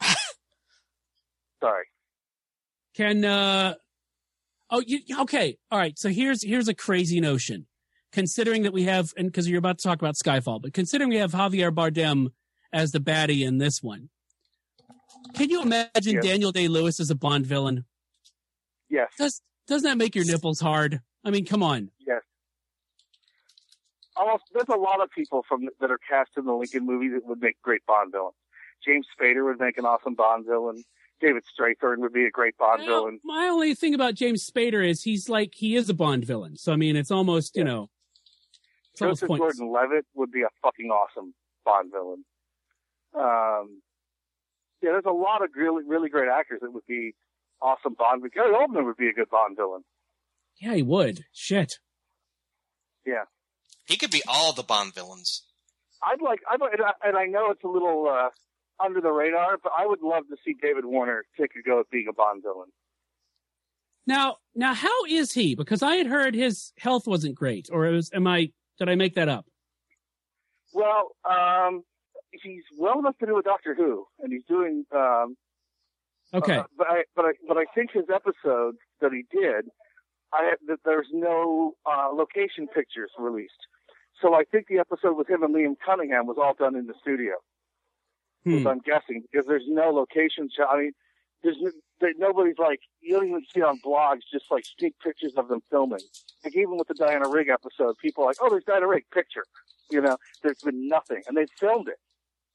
Sorry. Can, uh, oh, you, okay. All right. So here's, here's a crazy notion. Considering that we have, and because you're about to talk about Skyfall, but considering we have Javier Bardem as the baddie in this one, can you imagine Yes. Daniel Day-Lewis as a Bond villain? Yes. Does, doesn't that make your nipples hard? I mean, come on. Yes. Almost, there's a lot of people from that are cast in the Lincoln movie that would make great Bond villains. James Spader would make an awesome Bond villain. David Strathairn would be a great Bond Well, villain. my only thing about James Spader is he's like, he is a Bond villain. So, I mean, it's almost, you Yeah. know, it's almost Joseph pointless. Gordon-Levitt would be a fucking awesome Bond villain. Um, yeah, there's a lot of really, really great actors that would be awesome Bond. Gary Oldman would be a good Bond villain. Yeah, he would. Shit. Yeah. He could be all the Bond villains. I'd like, I'd like, and I know it's a little uh, under the radar, but I would love to see David Warner take a go at being a Bond villain. Now, now, how is he? Because I had heard his health wasn't great, or it was, am I? Did I make that up? Well, um, he's well enough to do a Doctor Who, and he's doing. Um, Okay. Uh, but I, but I, but I think his episodes that he did, I that there's no uh, location pictures released. So I think the episode with him and Liam Cunningham was all done in the studio. Hmm. I'm guessing, because there's no location shot. I mean, there's no, there, nobody's like, you don't even see on blogs just like sneak pictures of them filming. Like even with the Diana Rigg episode, people are like, oh, there's Diana Rigg, picture. You know, there's been nothing. And they filmed it.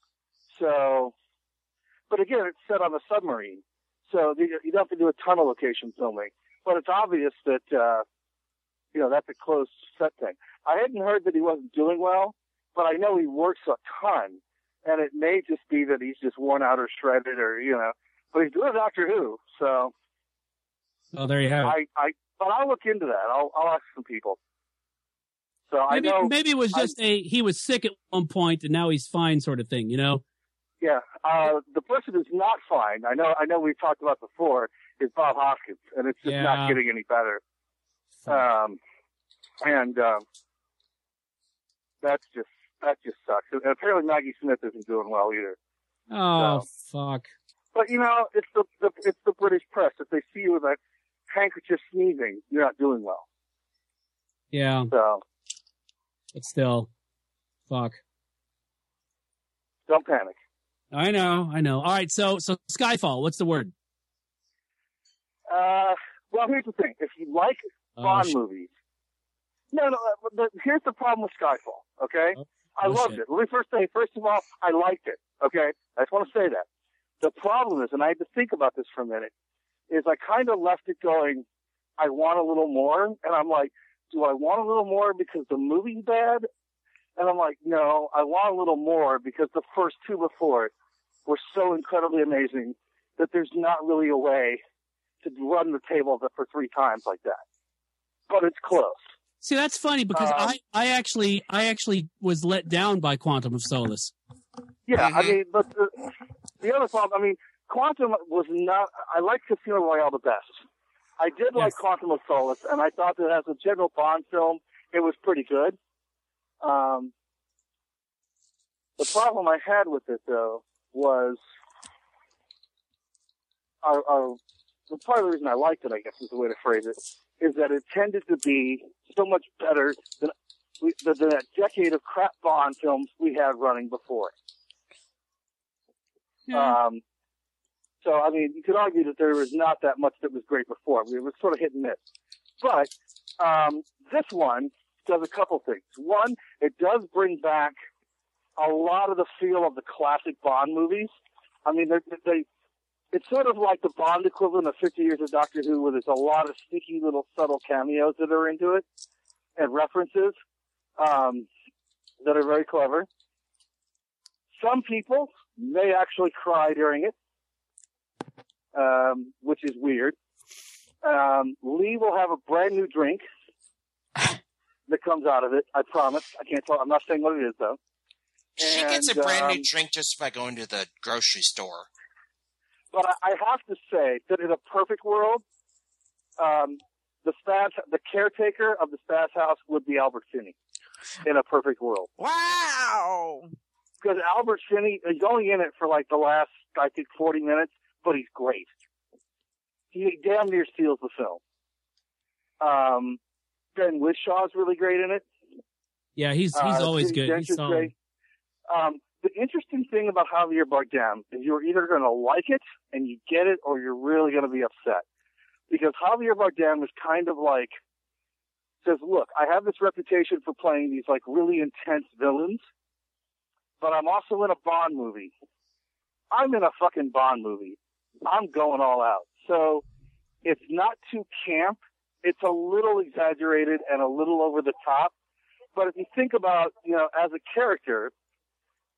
So, but again, it's set on a submarine. So you don't have to do a ton of location filming. But it's obvious that, uh, you know, that's a closed set thing. I hadn't heard that he wasn't doing well, but I know he works a ton. And it may just be that he's just worn out or shredded or, you know, but he's doing Doctor Who. So. Oh, there you have it. I, I, but I'll look into that. I'll, I'll ask some people. So Maybe, I know. maybe it was just I, a, he was sick at one point and now he's fine sort of thing, you know? Yeah. Uh, the person who's not fine, I know, I know we've talked about before, is Bob Hoskins, and it's just yeah. not getting any better. Um, and, um, that's just, that just sucks. And apparently Maggie Smith isn't doing well either. Oh, so. fuck. But, you know, it's the, the, it's the British press. If they see you with a handkerchief sneezing, you're not doing well. Yeah. So. But still, fuck. Don't panic. I know, I know. All right, so so Skyfall, what's the word? Uh, well, here's the thing. If you like oh, Bond shit. movies, no, no. The, here's the problem with Skyfall. Okay, oh, I oh, loved shit. it. Let me first say, first of all, I liked it. Okay, I just want to say that. The problem is, and I had to think about this for a minute, is I kind of left it going. I want a little more, and I'm like, do I want a little more because the movie's bad? And I'm like, no, I want a little more because the first two before it were so incredibly amazing that there's not really a way to run the table for three times like that. But it's close. See, that's funny because um, I, I actually I actually was let down by Quantum of Solace. Yeah, I mean, but the, the other problem, I mean, Quantum was not, I like Casino Royale the best. I did yes. like Quantum of Solace, and I thought that as a general Bond film, it was pretty good. Um, the problem I had with it, though, was our, our, the part of the reason I liked it, I guess is the way to phrase it, is that it tended to be so much better than, than that decade of crap Bond films we had running before. Yeah. Um, so, I mean, you could argue that there was not that much that was great before. It was sort of hit and miss. But um, this one does a couple things. One, it does bring back a lot of the feel of the classic Bond movies. I mean, they, they it's sort of like the Bond equivalent of fifty Years of Doctor Who, where there's a lot of sneaky little subtle cameos that are into it and references um, that are very clever. Some people may actually cry during it, um, which is weird. Um, Lee will have a brand new drink that comes out of it. I promise. I can't tell. I'm not saying what it is, though. She And, gets a brand um, new drink just by going to the grocery store. But I, I have to say that in a perfect world, um, the Spaz, the caretaker of the Spaz house would be Albert Finney. In a perfect world, Wow. because Albert Finney is only in it for like the last, I think, forty minutes, but he's great. He damn near steals the film. Um, Ben Wishaw's really great in it. Yeah, he's he's Uh, always Judi good. Dench He's is solid. great. Um, the interesting thing about Javier Bardem is you're either going to like it and you get it, or you're really going to be upset. Because Javier Bardem is kind of like, says, look, I have this reputation for playing these like really intense villains, but I'm also in a Bond movie. I'm in a fucking Bond movie. I'm going all out. So it's not too camp. It's a little exaggerated and a little over the top. But if you think about, you know, as a character,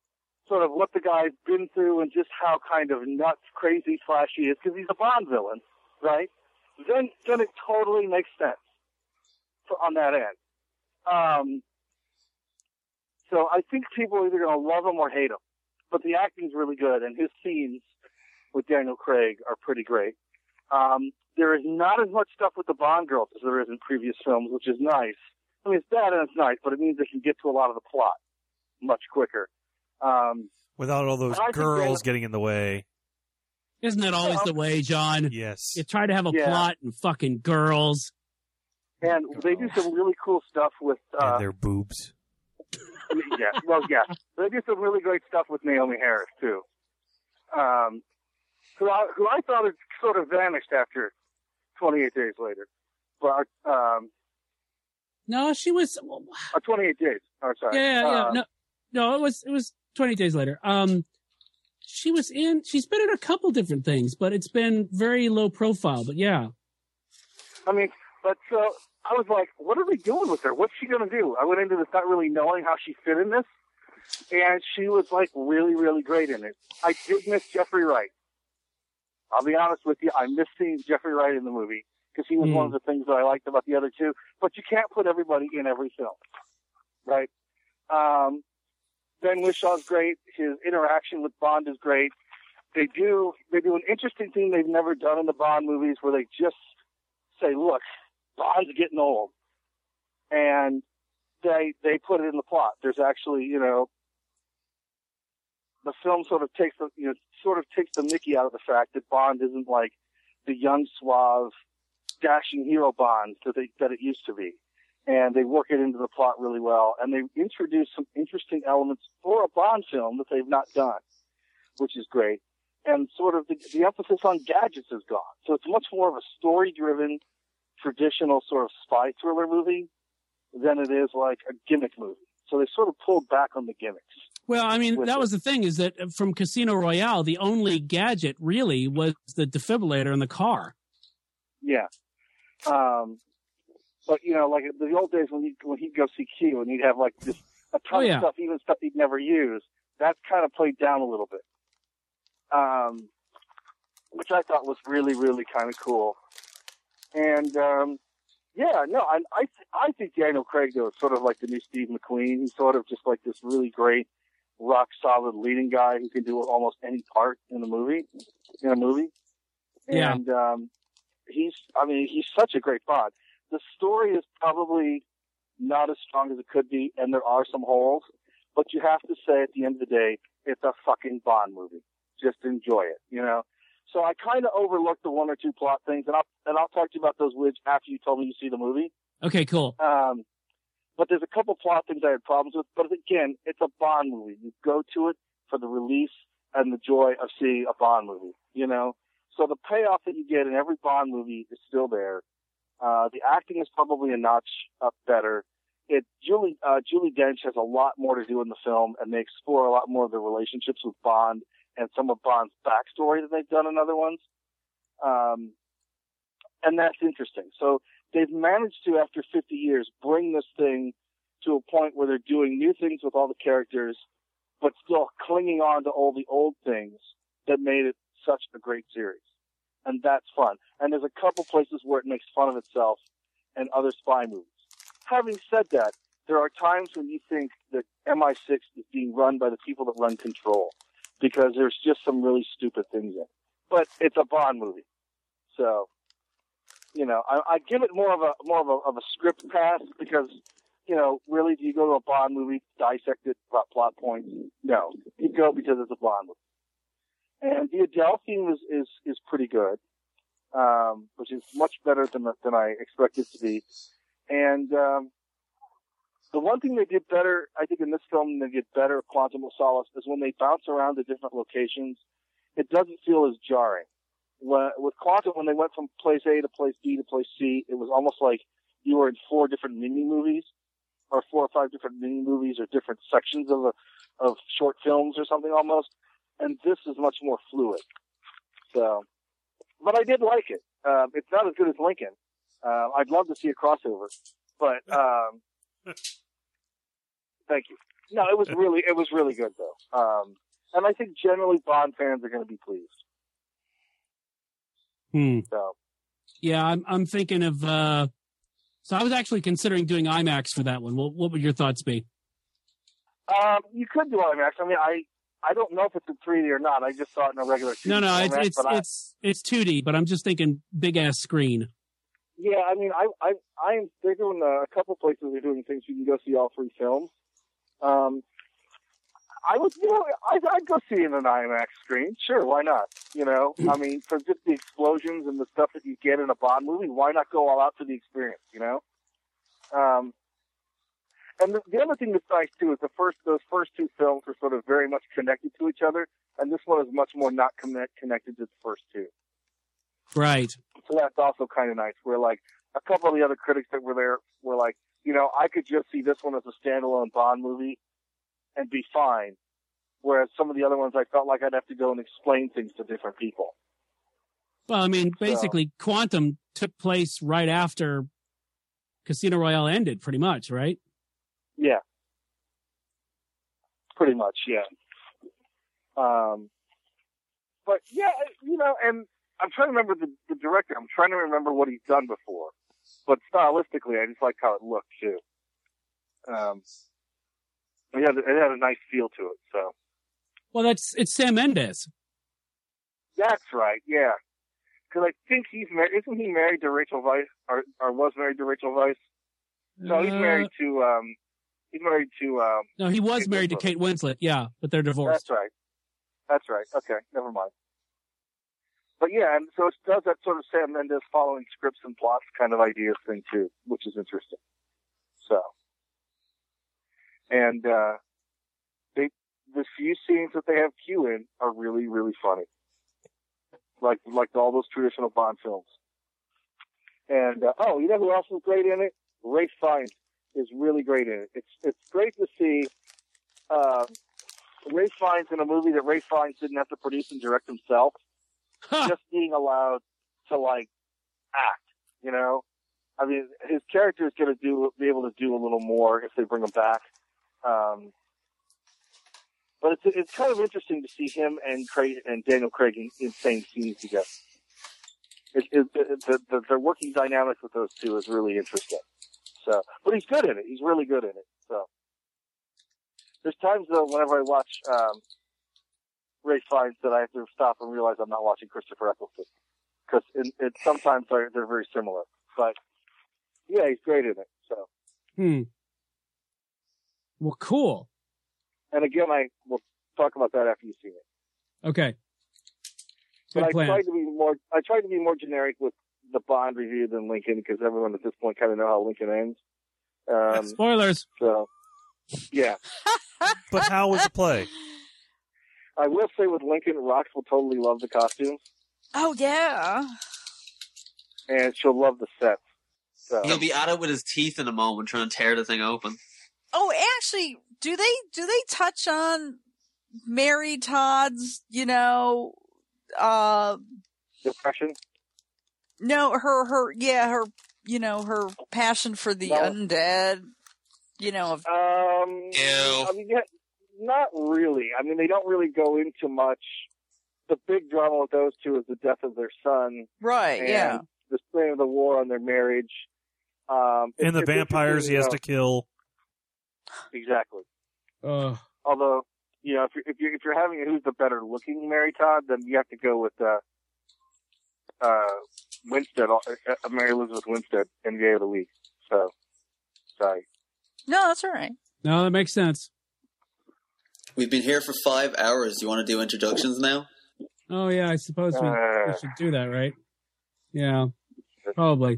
sort of what the guy's been through and just how kind of nuts, crazy Flash he is, because he's a Bond villain, right? Then, then it totally makes sense for, on that end. Um, so I think people are either going to love him or hate him. But the acting's really good, and his scenes with Daniel Craig are pretty great. Um, there is not as much stuff with the Bond girls as there is in previous films, which is nice. I mean, it's bad and it's nice, but it means they can get to a lot of the plot much quicker. Um, Without all those girls Daniel- getting in the way. Isn't that always the way, John? Yes. You try to have a Yeah. plot and fucking girls. And they do some really cool stuff with... Uh, and their boobs. Yeah, well, yeah. They do some really great stuff with Naomi Harris, too. Um, who I, who I thought had sort of vanished after twenty-eight days later. But, um... No, she was... Uh, twenty-eight days. Oh, sorry. Yeah, yeah, yeah. Uh, No, no, it was, it was twenty days later. Um... She was in, she's been in a couple different things, but it's been very low profile, but yeah. I mean, but so I was like, what are they doing with her? What's she going to do? I went into this not really knowing how she fit in this, and she was like really, really great in it. I did miss Jeffrey Wright. I'll be honest with you, I missed seeing Jeffrey Wright in the movie because he was mm. one of the things that I liked about the other two, but you can't put everybody in every film, right? Um, Ben Whishaw's great. His interaction with Bond is great. They do they do an interesting thing they've never done in the Bond movies where they just say, look, Bond's getting old. And they they put it in the plot. There's actually, you know, the film sort of takes the you know sort of takes the mickey out of the fact that Bond isn't like the young, suave, dashing hero Bond that they, that it used to be. And they work it into the plot really well. And they introduce some interesting elements for a Bond film that they've not done, which is great. And sort of the, the emphasis on gadgets is gone. So it's much more of a story-driven, traditional sort of spy thriller movie than it is like a gimmick movie. So they sort of pulled back on the gimmicks. Well, I mean, that it. was the thing, is that from Casino Royale, the only gadget really was the defibrillator in the car. Yeah. Um, But, you know, like the old days when he'd, when he'd go see Q and he'd have like just a ton Oh, yeah. of stuff, even stuff he'd never use, that's kind of played down a little bit. Um, which I thought was really, really kind of cool. And, um, yeah, no, I, I, th- I think Daniel Craig, though, is sort of like the new Steve McQueen. He's sort of just like this really great, rock solid leading guy who can do almost any part in the movie, in a movie. Yeah. And, um, he's, I mean, he's such a great Bond. The story is probably not as strong as it could be, and there are some holes, but you have to say at the end of the day, it's a fucking Bond movie. Just enjoy it, you know? So I kind of overlooked the one or two plot things, and I'll, and I'll talk to you about those, Widge, after you told me you see the movie. Okay, cool. Um, but there's a couple plot things I had problems with, but again, it's a Bond movie. You go to it for the release and the joy of seeing a Bond movie, you know? So the payoff that you get in every Bond movie is still there. Uh, the acting is probably a notch up better. It, Julie, uh, Julie Dench has a lot more to do in the film, and they explore a lot more of the relationships with Bond and some of Bond's backstory than they've done in other ones. Um, and that's interesting. So they've managed to, after fifty years, bring this thing to a point where they're doing new things with all the characters, but still clinging on to all the old things that made it such a great series. And that's fun. And there's a couple places where it makes fun of itself and other spy movies. Having said that, there are times when you think that M I six is being run by the people that run Control, because there's just some really stupid things in it. But it's a Bond movie. So, you know, I, I give it more of a, more of a, of a script pass because, you know, really, do you go to a Bond movie, dissect it, plot, plot points? No. You go because it's a Bond movie. And the Adele theme is, is, is pretty good, um, which is much better than, than I expected it to be. And, um, the one thing they did better, I think in this film, they did better at Quantum of Solace is when they bounce around to different locations, it doesn't feel as jarring. When, with Quantum, when they went from place A to place B to place C, it was almost like you were in four different mini movies, or four or five different mini movies, or different sections of a, of short films or something almost. And this is much more fluid. So, but I did like it. Um, it's not as good as Lincoln. Uh, I'd love to see a crossover, but um, thank you. no, it was really, it was really good though. Um, and I think generally Bond fans are going to be pleased. Hmm. So. Yeah, I'm I'm thinking of. Uh, so I was actually considering doing IMAX for that one. What, what would your thoughts be? Um, you could do IMAX. I mean, I I don't know if it's in three D or not. I just saw it in a regular two D No, no, format, it's it's but I- it's it's two D, but I'm just thinking big ass screen. Yeah, I mean, I I I am. They're doing uh, a couple places. They're doing things you can go see all three films. Um, I would, you know, I'd, I'd go see it in an IMAX screen. Sure, why not? You know, I mean, for just the explosions and the stuff that you get in a Bond movie, why not go all out for the experience? You know. Um, and the, the other thing that's nice too is the first those first two films are sort of very much connected to each other, and this one is much more not connect, connected to the first two. Right. So that's also kind of nice. Where like a couple of the other critics that were there were like, you know, I could just see this one as a standalone Bond movie and be fine. Whereas some of the other ones, I felt like I'd have to go and explain things to different people. Well, I mean, basically, so, Quantum took place right after Casino Royale ended, pretty much, right? Yeah. Pretty much, yeah. Um, but yeah, you know, and I'm trying to remember the, the director. I'm trying to remember what he's done before. But stylistically, I just like how it looked too. Um, it had, it had a nice feel to it. So. Well, that's it's Sam Mendes. That's right. Yeah, because I think he's married. Isn't he married to Rachel Weisz, or, or was married to Rachel Weisz? No, he's Uh, married to. Um, he's married to. Um, No, he was Kate married to Winslet. Kate Winslet, yeah, but they're divorced. That's right. That's right. Okay, never mind. But yeah, and so it does that sort of Sam Mendes following scripts and plots kind of ideas thing too, which is interesting. So, and uh, they the few scenes that they have Q in are really, really funny, like like all those traditional Bond films. And uh, oh, you know who else is great in it? Ralph Fiennes is really great in it. It's it's great to see uh, Ralph Fiennes in a movie that Ralph Fiennes didn't have to produce and direct himself. Just being allowed to like act, you know. I mean, his character is going to do be able to do a little more if they bring him back. Um, but it's it's kind of interesting to see him and Craig and Daniel Craig in, in same scenes together. It, it, it, the, the the working dynamic with those two is really interesting. So, but he's good in it. He's really good in it. So, there's times though whenever I watch. Um, Ray Fiennes that I have to stop and realize I'm not watching Christopher Eccleston because it, it sometimes they're, they're very similar. But yeah, he's great in it. So Hmm. Well, cool. and again, I will talk about that after you've seen it. Okay. But Good I plan. tried to be more I tried to be more generic with the Bond review than Lincoln because everyone at this point kind of know how Lincoln ends. Um, Spoilers. so yeah, But how was the play? I will say with Lincoln, Rox will totally love the costumes Oh, yeah. and she'll love the sets. So He'll be at it with his teeth in a moment, trying to tear the thing open. Oh, actually, do they do they touch on Mary Todd's, you know, uh, depression. no, her, her, yeah, her, you know, her passion for the No. undead, you know, of, Um, Ew. I mean, yeah, not really. I mean, they don't really go into much. The big drama with those two is the death of their son right, and yeah. the strain of the war on their marriage. Um, it's- And the it's vampires he interesting, has you to know- kill. Exactly. Uh, Although, you know, if you're, if you're, if you're having a who's the better looking Mary Todd, then you have to go with, uh, uh, Winstead, uh, uh, Mary Elizabeth Winstead in Gay of the Week. So, sorry. No, that's all right. no, that makes sense. We've been here for five hours. You want to do introductions now? Oh, yeah, I suppose we, we Uh. should do that, right? Yeah, probably.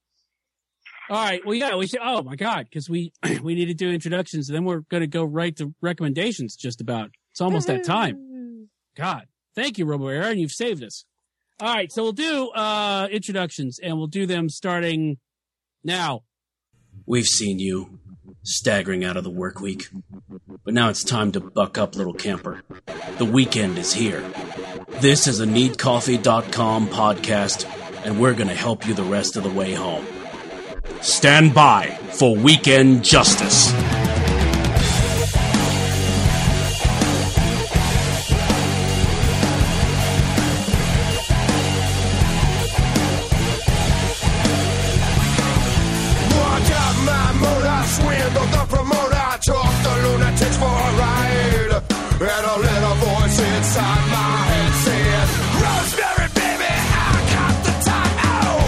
All right. Well, yeah, we should. Oh, my God, because we, we need to do introductions, and then we're going to go right to recommendations just about. It's almost that time. God, thank you, Robo Aaron. You've saved us. All right, so we'll do uh, introductions, and we'll do them starting now. We've seen you staggering out of the work week, but now it's time to buck up, little camper. The weekend is here. This is a need coffee dot com podcast, and we're going to help you the rest of the way home. Stand by for Weekend Justice. and a little voice inside my head said, Rosemary, baby, I got the time. Oh!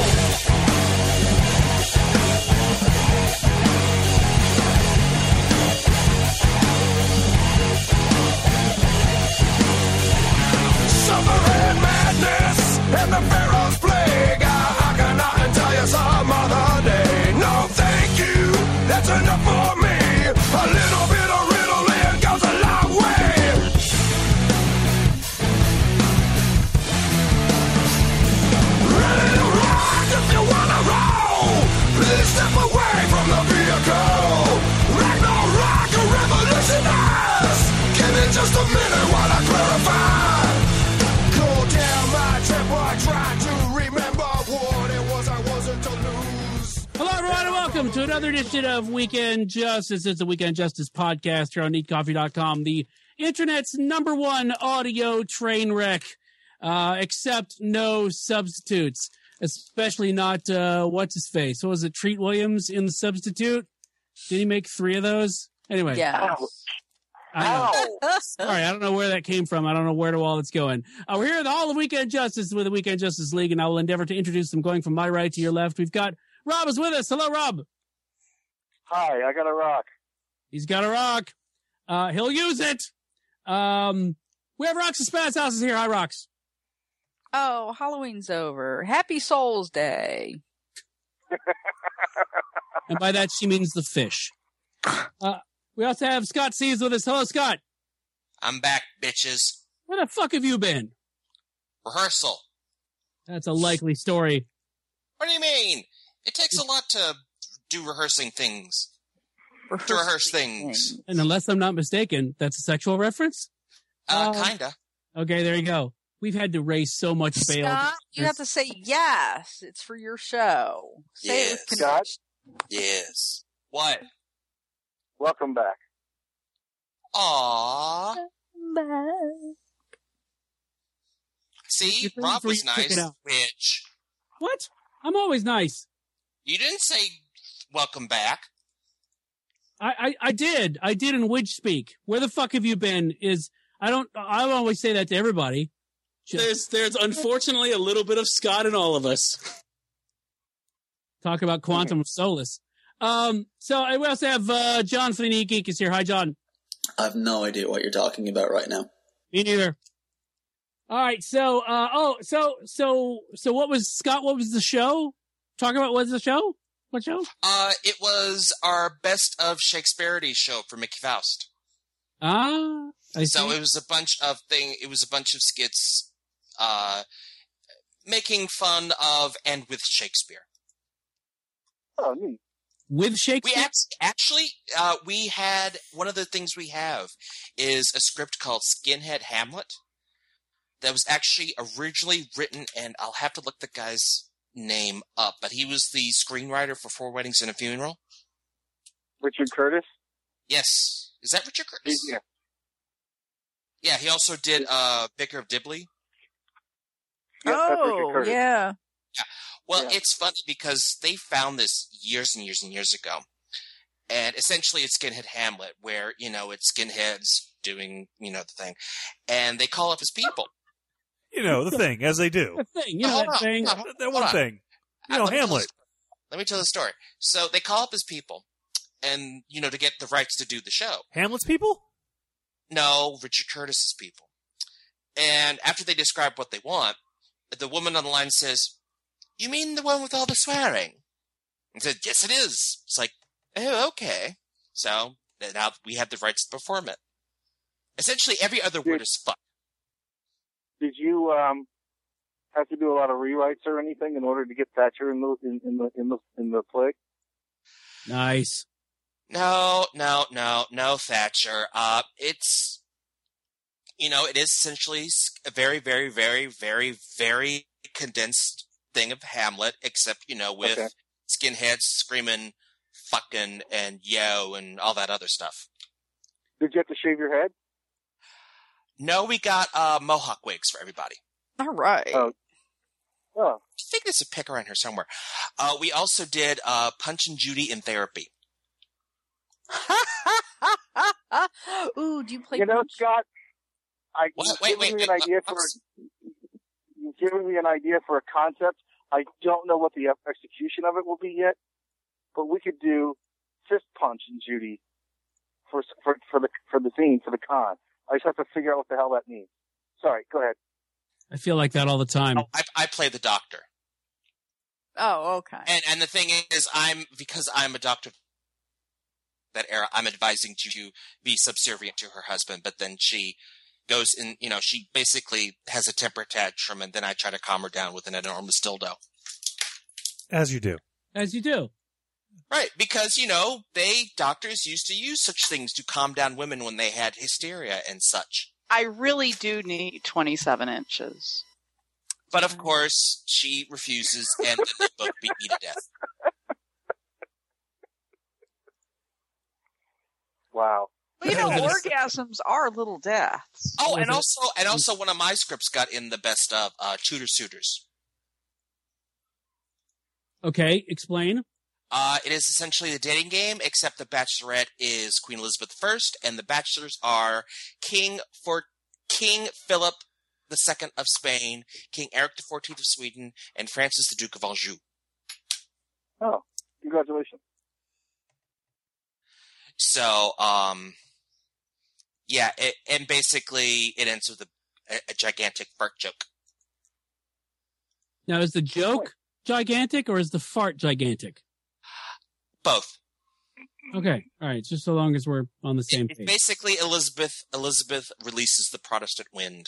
Suffering madness and the Pharaoh's plague. I, I cannot tell you some other day. No, thank you, that's enough for me. A little bit of riddling goes a long way. Ready to rock if you wanna roll. Please step away from the vehicle. Ragnarok, a revolutionist. Give me just a minute while I clarify. Cool down my tempo, I try to remember what it was I wasn't to lose. Hello, everyone, and welcome to another edition of Weekend Justice. It's a Weekend Justice podcast here on Neat Coffee dot com, the internet's number one audio train wreck, uh, except no substitutes, especially not, uh, what's his face? What was it, Treat Williams in The Substitute? Did he make three of those? Anyway. Yeah. I know. Sorry, I don't know where that came from. I don't know where to all it's going. Uh, we're here in the Hall of Weekend Justice with the Weekend Justice League, and I will endeavor to introduce them going from my right to your left. We've got Rob is with us. Hello, Rob. Hi, I got a rock. He's got a rock. Uh, he'll use it. Um, we have Rocks and Spaz houses here. Hi, Rocks. Oh, Halloween's over. Happy Souls Day. And by that, she means the fish. Uh, we also have Scott Seas with us. Hello, Scott. I'm back, bitches. Where the fuck have you been? Rehearsal. That's a likely story. What do you mean? It takes a lot to do rehearsing things. To rehearse things. And unless I'm not mistaken, that's a sexual reference? Uh, Uh, kinda. Okay, there you go. We've had to raise so much bail. Scott, you have to say yes. It's for your show. Say it with Yes. conviction. Yes. What? Welcome back. Aww. See, You're Rob for was you to check nice, it out. bitch. What? I'm always nice. You didn't say welcome back. I, I, I did. I did in Widge speak. Where the fuck have you been? Is I don't. I always say that to everybody. Just There's there's unfortunately a little bit of Scott in all of us. talk about Quantum of Solace. Um. So I we also have uh, John from the Neat Geek is here. Hi, John. I have no idea what you're talking about right now. Me neither. All right. So. Uh. Oh. So. So. So. What was Scott? What was the show? Talk about what was the show? What show? Uh, it was our best of Shakespeare-ity show for Mickey Faust. Ah. I So see. it was a bunch of thing. It was a bunch of skits, uh, making fun of and with Shakespeare. Oh, neat. With We Shakespeare. act- actually, uh, we had one of the things we have is a script called Skinhead Hamlet that was actually originally written, and I'll have to look the guy's name up, but he was the screenwriter for Four Weddings and a Funeral. Richard Curtis? Yes, is that Richard Curtis? Yeah. Yeah, he also did uh, Vicar of Dibley. Yep, that's Richard Oh, Curtis. yeah. Well, Yeah. it's funny because they found this years and years and years ago. And essentially it's Skinhead Hamlet, where, you know, it's skinheads doing, you know, the thing. And they call up his people. You know, the thing, as they do. That thing. You know Hold that on, thing. hold on, That hold one on. thing. You Uh, know, let me tell Hamlet. the- Let me tell the story. So they call up his people, and, you know, to get the rights to do the show. Hamlet's people? No, Richard Curtis's people. And after they describe what they want, the woman on the line says, "You mean the one with all the swearing?" And said, "Yes, it is." It's like, oh, okay. So now we have the rights to perform it. Essentially, every other word is fuck. Did you um have to do a lot of rewrites or anything in order to get Thatcher in the in, in the in the in the play? Nice. No, no, no, no, Thatcher. Uh, it's, you know, it is essentially a very, very, very, very, very condensed thing of Hamlet, except, you know, with Okay. skinheads screaming fucking and yo and all that other stuff. Did you have to shave your head? No, we got uh, mohawk wigs for everybody. All right. Oh. Oh. I think there's a pic around here somewhere. Uh, we also did uh, Punch and Judy in therapy. Ooh, do you play You know, Punch? Scott, I Wait, you've wait, given wait, me wait, an idea for let's- you've given me an idea for a concept. I don't know what the execution of it will be yet, but we could do fist punch and Judy for for for the for the scene for the con. I just have to figure out what the hell that means. Sorry, go ahead. I feel like that all the time. Oh, I, I play the doctor. Oh, okay. And and the thing is, I'm because I'm a doctor. That era, I'm advising you to be subservient to her husband, but then she goes in. You know, she basically has a temper tantrum, and then I try to calm her down with an enormous dildo. As you do. As you do. Right, because you know they doctors used to use such things to calm down women when they had hysteria and such. I really do need twenty-seven inches. But of course, she refuses, and then they both beat me to death. Wow. Well, you know, orgasms are little deaths. Oh, and also, and also, one of my scripts got in the best of uh, Tudor Suitors. Okay, explain. Uh, it is essentially the dating game, except the Bachelorette is Queen Elizabeth the First, and the Bachelors are King for King Philip the Second of Spain, King Eric the Fourteenth of Sweden, and Francis the Duke of Anjou. Oh, congratulations! So, um, yeah, it, and basically it ends with a, a, a gigantic fart joke. Now, is the joke gigantic or is the fart gigantic? Both. Okay, all right. Just so long as we're on the same It's page. basically Elizabeth. Elizabeth releases the Protestant wind.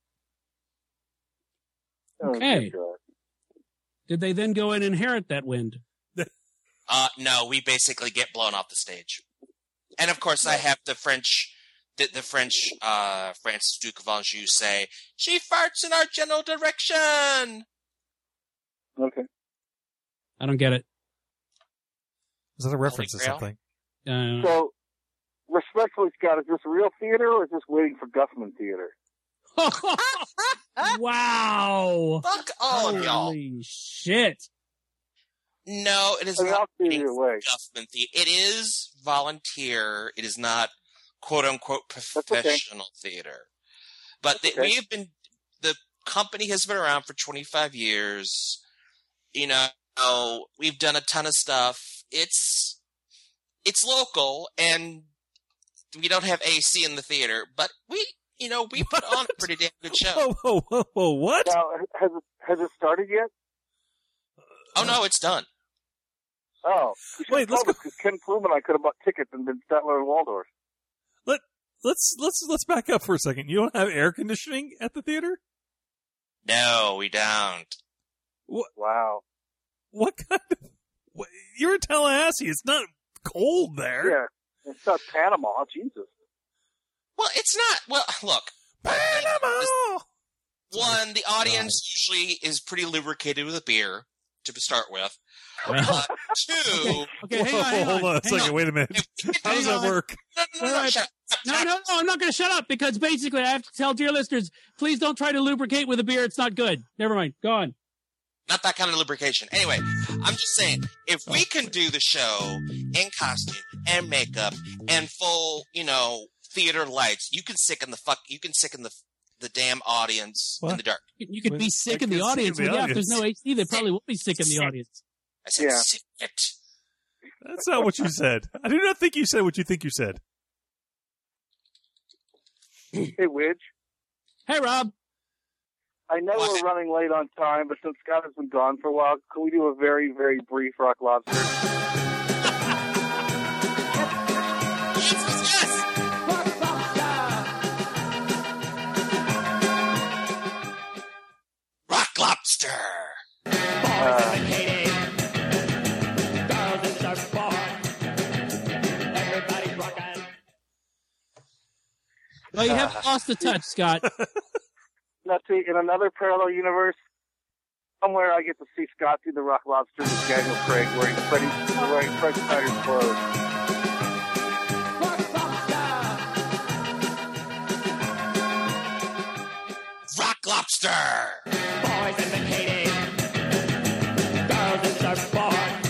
Okay. Did they then go and inherit that wind? Uh, no, we basically get blown off the stage. And of course, I have the French, the, the French, uh, Francis Duke of Anjou say, "She farts in our general direction." Okay. I don't get it. Is that a reference to Grail? something? Uh, So, respectfully, Scott, is this real theater or is this waiting for Guffman theater? wow. Fuck all of y'all. Holy shit. No, it is I mean, not I'll see waiting either for way. Guffman the- It is volunteer. It is not quote unquote professional theater. But the, okay. we have been. The company has been around for twenty-five years. You know, we've done a ton of stuff. It's it's local, and we don't have A C in the theater, but we, you know, we put on a pretty damn good show. Whoa, whoa, whoa, whoa, what? Now, has it, has it started yet? Oh no, it's done. Oh, you should Wait, have let's told us, 'cause Ken Plume and I could have bought tickets and been Statler and Waldorf. Let let's let's let's back up for a second. You don't have air conditioning at the theater? No, we don't. What? Wow. What kind of? What, you're in Tallahassee. It's not cold there. Yeah, it's not Panama. Jesus. Well, it's not. Well, look. Panama. One, the audience usually is pretty lubricated with a beer to start with. Well, Uh, two, okay, hang on, hang Whoa, hold on a hang second. on. Wait a minute. How does Hang that on. work? no, no, no, no, Wait, shut up. No, no, no, I'm not going to shut up because basically I have to tell dear listeners, please don't try to lubricate with a beer. It's not good. Never mind. Go on. Not that kind of lubrication. Anyway, I'm just saying, if we can do the show in costume and makeup and full, you know, theater lights, you can sicken the fuck, you can sicken the the damn audience What? in the dark. You could be Wait, sick I in the can sick audience. in the Well, yeah, if there's audience. no A C, they probably will be sick in the audience. I said, Yeah. sick it. That's not what you said. I do not think you said what you think you said. Hey, Widge. Hey, Rob. I know What? we're running late on time, but since Scott has been gone for a while, can we do a very, very brief Rock Lobster? Rock Lobster. Uh, Well, you haven't lost the touch, Scott. now, see, in another parallel universe, somewhere I get to see Scott do the Rock Lobster with Daniel Craig wearing Freddie, wearing Fred Snyder's clothes. Rock Lobster. Boys in bikini, girls in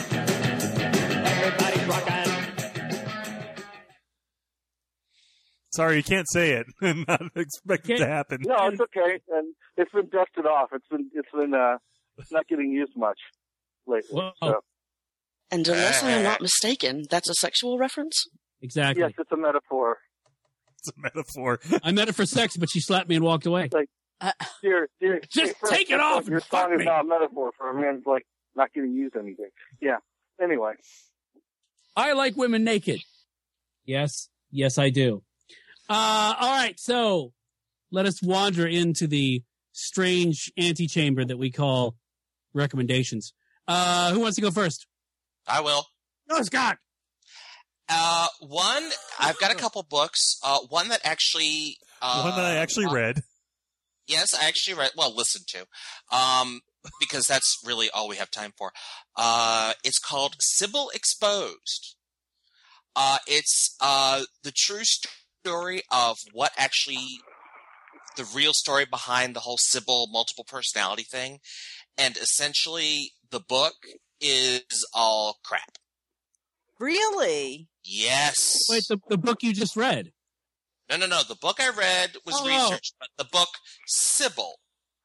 surfboard, everybody's rocking. Sorry, you can't say it and not expect it to happen. No, it's okay, and it's been dusted off. It's been it's been uh, not getting used much lately. Whoa. So. And unless I am not mistaken, that's a sexual reference? Exactly. Yes, it's a metaphor. It's a metaphor. I meant it for sex, but she slapped me and walked away. Like, dear, dear, Just dear take it friend, off Your and fuck song is me. now a metaphor for a man's like not getting used anything. Yeah. Anyway. I like women naked. Yes, yes, I do. Uh, all right, so let us wander into the strange antechamber that we call recommendations. Uh, who wants to go first? I will. No, Scott. Uh, one, I've got a couple books. Uh, one that actually, uh, One that I actually read. Yes, I actually read. Well, listened to, um, because that's really all we have time for. Uh, it's called Sybil Exposed. Uh, it's uh the true story of what actually the real story behind the whole Sybil multiple personality thing, and essentially the book is all crap. Really? Yes. Wait, the, the book you just read. No, no, no. The book I read was Oh. research, but the book Sybil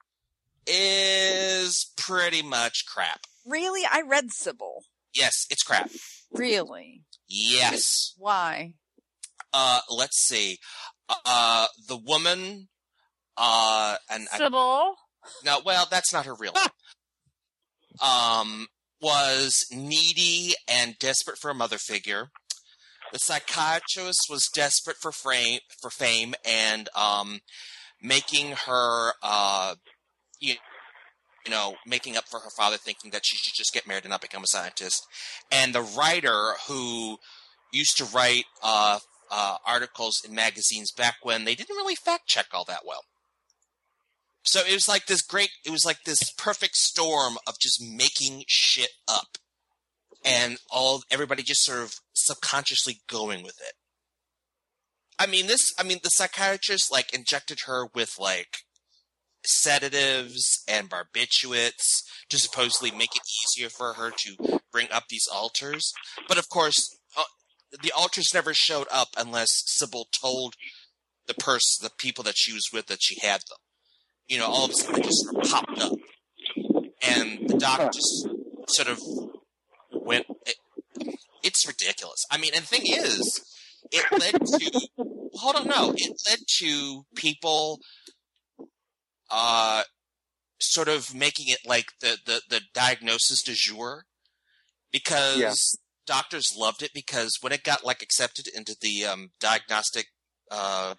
is pretty much crap. Really? I read Sybil. Yes, it's crap. Really? Yes. Why? Uh, let's see. Uh, the woman, uh, and I- Sybil. no, well, that's not her real name. Um, was needy and desperate for a mother figure. The psychiatrist was desperate for fame, for fame, and um, making her, uh, you, you know, making up for her father, thinking that she should just get married and not become a scientist. And the writer who used to write uh, uh, articles in magazines back when they didn't really fact check all that well. So it was like this great, it was like this perfect storm of just making shit up. And all, everybody just sort of subconsciously going with it. I mean, this, I mean, the psychiatrist, like, injected her with, like, sedatives and barbiturates to supposedly make it easier for her to bring up these alters. But of course, uh, the alters never showed up unless Sybil told the person, the people that she was with, that she had them. You know, all of a sudden they just sort of popped up. And the doc just sort of went, it, it's ridiculous. I mean, and the thing is, it led to, hold on, no, it led to people uh, sort of making it like the, the, the diagnosis du jour, because Yeah. doctors loved it, because when it got, like, accepted into the um, diagnostic, uh,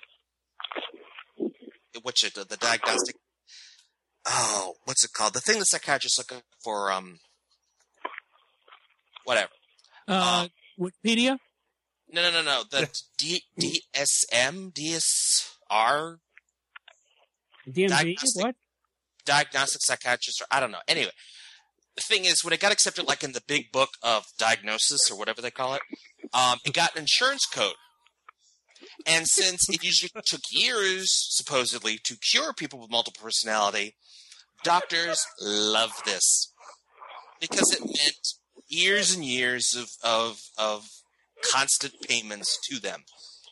what's it, the diagnostic, oh, what's it called? The thing the psychiatrists look for, um, whatever. Uh, Wikipedia? No, no, no, no. The D, DSM? DSR? D M V? Diagnostic- What? Diagnostic psychiatrist, or I don't know. Anyway, the thing is, when it got accepted, like in the big book of diagnosis, or whatever they call it, um, it got an insurance code. And since it usually took years, supposedly, to cure people with multiple personality, doctors love this. Because it meant years and years of, of, of constant payments to them.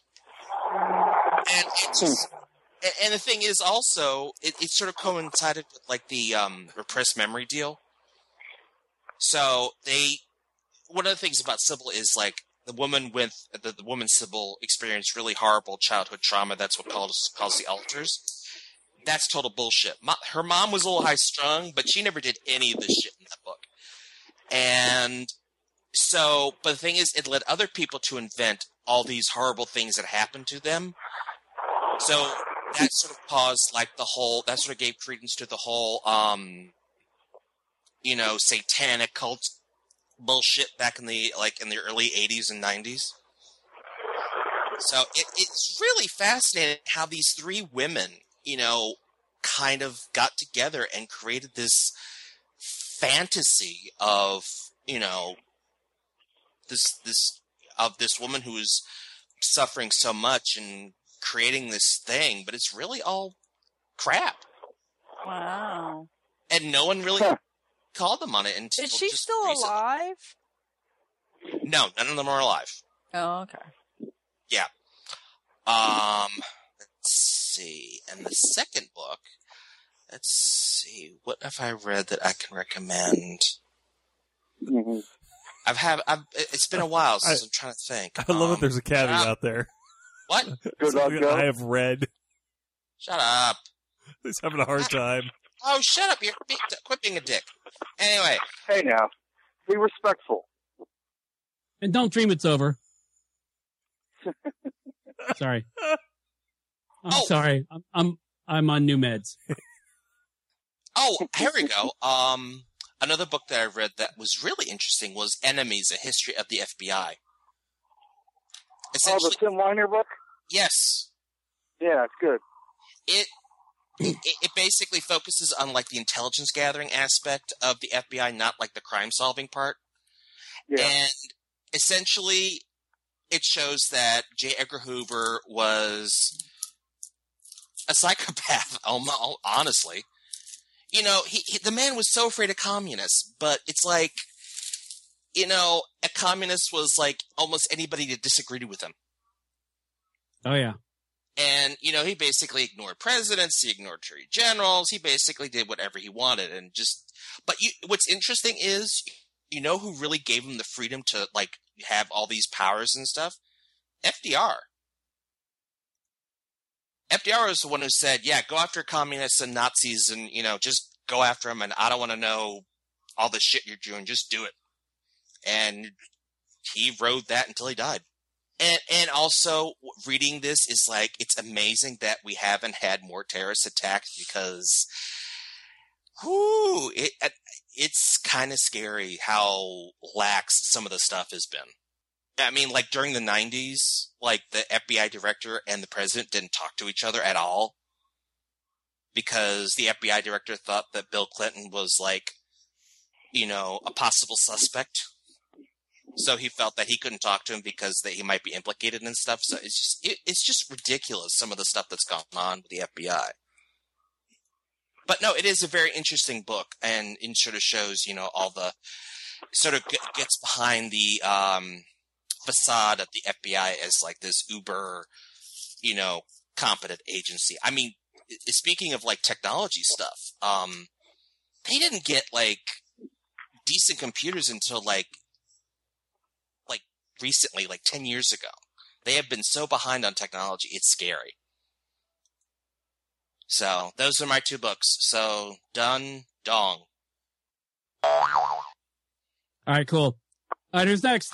And it's, and, and the thing is also, it, it sort of coincided with like the um, repressed memory deal. So they, one of the things about Sybil is like, the woman with the, the woman Sybil experienced really horrible childhood trauma. That's what calls calls the alters. That's total bullshit. Mo- her mom was a little high strung, but she never did any of this shit in that book. And so, but the thing is, it led other people to invent all these horrible things that happened to them. So that sort of caused like the whole. That sort of gave credence to the whole, um, you know, satanic cult bullshit back in the like in the early eighties and nineties. So it, it's really fascinating how these three women, you know, kind of got together and created this fantasy of, you know, this this of this woman who is suffering so much and creating this thing, but it's really all crap. Wow. And no one really called them on it until Is she just still recently. alive? No, none of them are alive. Oh, okay. Yeah. Um, let's see. And the second book, let's see, what have I read that I can recommend? Mm-hmm. I've had, I've, it's been a while since I, I'm trying to think. I love um, that there's a caveat uh, out there. What? Good luck, Something Joe. I have read. Shut up. He's having a hard time. Oh, shut up. You're be- quit being a dick. Anyway. Hey, now. Be respectful. And don't dream it's over. Sorry. I'm Oh. sorry. I'm, I'm I'm on new meds. Oh, here we go. Um, another book that I read that was really interesting was Enemies, A History of the F B I. Oh, the Tim Weiner book? Yes. Yeah, it's good. It, it it basically focuses on like the intelligence gathering aspect of the F B I, not like the crime solving part. Yeah. And essentially, it shows that J. Edgar Hoover was a psychopath. Honestly, you know, he, he the man was so afraid of communists, but it's like, you know, a communist was like almost anybody that disagreed with him. Oh yeah. And, you know, he basically ignored presidents, he ignored attorney generals, he basically did whatever he wanted and just, but you, what's interesting is, you know who really gave him the freedom to, like, have all these powers and stuff? F D R. F D R was the one who said, yeah, go after communists and Nazis and, you know, just go after them and I don't want to know all the shit you're doing, just do it. And he rode that until he died. And and also reading this is like, it's amazing that we haven't had more terrorist attacks because, whoo, it it's kind of scary how lax some of the stuff has been. I mean, like during the nineties, like the F B I director and the president didn't talk to each other at all because the F B I director thought that Bill Clinton was like, you know, a possible suspect. So he felt that he couldn't talk to him because that he might be implicated and stuff. So it's just it, it's just ridiculous, some of the stuff that's gone on with the F B I. But no, it is a very interesting book, and it sort of shows, you know, all the sort of gets behind the um, facade of the F B I as like this uber, you know, competent agency. I mean, speaking of like technology stuff, um, they didn't get like decent computers until like. recently, like ten years ago. They have been so behind on technology, it's scary. So, those are my two books. So, done, dong. All right, cool. All right, who's next?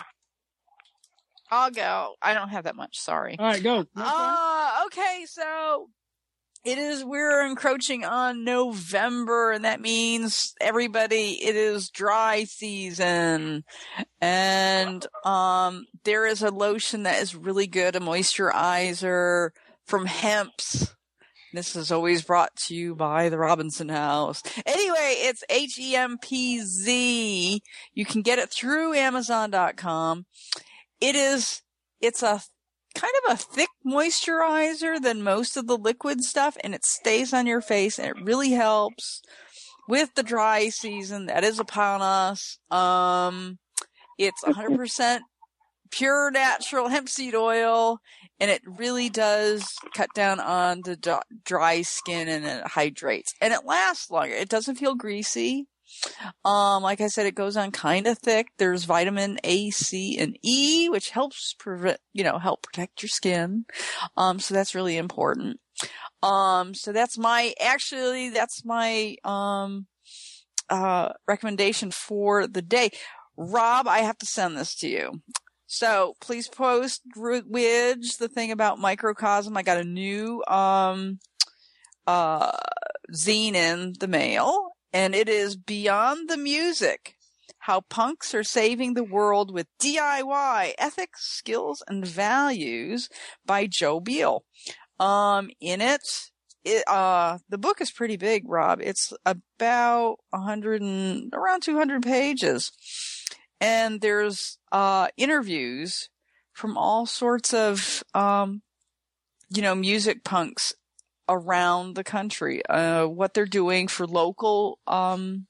I'll go. I don't have that much. Sorry. All right, go. Uh, okay, so it is, we're encroaching on November, and that means everybody, it is dry season. And, um, there is a lotion that is really good, a moisturizer from Hempz. This is always brought to you by the Robinson House. Anyway, it's H E M P Z. You can get it through Amazon dot com. It is, it's a kind of a thick moisturizer than most of the liquid stuff, and it stays on your face, and it really helps with the dry season that is upon us. Um, it's one hundred percent pure natural hemp seed oil, and it really does cut down on the d- dry skin, and it hydrates, and it lasts longer. It doesn't feel greasy. Um, like I said, it goes on kind of thick. There's vitamin A, C, and E, which helps prevent, you know, help protect your skin. Um, so that's really important. Um, so that's my, actually, that's my, um, uh, recommendation for the day. Rob, I have to send this to you. So please post, Widge, the thing about Microcosm. I got a new, um, uh, zine in the mail. And it is Beyond the Music, How Punks Are Saving the World with D I Y, Ethics, Skills, and Values by Joe Beal. Um, in it, it, uh, the book is pretty big, Rob. It's about a hundred and, around two hundred pages. And there's, uh, interviews from all sorts of, um, you know, music punks around the country, uh, what they're doing for local, um,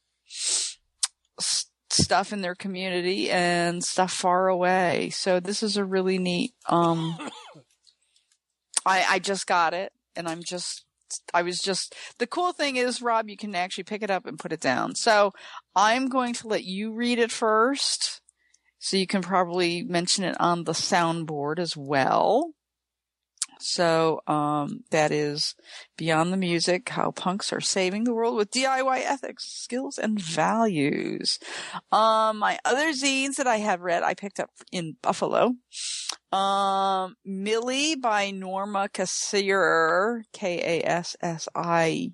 s- stuff in their community and stuff far away. So this is a really neat, um, I, I just got it, and I'm just, I was just, the cool thing is, Rob, you can actually pick it up and put it down. So I'm going to let you read it first, so you can probably mention it on the soundboard as well. So um, that is Beyond the Music, How Punks Are Saving the World with D I Y Ethics, Skills, and Values. Um, my other zines that I have read, I picked up in Buffalo. Um, Millie by Norma Kassirer, K A S S I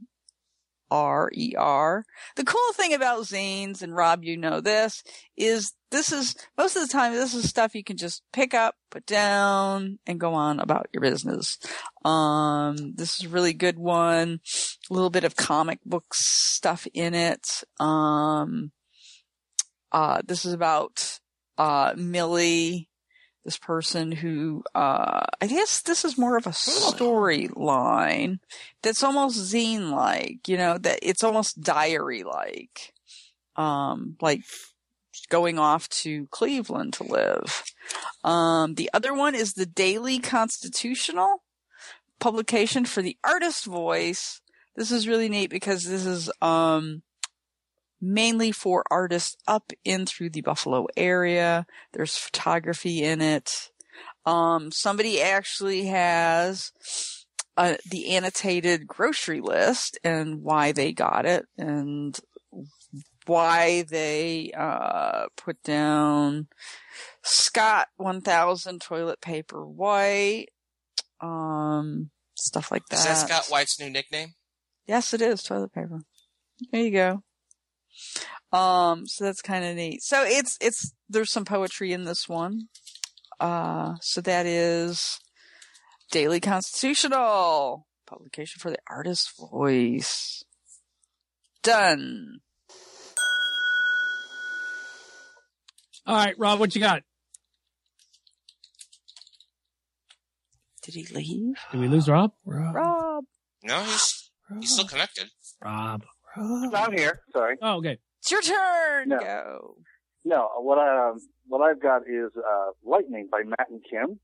R E R. The cool thing about zines, and Rob, you know this, is this is, most of the time, this is stuff you can just pick up, put down, and go on about your business. Um, this is a really good one. A little bit of comic book stuff in it. Um, uh, this is about, uh, Millie, this person who, uh, I guess this is more of a storyline that's almost zine-like, you know, that it's almost diary-like, um, like going off to Cleveland to live. Um, the other one is the Daily Constitutional, publication for the Artist Voice. This is really neat because this is, um, mainly for artists up in through the Buffalo area. There's photography in it. Um, somebody actually has uh, the annotated grocery list and why they got it and why they uh, put down Scott one thousand toilet paper white, um, stuff like that. Is that Scott White's new nickname? Yes, it is, toilet paper. There you go. Um, so that's kind of neat. So it's, it's, there's some poetry in this one. Uh, so that is Daily Constitutional, publication for the Artist's Voice. Done. All right, Rob, what you got? Did he leave? Did we lose Rob? Rob. Rob. No, he's he's still connected. Rob. I'm here. Sorry. Oh, okay. It's your turn. No. Go. No, what I um, what I've got is uh, Lightning by Matt and Kim,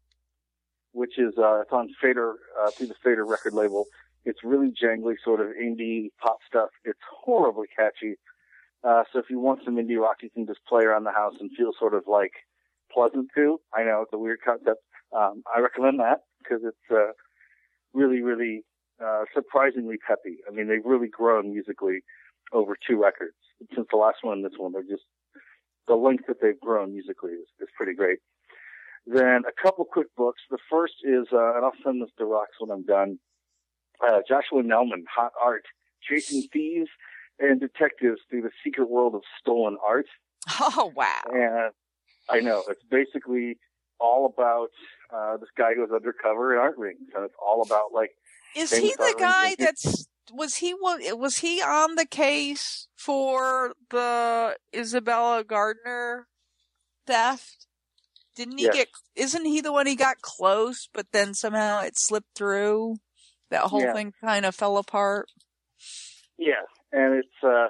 which is uh, it's on Fader uh, through the Fader record label. It's really jangly, sort of indie pop stuff. It's horribly catchy. Uh, so if you want some indie rock, you can just play around the house and feel sort of like pleasant to. I know it's a weird concept. Um, I recommend that because it's uh, really, really uh, surprisingly peppy. I mean, they've really grown musically over two records since the last one and this one. They're just, the length that they've grown musically is, is pretty great. Then a couple quick books. The first is, uh, and I'll send this to Rox when I'm done, uh, Joshua Nelman, Hot Art, Chasing Thieves and Detectives Through the Secret World of Stolen Art. Oh, wow. And I know, it's basically all about uh, this guy who goes undercover in art rings, and it's all about, like, is he the guy that's, was he, was he on the case for the Isabella Gardner theft? Didn't he yes. get, isn't he the one he got close, but then somehow it slipped through? That whole yeah. thing kind of fell apart? Yeah, and it's, uh,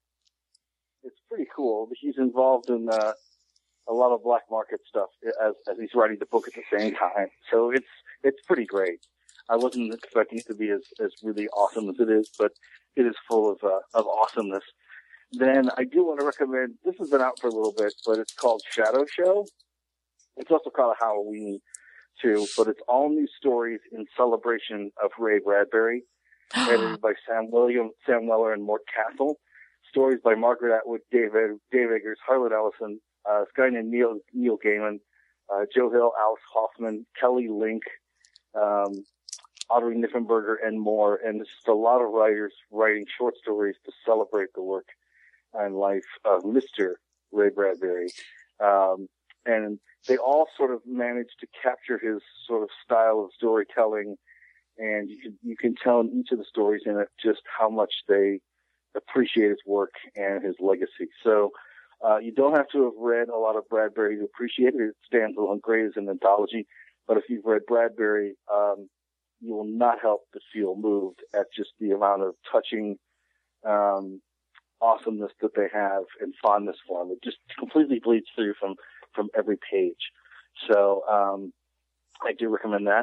it's pretty cool. He's involved in, uh, a lot of black market stuff as, as he's writing the book at the same time. So it's, it's pretty great. I wasn't expecting it to be as, as really awesome as it is, but it is full of, uh, of awesomeness. Then I do want to recommend, this has been out for a little bit, but it's called Shadow Show. It's also called a Halloween too, but it's all new stories in celebration of Ray Bradbury, edited by Sam William, Sam Weller and Mort Castle. Stories by Margaret Atwood, Dave, Dave Eggers, Harlan Ellison, uh, this guy named Neil, Neil Gaiman, uh, Joe Hill, Alice Hoffman, Kelly Link, um, Audrey Niffenberger, and more. And it's just a lot of writers writing short stories to celebrate the work and life of Mister Ray Bradbury. Um, and they all sort of managed to capture his sort of style of storytelling. And you can, you can tell in each of the stories in it just how much they appreciate his work and his legacy. So, uh, you don't have to have read a lot of Bradbury to appreciate it. It stands alone great as an anthology. But if you've read Bradbury, um, you will not help but feel moved at just the amount of touching, um, awesomeness that they have and fondness for him. It just completely bleeds through from, from every page. So, um, I do recommend that.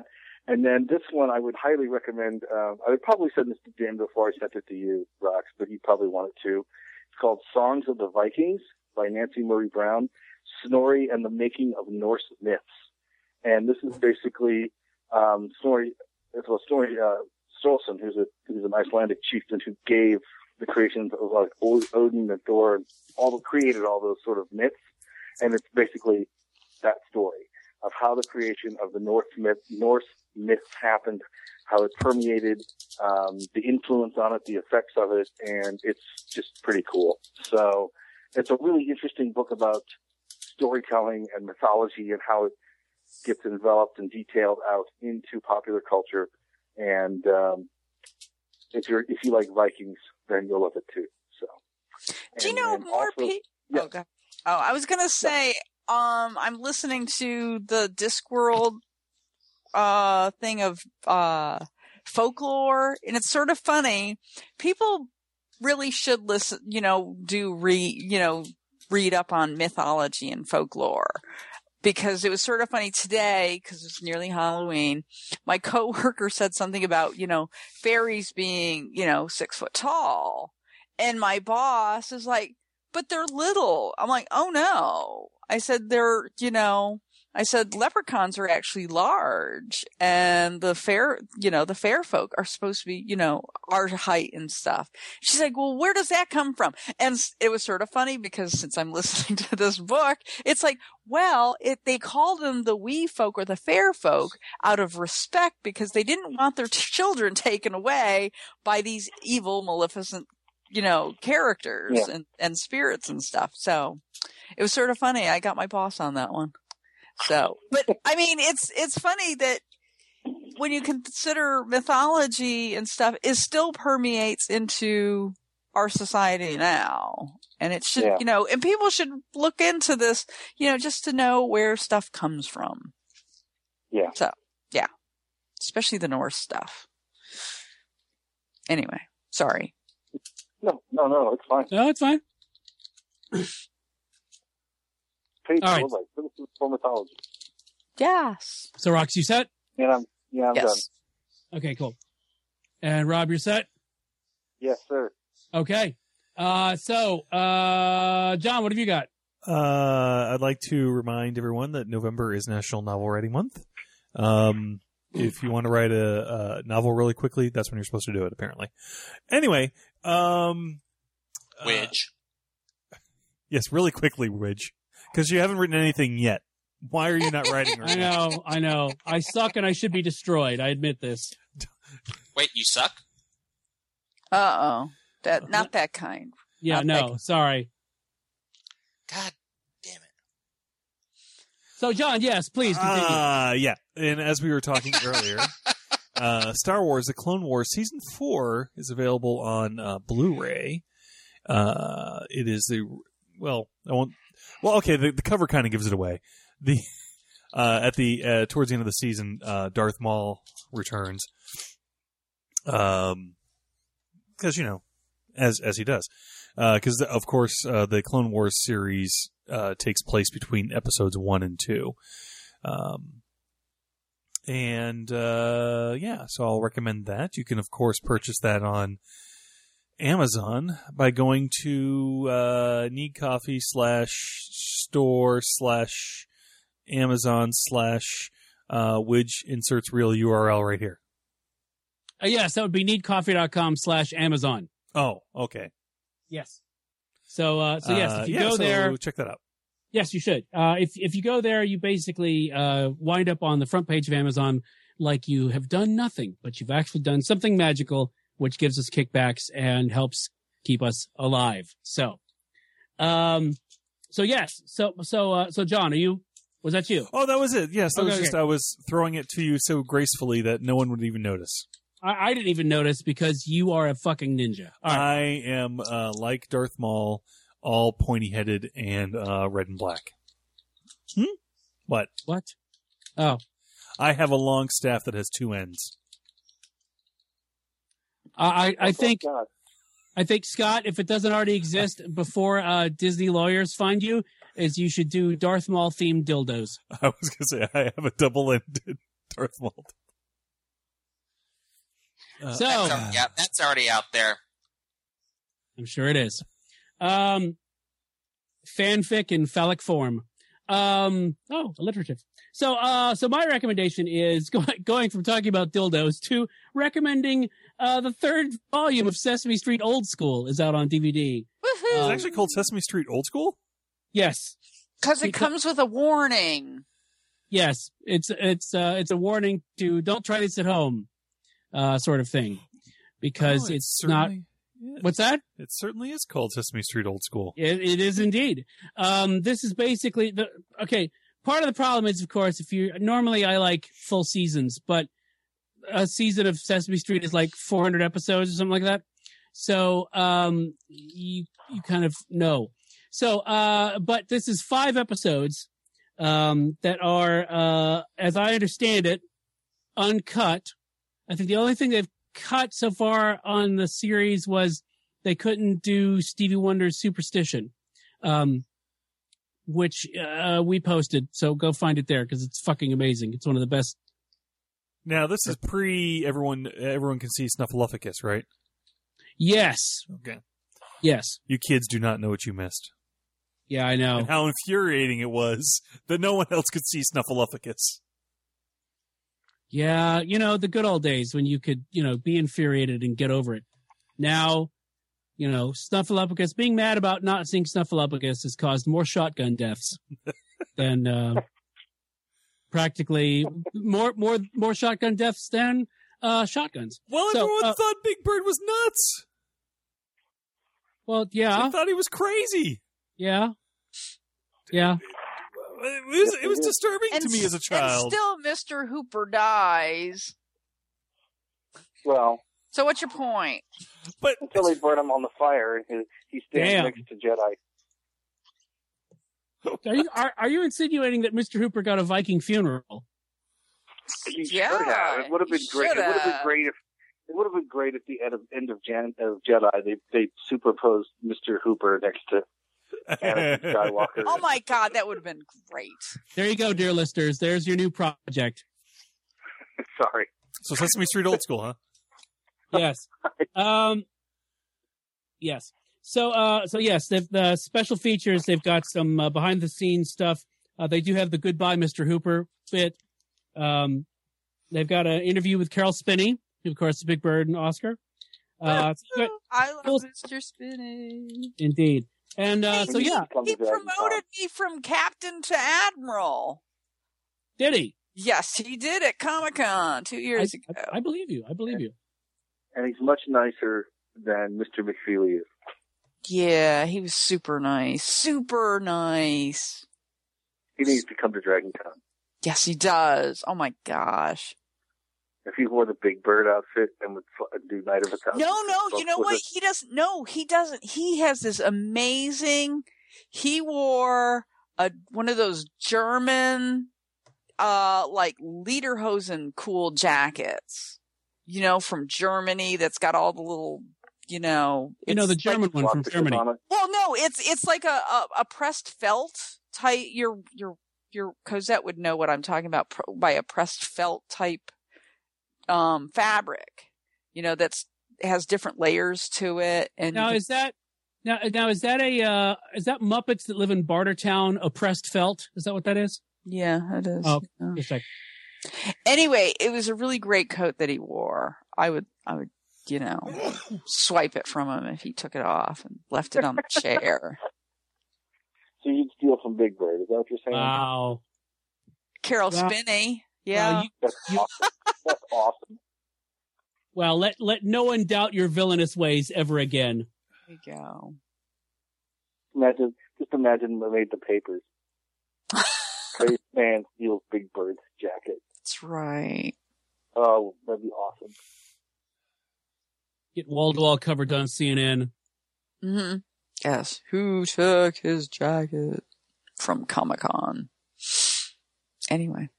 And then this one I would highly recommend. Um, I would probably send this to Dan before I sent it to you, Rox, but you probably want it too. It's called Songs of the Vikings by Nancy Murray Brown, Snorri and the Making of Norse Myths. And this is basically um, Snorri, well, Snorri uh, Sturluson, who's, a, who's an Icelandic chieftain who gave the creations of like Odin and Thor and all created all those sort of myths. And it's basically that story of how the creation of the Norse myth, Norse myths happened, how it permeated, um, the influence on it, the effects of it, and it's just pretty cool. So it's a really interesting book about storytelling and mythology and how it gets enveloped and detailed out into popular culture. And um, if you're if you like Vikings, then you'll love it too. So, do you and, know and more also, people? yeah. Oh, God. oh, I was gonna say, um, I'm listening to the Discworld uh thing of uh folklore, and it's sort of funny. People really should listen, you know, do read, you know, read up on mythology and folklore. Because it was sort of funny today, because it's nearly Halloween, my coworker said something about, you know, fairies being, you know, six foot tall. And my boss is like, but they're little. I'm like, oh no. I said, they're, you know, I said, leprechauns are actually large, and the fair, you know, the fair folk are supposed to be, you know, our height and stuff. She's like, well, where does that come from? And it was sort of funny because since I'm listening to this book, it's like, well, it, they called them the wee folk or the fair folk out of respect because they didn't want their children taken away by these evil, maleficent, you know, characters Yeah. and, and spirits and stuff. So it was sort of funny. I got my boss on that one. So, but I mean, it's, it's funny that when you consider mythology and stuff, it still permeates into our society now. And it should, Yeah. you know, and people should look into this, you know, just to know where stuff comes from. Yeah. So, yeah. Especially the Norse stuff. Anyway, sorry. No, no, no, it's fine. No, it's fine. Page All right. four, like, Citizens for Mythology. Yes. So, Rox, you set? And I'm, yeah, I'm Yes. done. Okay, cool. And Rob, you're set? Yes, sir. Okay. Uh, so, uh, John, what have you got? Uh, I'd like to remind everyone that November is National Novel Writing Month. Um, if you want to write a, a novel really quickly, that's when you're supposed to do it, apparently. Anyway, um, Widge. Uh, yes, really quickly, Widge. Because you haven't written anything yet. Why are you not writing right I now? know, I know. I suck and I should be destroyed. I admit this. Wait, you suck? Uh-oh. That, not that kind. Yeah, Not no, that- sorry. God damn it. So, John, yes, please continue. Uh, yeah. And as we were talking earlier, uh, Star Wars, The Clone Wars Season four is available on uh, Blu-ray. Uh, it is the, well, I won't, well, okay, the, the cover kind of gives it away. The uh, At the, uh, towards the end of the season, uh, Darth Maul returns. Um, because, you know, as, as he does. Because, uh, of course, uh, the Clone Wars series uh, takes place between episodes one and two. Um, and, uh, yeah, so I'll recommend that. You can, of course, purchase that on Amazon by going to uh, Need Coffee slash store slash Amazon slash uh, Widge inserts real U R L right here. Uh, yes, that would be needcoffee.com slash Amazon. Oh, okay. Yes. So, uh, so yes, if you Uh, yeah, go so there, check that out. yes, you should. Uh, if if you go there, you basically uh, wind up on the front page of Amazon like you have done nothing, but you've actually done something magical, which gives us kickbacks and helps keep us alive. So, um, so yes, so so uh, so John, are you? Was that you? Oh, that was it. Yes, that Okay, was just okay. I was throwing it to you so gracefully that no one would even notice. I, I didn't even notice because you are a fucking ninja. All right. I am uh, like Darth Maul, all pointy-headed and uh, red and black. Hmm? What? What? Oh, I have a long staff that has two ends. I I, I think God. I think Scott, if it doesn't already exist before uh, Disney lawyers find you, is you should do Darth Maul themed dildos. I was going to say I have a double-ended Darth Maul. Uh, So That's al- yeah, that's already out there. I'm sure it is. Um, fanfic in phallic form. Um, oh, alliterative. So, uh, so my recommendation is go- going from talking about dildos to recommending uh, the third volume of Sesame Street Old School is out on D V D. It's Um, actually called Sesame Street Old School? Yes. Because it Because- comes with a warning. Yes, it's it's uh, it's a warning to don't try this at home, uh, sort of thing, because Oh, it it's not. certainly is. What's that? It certainly is called Sesame Street Old School. It, it is indeed. Um, this is basically the okay. Part of the problem is, of course, if you normally I like full seasons, but a season of Sesame Street is like four hundred episodes or something like that. So um, you you kind of know. So, uh, but this is five episodes um, that are, uh, as I understand it, uncut. I think the only thing they've cut so far on the series was they couldn't do Stevie Wonder's Superstition, um, which uh, we posted. So go find it there because it's fucking amazing. It's one of the best. Now, this is pre everyone everyone can see Snuffleupagus, right? Yes. Okay. Yes. You kids do not know what you missed. Yeah, I know. And how infuriating it was that no one else could see Snuffleupagus. Yeah, you know, the good old days when you could, you know, be infuriated and get over it. Now, you know, Snuffleupagus, being mad about not seeing Snuffleupagus has caused more shotgun deaths than uh, practically more more more shotgun deaths than uh, shotguns. Well, So, everyone uh, thought Big Bird was nuts. Well, yeah. They thought he was crazy. Yeah. Yeah. It was, it was disturbing And, to me as a child. and still Mister Hooper dies. Well, So what's your point? But until they burn him on the fire, and he, he stands Damn. next to Jedi. Are you are, are you insinuating that Mister Hooper got a Viking funeral? He Yeah, should have. It would have been he great. It should would have been have. great if it would have been great at the end of end of, Jan, of Jedi. They they superposed Mister Hooper next to Anakin Skywalker. Oh my God, that would have been great. There you go, dear listeners. There's your new project. Sorry. So Sesame Street Old School, huh? Yes. Um. Yes. So, uh, so yes, they've the special features. They've got some uh, behind the scenes stuff. Uh, they do have the Goodbye, Mister Hooper bit. Um, they've got an interview with Carol Spinney, who of course is Big Bird and Oscar. Uh, so you got- I love Cool. Mister Spinney. indeed. And uh, so yeah, He promoted me from captain to admiral. did he? Yes, he did at Comic Con two years I, ago. I, I believe you. I believe you. And he's much nicer than Mister McFeely is. Yeah, he was super nice. Super nice. He needs to come to Dragon Con. Yes, he does. Oh my gosh. If he wore the Big Bird outfit and would fl- do Night of a Thousand. No, no, you Suns know with what? it. He doesn't. No, he doesn't. He has this amazing. He wore a one of those German, uh, like lederhosen cool jackets. You know, from Germany. That's got all the little. You know, You know the it's like- German one from Swastikas Germany. on it. Well, no, it's it's like a, a, a pressed felt type. Your your your Cosette would know what I'm talking about pr- by a pressed felt type um fabric. You know, that's has different layers to it. And Now is that now now is that a uh, is that Muppets that live in Bartertown oppressed felt? Is that what that is? yeah, it is. Oh, Yeah. just like Anyway, it was a really great coat that he wore. I would I would you know swipe it from him if he took it off and left it on the chair. So you'd steal from Big Bird. Is that what you're saying? wow. Carol Well, Spinney. Yeah. Well, you, That's awesome. That's awesome. well, let let no one doubt your villainous ways ever again. There you go. Imagine, just imagine they made the papers. Crazy man steals Big Bird's jacket. That's right. Oh, that'd be awesome. Get wall to wall covered on C N N. Mm-hmm. Yes. Who took his jacket from Comic Con? Anyway.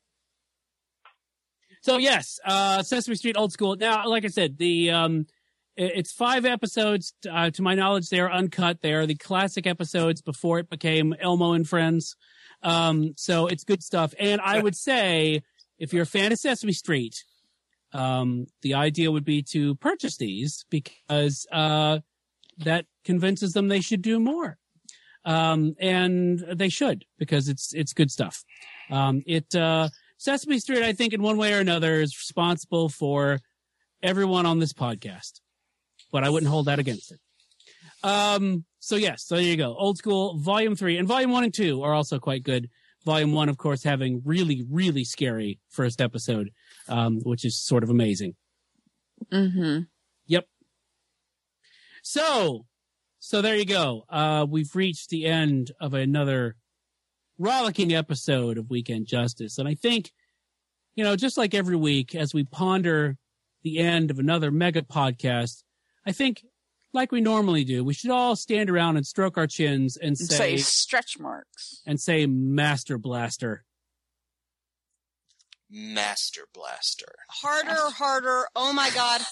So yes, uh, Sesame Street Old School. Now, like I said, the um, it- it's five episodes. Uh, to my knowledge, they are uncut. They are the classic episodes before it became Elmo and Friends. Um, so it's good stuff. And I would say, if you're a fan of Sesame Street, Um, the idea would be to purchase these because uh, that convinces them they should do more. Um, and they should, because it's it's good stuff. Um, it uh, Sesame Street, I think, in one way or another, is responsible for everyone on this podcast. But I wouldn't hold that against it. Um, so yes, so there you go. Old School, Volume three. And Volume one and two are also quite good. Volume one, of course, having really, really scary first episode, um, which is sort of amazing. Mm-hmm. Yep. So, so there you go. Uh, we've reached the end of another rollicking episode of Weekend Justice. And I think, you know, just like every week, as we ponder the end of another mega podcast, I think, like we normally do, we should all stand around and stroke our chins and say, Say stretch marks. and say Master Blaster. Master Blaster. Harder, harder. Oh my God.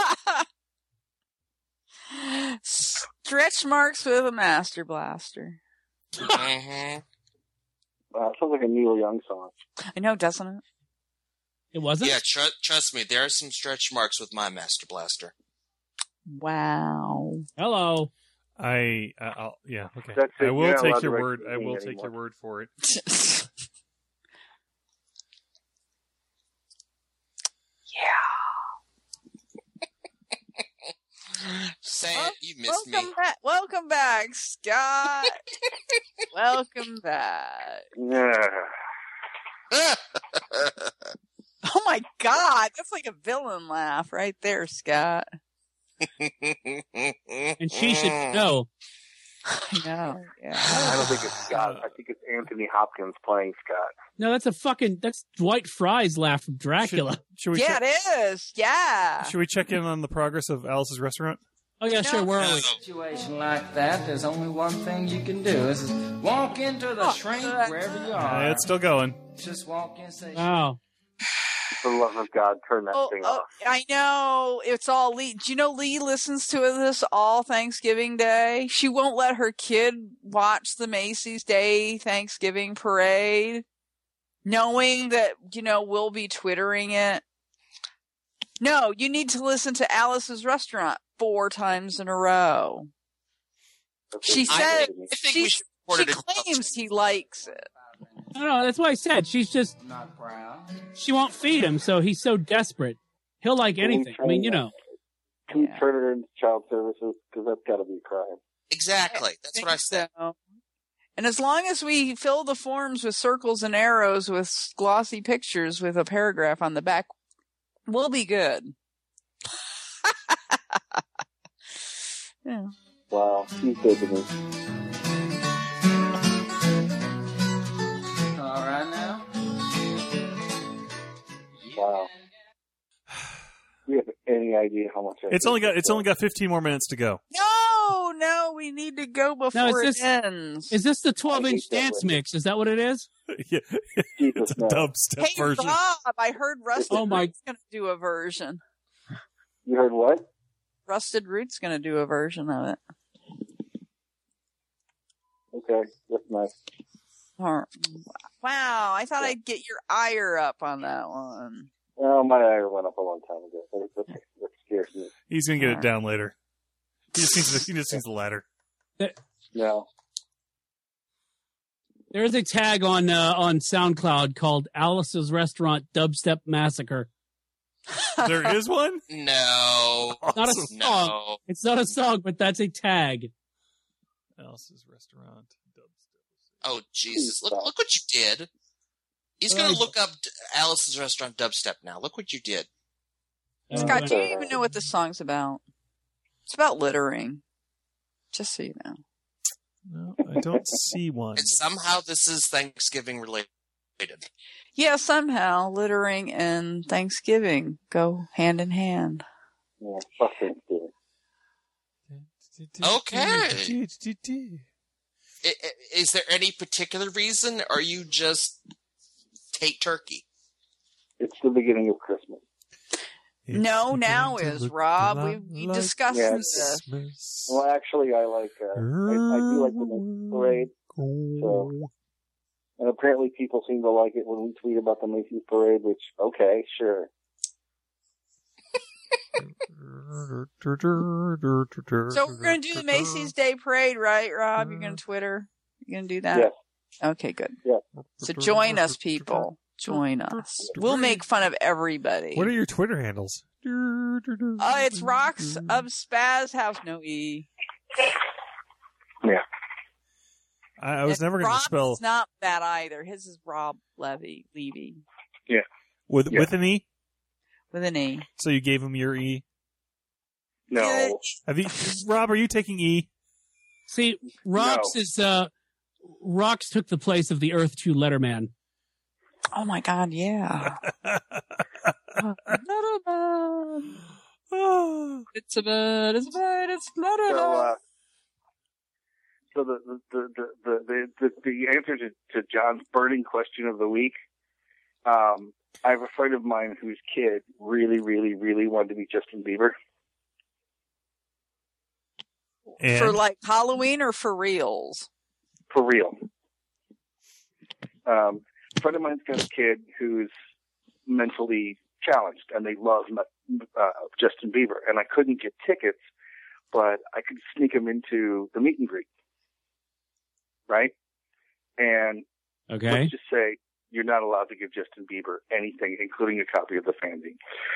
Stretch marks with a Master Blaster. Mm-hmm. Wow, it sounds like a Neil Young song. I know, doesn't it? It wasn't? Yeah, tr- trust me, there are some stretch marks with my Master Blaster. Wow. Hello. I, uh, I'll, yeah, okay. That's it. I will You're not allowed take to your write word. I anything will take anymore. your word for it. Say Wel- it, you missed welcome me. Back. Welcome back, Scott. Welcome back. Yeah. Oh my God, that's like a villain laugh right there, Scott. And she should know. I know. Yeah. I don't think it's Scott. I think it's Anthony Hopkins playing Scott. No, that's a fucking, that's Dwight Fry's laugh from Dracula. Should, should we Yeah, check, it is. Yeah. should we check in on the progress of Alice's restaurant? Oh yeah, sure, where are we? Situation like that, there's only one thing you can do. Is walk into the shrink wherever you are. Uh, it's still going. Just walk in and say, Wow. For the love of God, turn that Oh, thing oh, off. I know. It's all Lee. Do you know Lee listens to this all Thanksgiving Day? She won't let her kid watch the Macy's Day Thanksgiving Parade, knowing that, you know, we'll be twittering it. No, you need to listen to Alice's Restaurant four times in a row. She I said think- I think she, we should report she it in- claims he likes it. No, no, that's what I said. She's just, I'm not proud. she won't feed him, so he's so desperate. He'll like anything. I mean, you know. Can we Yeah. turn her into child services? Because that's got to be a crime. Exactly. That's what I said. So. And as long as we fill the forms with circles and arrows with glossy pictures with a paragraph on the back, we'll be good. Yeah. Wow, he's good to me. All right now. Wow. Do you have any idea how much? I It's only got it's only got fifteen more minutes to go. No, no, we need to go before is it this- ends. Is this the twelve I inch think that dance would- mix? Is that what it is? Yeah, Jesus, it's a no. dubstep Hey, version. Rob, I heard Rusted Oh, my- Root's going to do a version. You heard what? Rusted Root's going to do a version of it. Okay, that's nice. Or- Wow, I thought I'd get your ire up on that one. Well, my eye went up a long time ago. That, that, that scares me. He's gonna get it down later. He just needs the, he just needs the ladder. No. There is a tag on uh, on SoundCloud called Alice's Restaurant Dubstep Massacre. There is one. No. Not a Awesome. song. No. It's not a song, but that's a tag. Alice's Restaurant dubstep. Oh, Jesus. Look, look what you did. He's going to look up D- Alice's Restaurant dubstep now. Look what you did. Scott, do you even know what this song's about? It's about littering. Just so you know. No, I don't see one. And somehow this is Thanksgiving related. Yeah, somehow littering and Thanksgiving go hand in hand. Yeah, fuck Thanksgiving. Okay. I- I- Is there any particular reason, or you just take turkey? It's the beginning of Christmas. No, now is, Rob. We, we discussed Yeah, this. Well, actually, I like. Uh, I, I do like the Macy's parade. So, and apparently, people seem to like it when we tweet about the Macy's parade. Which, okay, sure. So we're going to do the Macy's Day Parade, right, Rob? You're going to Twitter? You're going to do that? Yes. Okay, good. Yes. So join us, people. Join us. We'll make fun of everybody. What are your Twitter handles? Oh, it's Rocks of Spaz House. No E. Yeah. I, I was And never going to Rob's spell not that either. His is Rob Levy. Levy. Yeah. with Yeah. with an E. With an E. So you gave him your E. No. Have you, Rob? Are you taking E? See, Rox No. is uh, Rox took the place of the Earth two Letterman. Oh my God, yeah. Letterman. It's a bird, it's a bird, it's Letterman. So, uh, so the the the the the, the, the answer to, to John's burning question of the week. Um, I have a friend of mine whose kid really, really, really wanted to be Justin Bieber. And For like Halloween or for reals? For real. Um, a friend of mine's got a kid who's mentally challenged, and they love uh, Justin Bieber. And I couldn't get tickets, but I could sneak him into the meet and greet. Right? And Okay. let's just say you're not allowed to give Justin Bieber anything, including a copy of the fanzine.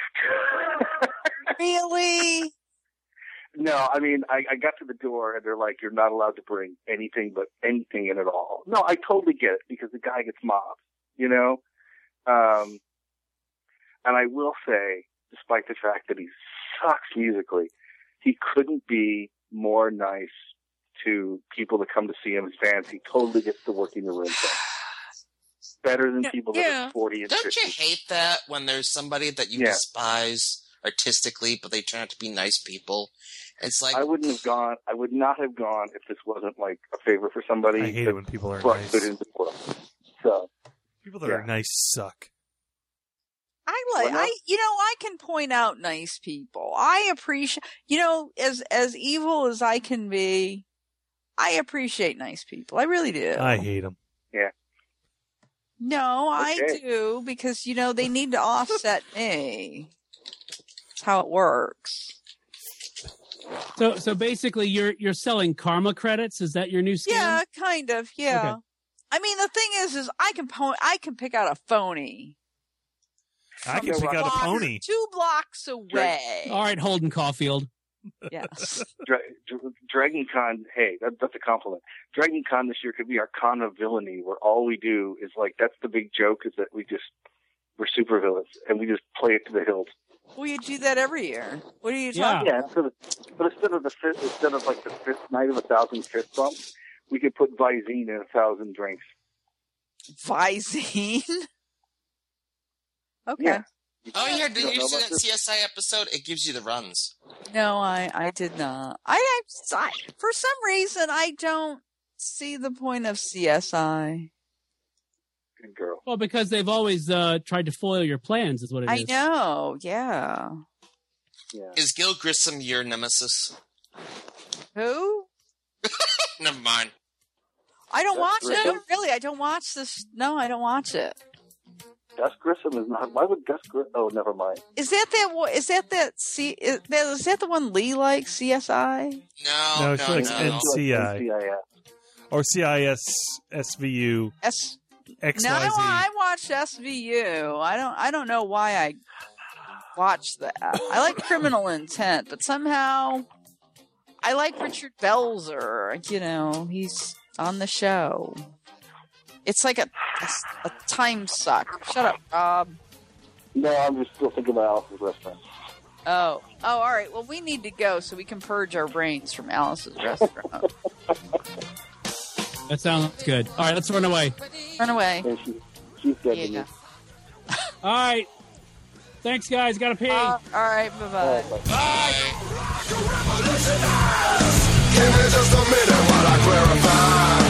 Really? No, I mean, I, I got to the door and they're like, you're not allowed to bring anything but anything in at all. No, I totally get it because the guy gets mobbed, you know? Um, and I will say, despite the fact that he sucks musically, he couldn't be more nice to people that come to see him as fans. He totally gets the working the room thing. Better than people that Yeah. are forty and Don't fifty. you hate that when there's somebody that you Yeah. despise artistically, but they turn out to be nice people? It's like I wouldn't have gone. I would not have gone if this wasn't like a favor for somebody. I hate that it when people are brought nice. good into the world. So People that yeah. are nice suck. I like, What now? I, you know, I can point out nice people. I appreciate, you know, as, as evil as I can be, I appreciate nice people. I really do. I hate them. Yeah. No, I Okay. do because, you know, they need to offset me. That's how it works. So, so basically, you're you're selling karma credits. Is that your new scam? Yeah, kind of. Yeah. Okay. I mean, the thing is, is I can po- I can pick out a phony. I can No, pick out a Blocks- pony. Two blocks away. All right, Holden Caulfield. Yes. Dra- Dra- Dragon Con, hey, that, that's a compliment. Dragon Con this year could be our con of villainy, where all we do is like, that's the big joke, is that we just, we're super villains, and we just play it to the hilt. Well, you do that every year. What are you Yeah. talking Yeah, instead of, but instead of the fifth, instead of like the fifth night of a thousand fist bumps, we could put Visine in a thousand drinks. Visine? Okay. Yeah. oh yeah, You did don't you know see about that this? C S I episode? It gives you the runs. No, I, I did not. I, I, I, for some reason, I don't see the point of C S I. Good girl. Well, because they've always uh, tried to foil your plans, is what it is. I know, yeah. Yeah. Is Gil Grissom your nemesis? Who? Never mind. I don't That's watch it. Grissom? No, really, I don't watch this. No, I don't watch it. Gus Grissom is not, why would Gus Grissom, oh, never mind. Is that that? one- Is that that? C? Is that, is that the one Lee likes? C S I? No, No, no, she likes no. N C I. N C I S. Or C I S S V U S. X No, Y Z. I watched S V U. I don't. I don't know why I watched that. I like Criminal Intent, but somehow I like Richard Belzer. You know, he's on the show. It's like a, a, a time suck. Shut up, Rob. No, I'm just still thinking about Alice's Restaurant. Oh, oh, all right. Well, we need to go so we can purge our brains from Alice's Restaurant. That sounds good. All right, let's run away. Run away. And she, she's dead to Yeah. me. All right. Thanks, guys. Gotta pee. Uh, all right. Bye bye. Give me just a minute while I clarify.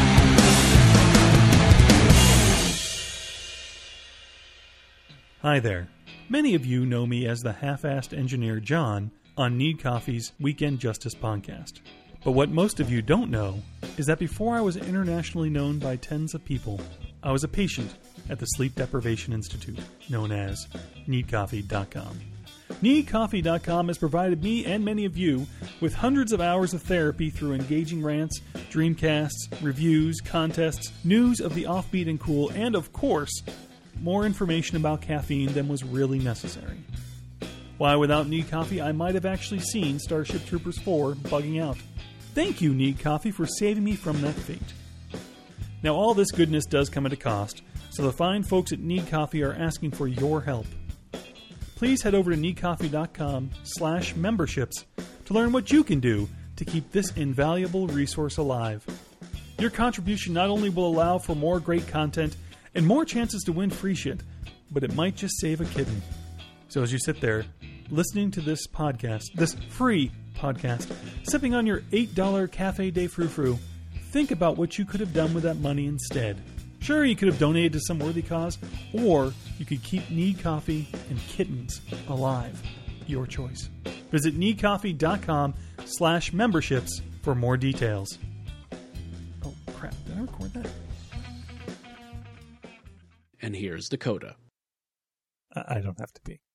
Hi there. Many of you know me as the half-assed engineer John on Need Coffee's Weekend Justice podcast. But what most of you don't know is that before I was internationally known by tens of people, I was a patient at the Sleep Deprivation Institute, known as need coffee dot com. need coffee dot com has provided me and many of you with hundreds of hours of therapy through engaging rants, dreamcasts, reviews, contests, news of the offbeat and cool, and of course, more information about caffeine than was really necessary. Why, without Need Coffee, I might have actually seen Starship Troopers four bugging out. Thank you, Need Coffee, for saving me from that fate. Now, all this goodness does come at a cost, so the fine folks at Need Coffee are asking for your help. Please head over to need coffee dot com slash memberships to learn what you can do to keep this invaluable resource alive. Your contribution not only will allow for more great content and more chances to win free shit, but it might just save a kitten. So as you sit there, listening to this podcast, this free podcast, sipping on your eight dollars Cafe de Frou Frou, think about what you could have done with that money instead. Sure, you could have donated to some worthy cause, or you could keep Need Coffee and kittens alive. Your choice. Visit need coffee dot com slash memberships for more details. Oh, crap. Did I record that? And here's Dakota. I don't have to be.